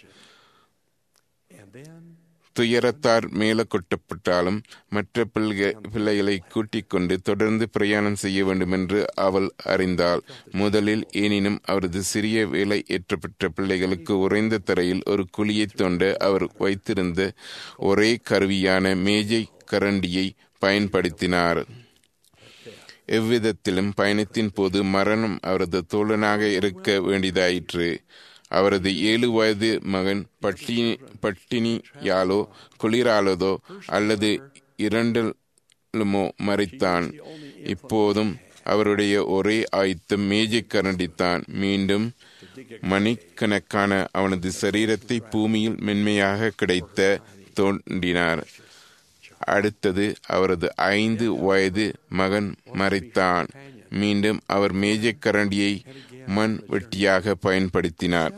துயரத்தார் மேல கொட்டப்பட்டாலும் மற்ற பிள்ளைகளை கூட்டிக் கொண்டு தொடர்ந்து பிரயாணம் செய்ய வேண்டும் என்று அவள் அறிந்தாள். முதலில் எனினும் அவரது சிறிய வேலை ஏற்றப்பட்ட பிள்ளைகளுக்கு உறைந்த தரையில் ஒரு குழியை தோண்ட அவர் வைத்திருந்த ஒரே கருவியான மேஜை கரண்டியை பயன்படுத்தினார். எவ்விதத்திலும் பயணத்தின் போது மரணம் அவரது தோழனாக இருக்க வேண்டியதாயிற்று. அவரது 7 வயது மகன் பட்டினியாலோ குளிராலதோ அல்லது இரண்டிலுமோ மரித்தான். இப்போதும் அவருடைய ஒரே ஆயுத்தம் மேஜை கரண்டித்தான். மீண்டும் மணிக்கணக்கான அவனது சரீரத்தை பூமியில் மென்மையாக கிடைத்த தோண்டினார். அடுத்தது அவரது 5 வயது மகன் மரித்தான். மீண்டும் அவர் மேஜை கரண்டியை மண் வெட்டியாக பயன்படுத்தினார்.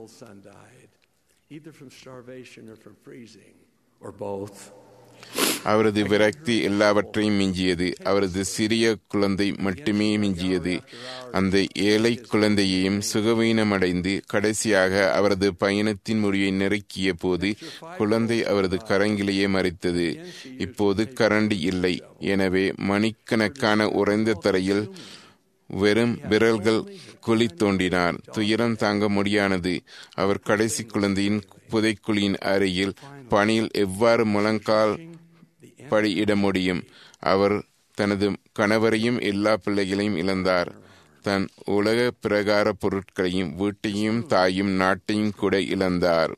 அவரது விரக்தி எல்லாவற்றையும் மிஞ்சியது. அவரது சிறிய குழந்தை மட்டுமே மிஞ்சியது. அந்த ஏழை குழந்தையையும் சுகவீனமடைந்து கடைசியாக அவரது பயணத்தின் முடிவை நெருக்கிய போது குழந்தை அவரது கரங்கிலேயே மரித்தது. இப்போது கரண்டி இல்லை. எனவே மணிக்கணக்கான உறைந்த தரையில் வெறும் விரல்கள் குழி தோண்டினார். துயரம் தாங்க முடியானது. அவர் கடைசி குழந்தையின் புதைக்குழியின் அருகில் பணியில் எவ்வாறு முழங்கால் படியிட முடியும்? அவர் தனது கணவரையும் எல்லா பிள்ளைகளையும் இழந்தார். தன் உலக பிரகார பொருட்களையும் வீட்டையும் தாயும் நாட்டையும் கூட இழந்தார்.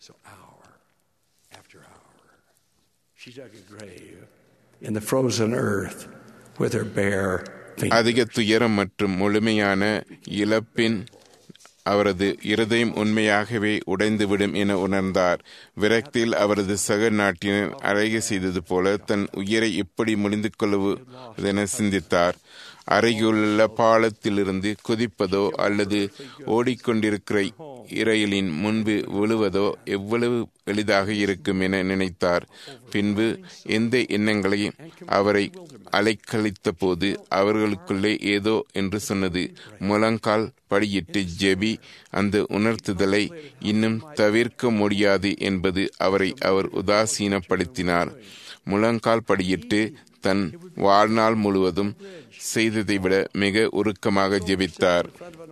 அதிக துயரம் மற்றும் முழுமையான இழப்பின் அவரது இருதயம் உண்மையாகவே உடைந்துவிடும் என உணர்ந்தார். விரக்தியில் அவரது சக நாட்டினர் அழகு செய்தது போல தன் உயிரை எப்படி முடிந்து கொள்வதென சிந்தித்தார். அருகிலுள்ள பாலத்திலிருந்து குதிப்பதோ அல்லது ஓடிக்கொண்டிருக்கிற இரயிலின் முன்பு விழுவதோ எவ்வளவு எளிதாக இருக்கும் என நினைத்தார். பின்பு எந்த எண்ணங்களையும் அவரை அலைக்கழித்த போது அவர்களுக்குள்ளே ஏதோ என்று சொன்னது. முழங்கால் படியிட்டு ஜெபி அந்த உணர்த்துதலை இன்னும் தவிர்க்க முடியாது என்பது அவர் உதாசீனப்படுத்தினார். முழங்கால் படியிட்டு தன் வாழ்நாள் முழுவதும் செய்ததை விட மிக உருக்கமாக ஜெபித்தார்.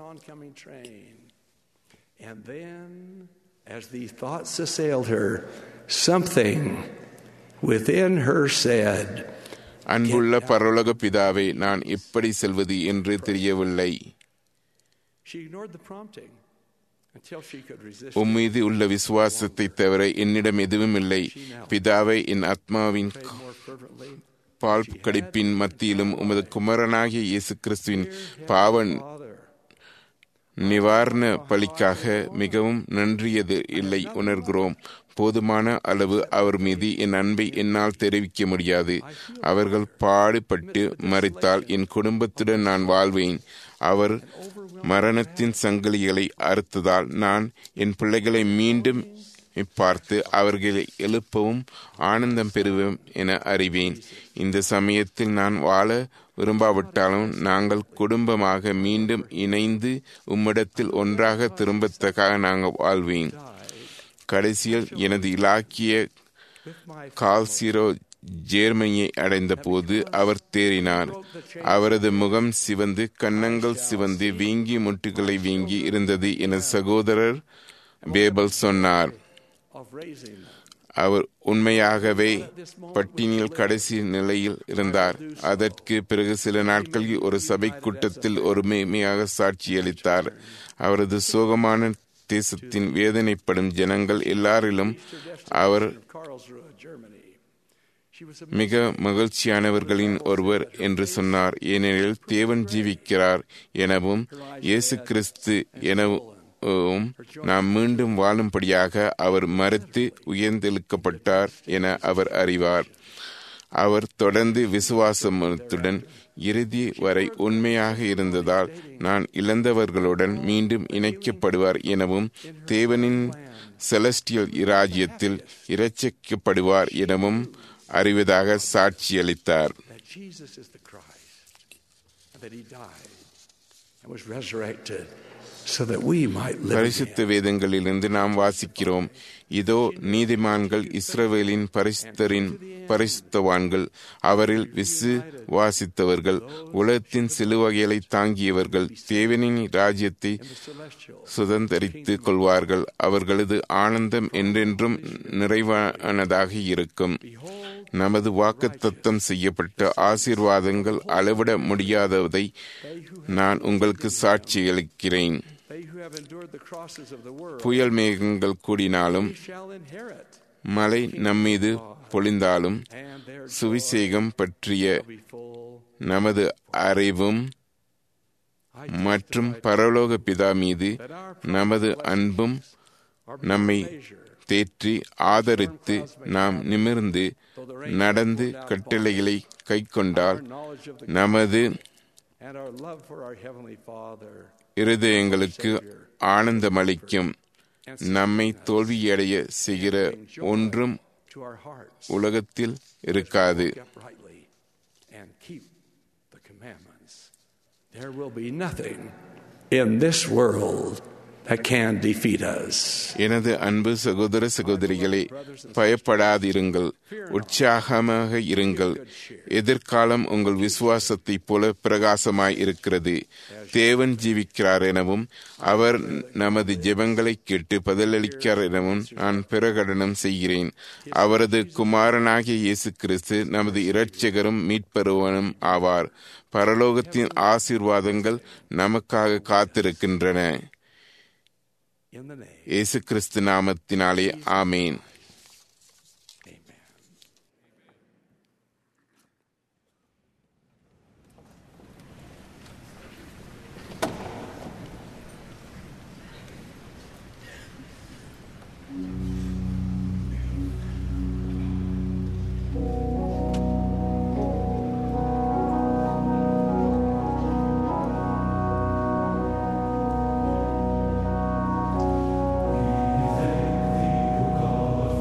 And then, as these thoughts assailed her, something within her said, அன்புள்ள பரலோக பிதாவே, நான் எப்படி செல்வது என்று தெரியவில்லை. உம்மீது உள்ள விசுவாசத்தை தவிர என்னிடம் எதுவும் இல்லை. பிதாவை, என் ஆத்மாவின் பால் கடிப்பின் மத்தியிலும் உமது குமாரனாகிய இயேசு கிறிஸ்துவின் பாவ நிவாரண பலிக்காக மிகவும் நன்றியது இல்லை உணர்கிறோம். போதுமான அளவு அவர் மீது என் அன்பை என்னால் தெரிவிக்க முடியாது. அவர்கள் பாடுபட்டு மரித்தால் என் குடும்பத்துடன் நான் வாழ்வேன். அவர் மரணத்தின் சங்கிலிகளை அறுத்ததால் நான் என் பிள்ளைகளை மீண்டும் பார்த்து அவர்களை எழுப்பவும் ஆனந்தம் பெறுவோம் என அறிவேன். இந்த சமயத்தில் நான் வாழ விரும்பாவிட்டாலும் நாங்கள் குடும்பமாக மீண்டும் இணைந்து உம்மிடத்தில் ஒன்றாக திரும்பத்தக்காக நாங்கள் வாழ்வேன். கடைசியில் எனது இலாக்கிய கால்சிரோ ஜெர்மனியை அடைந்த போது அவர் தேறினார். அவரது முகம் சிவந்து, கன்னங்கள் சிவந்து, வீங்கி முட்டுகளை வீங்கி இருந்தது என சகோதரர் பேபல் சொன்னார். அவர் உண்மையாகவே பட்டினியில் கடைசி நிலையில் இருந்தார். அதற்கு பிறகு சில நாட்களில் ஒரு சபை கூட்டத்தில் ஒரு மேன்மையாக சாட்சியளித்தார். அவரது சோகமான தேசத்தின் வேதனைப்படும் ஜனங்கள் எல்லாரிலும் அவர் மிக மகிழ்ச்சியானவர்களின் ஒருவர் என்று சொன்னார். ஏனெனில் தேவன் ஜீவிக்கிறார் எனவும் இயேசு கிறிஸ்து எனவும் நாம் மீண்டும் வாழும்படியாக அவர் மரித்து உயர்ந்தெழுக்கப்பட்டார் என அவர் அறிவார். அவர் தொடர்ந்து விசுவாசத்துடன் இறுதி வரை உண்மையாக இருந்ததால் நான் இழந்தவர்களுடன் மீண்டும் இணைக்கப்படுவார் எனவும் தேவனின் செலஸ்டியல் இராஜ்யத்தில் இரட்சிக்கப்படுவார் எனவும் அறிவதாக சாட்சியளித்தார். பரிசுத்த வேதங்களிலிருந்து நாம் வாசிக்கிறோம். இதோ நீதிமான்கள் இஸ்ரவேலின் பரிசுத்தவான்கள், அவரில் விசுவாசித்தவர்கள், உலகத்தின் சிலுவைகளை தாங்கியவர்கள் தேவனின் ராஜ்யத்தை சுதந்தரித்துக் கொள்வார்கள். அவர்களது ஆனந்தம் என்றென்றும் நிறைவானதாக இருக்கும். நமது வாக்குத்தத்தம் செய்யப்பட்ட ஆசீர்வாதங்கள் அளவிட முடியாததை நான் உங்களுக்கு சாட்சியளிக்கிறேன். புயல் மேகங்கள் கூடினாலும், மழை நம்மீது பொழிந்தாலும், சுவிசேஷம் பற்றிய நமது அறிவும் மற்றும் பரலோக பிதா மீது நமது அன்பும் நம்மை தேற்றி ஆதரித்து நாம் நிமிர்ந்து நடந்து கட்டளைகளை கைக்கொண்டால் நமது இருதயங்களுக்கு ஆனந்தமளிக்கும். நம்மை தோல்வியடைய செய்கிற ஒன்றும் உலகத்தில் இருக்காது. There will be nothing in this world that can defeat us. எனது அன்பு சகோதர சகோதரிகளே, பயப்படாதிருங்கள், உற்சாகமாக இருங்கள். எதிர்காலம் உங்கள் விசுவாசத்தைப் போல பிரகாசமாய் இருக்கிறது. தேவன் ஜீவிக்கிறார் எனவும் அவர் நமது ஜெபங்களை கேட்டு பதிலளிக்கிறார் எனவும் நான் பிரகடனம் செய்கிறேன். அவரது குமாரனாகிய இயேசு கிறிஸ்து நமது இரட்சகரும் மீட்பருவனும் ஆவார். பரலோகத்தின் ஆசீர்வாதங்கள் நமக்காக காத்திருக்கின்றன. இயேசு கிறிஸ்து நாமத்தினாலே ஆமேன். God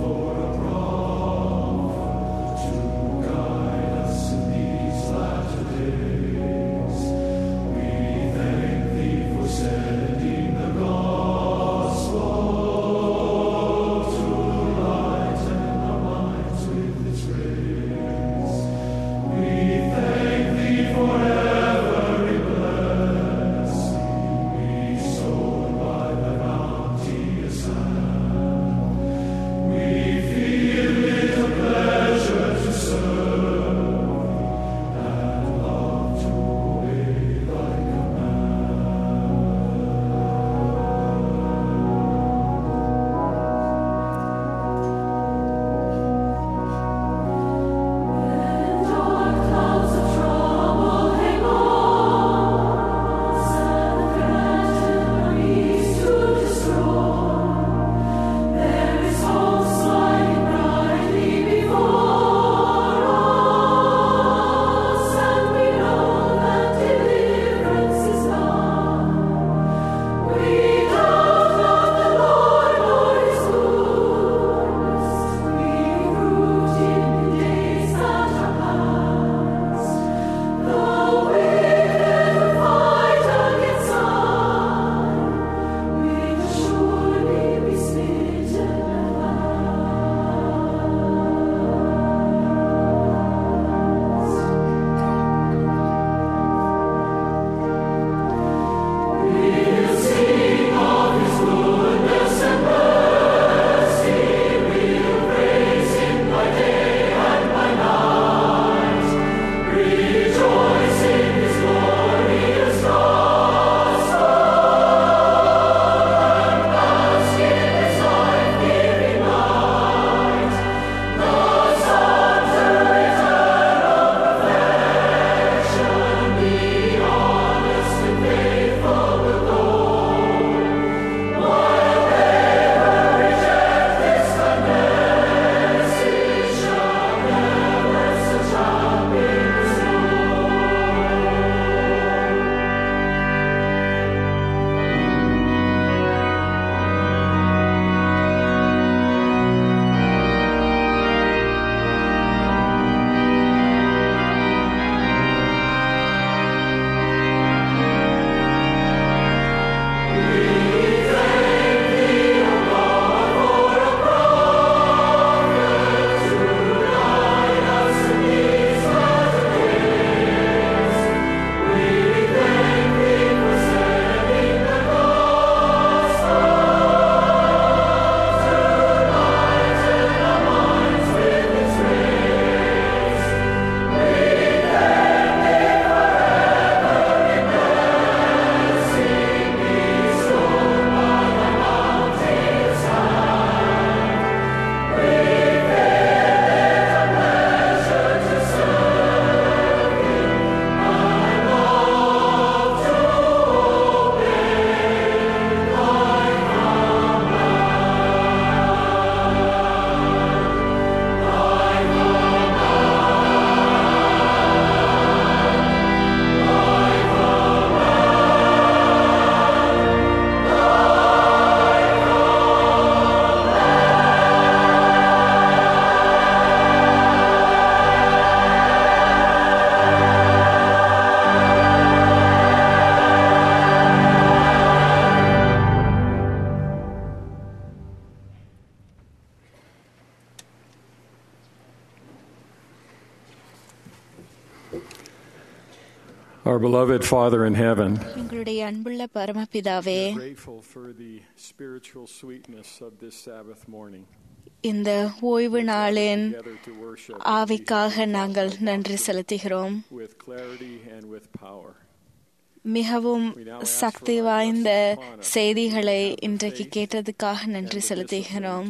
Our beloved Father in heaven, எங்களுடைய அன்புள்ள பரமபிதாவே, we are grateful for the spiritual sweetness of this Sabbath morning. இந்த ஓய்வு நாளின் ஆவிக்காக நாங்கள் நன்றி செலுத்துகிறோம். With clarity and with power. மிகவும் சக்தி வாய்ந்த செய்திகளை இன்றைக்கு கேட்டதுக்காக நன்றி செலுத்துகிறோம்.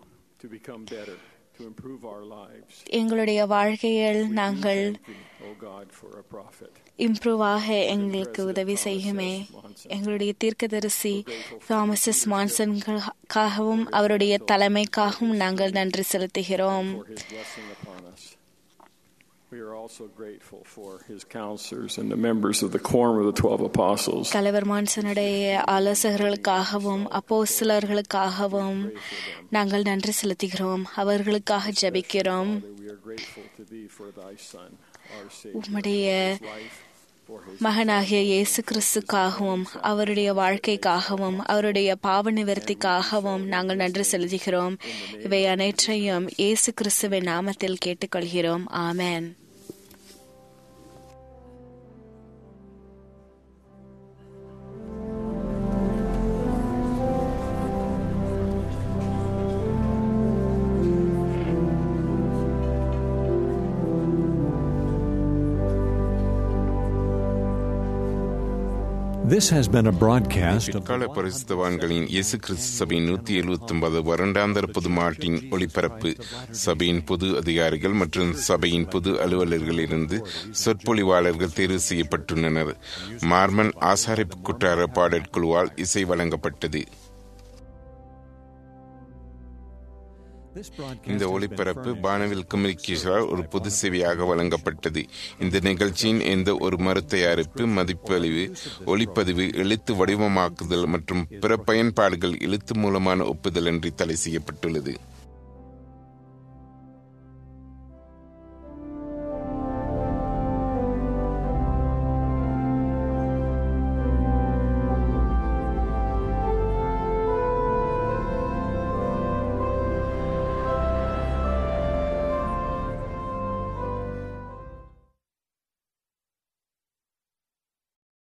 எங்களுடைய வாழ்க்கையில் நாங்கள் இம்ப்ரூவாக எங்களுக்கு உதவி செய்யுமே. எங்களுடைய தீர்க்கதரிசி தாமஸ் மான்சனுக்காகவும் அவருடைய தலைமைக்காகவும் நாங்கள் நன்றி செலுத்துகிறோம். We are also grateful for his counselors and the members of the quorum of the 12 apostles. தலைவர் மான்சனுடைய ஆலோசகர்களுக்காகவும் அப்போஸ்தலர்களுக்காகவும் நாங்கள் நன்றி செலுத்துகிறோம். அவர்களுக்காக ஜெபிக்கிறோம். உம்முடைய மகனாகிய இயேசு கிறிஸ்துக்காகவும் அவருடைய வாழ்க்கைக்காகவும் அவருடைய பாவ நிவர்த்திக்காகவும் நாங்கள் நன்றி செலுத்துகிறோம். இவை அனைத்தையும் இயேசு கிறிஸ்துவின் நாமத்தில் கேட்டுக்கொள்கிறோம். ஆமென். This has been a broadcast of பிற்கால பரிசுத்தவான்களின் இயேசு கிறிஸ்து சபையின் 179 வருடாந்தர பொது மாட்டின் ஒளிபரப்பு. சபையின் பொது அதிகாரிகள் மற்றும் சபையின் பொது அலுவலர்களிலிருந்து சொற்பொழிவாளர்கள் தேர்வு செய்யப்பட்டுள்ளனர். மார்மன் ஆசாரிப்பு குற்றார பாடற்குழுவால் இசை வழங்கப்பட்டது. இந்த ஒளிபரப்பு பானவில் கம்யூனிகேஷனால் ஒரு பொது சேவையாக வழங்கப்பட்டது. இந்த நிகழ்ச்சியின் எந்த ஒரு மறுதயாரிப்பு, மதிப்பளிவு, ஒளிப்பதிவு, எழுத்து வடிவமாக்குதல் மற்றும் பிற பயன்பாடுகள் எழுத்து மூலமான ஒப்புதல் என்று தடை செய்யப்பட்டுள்ளது.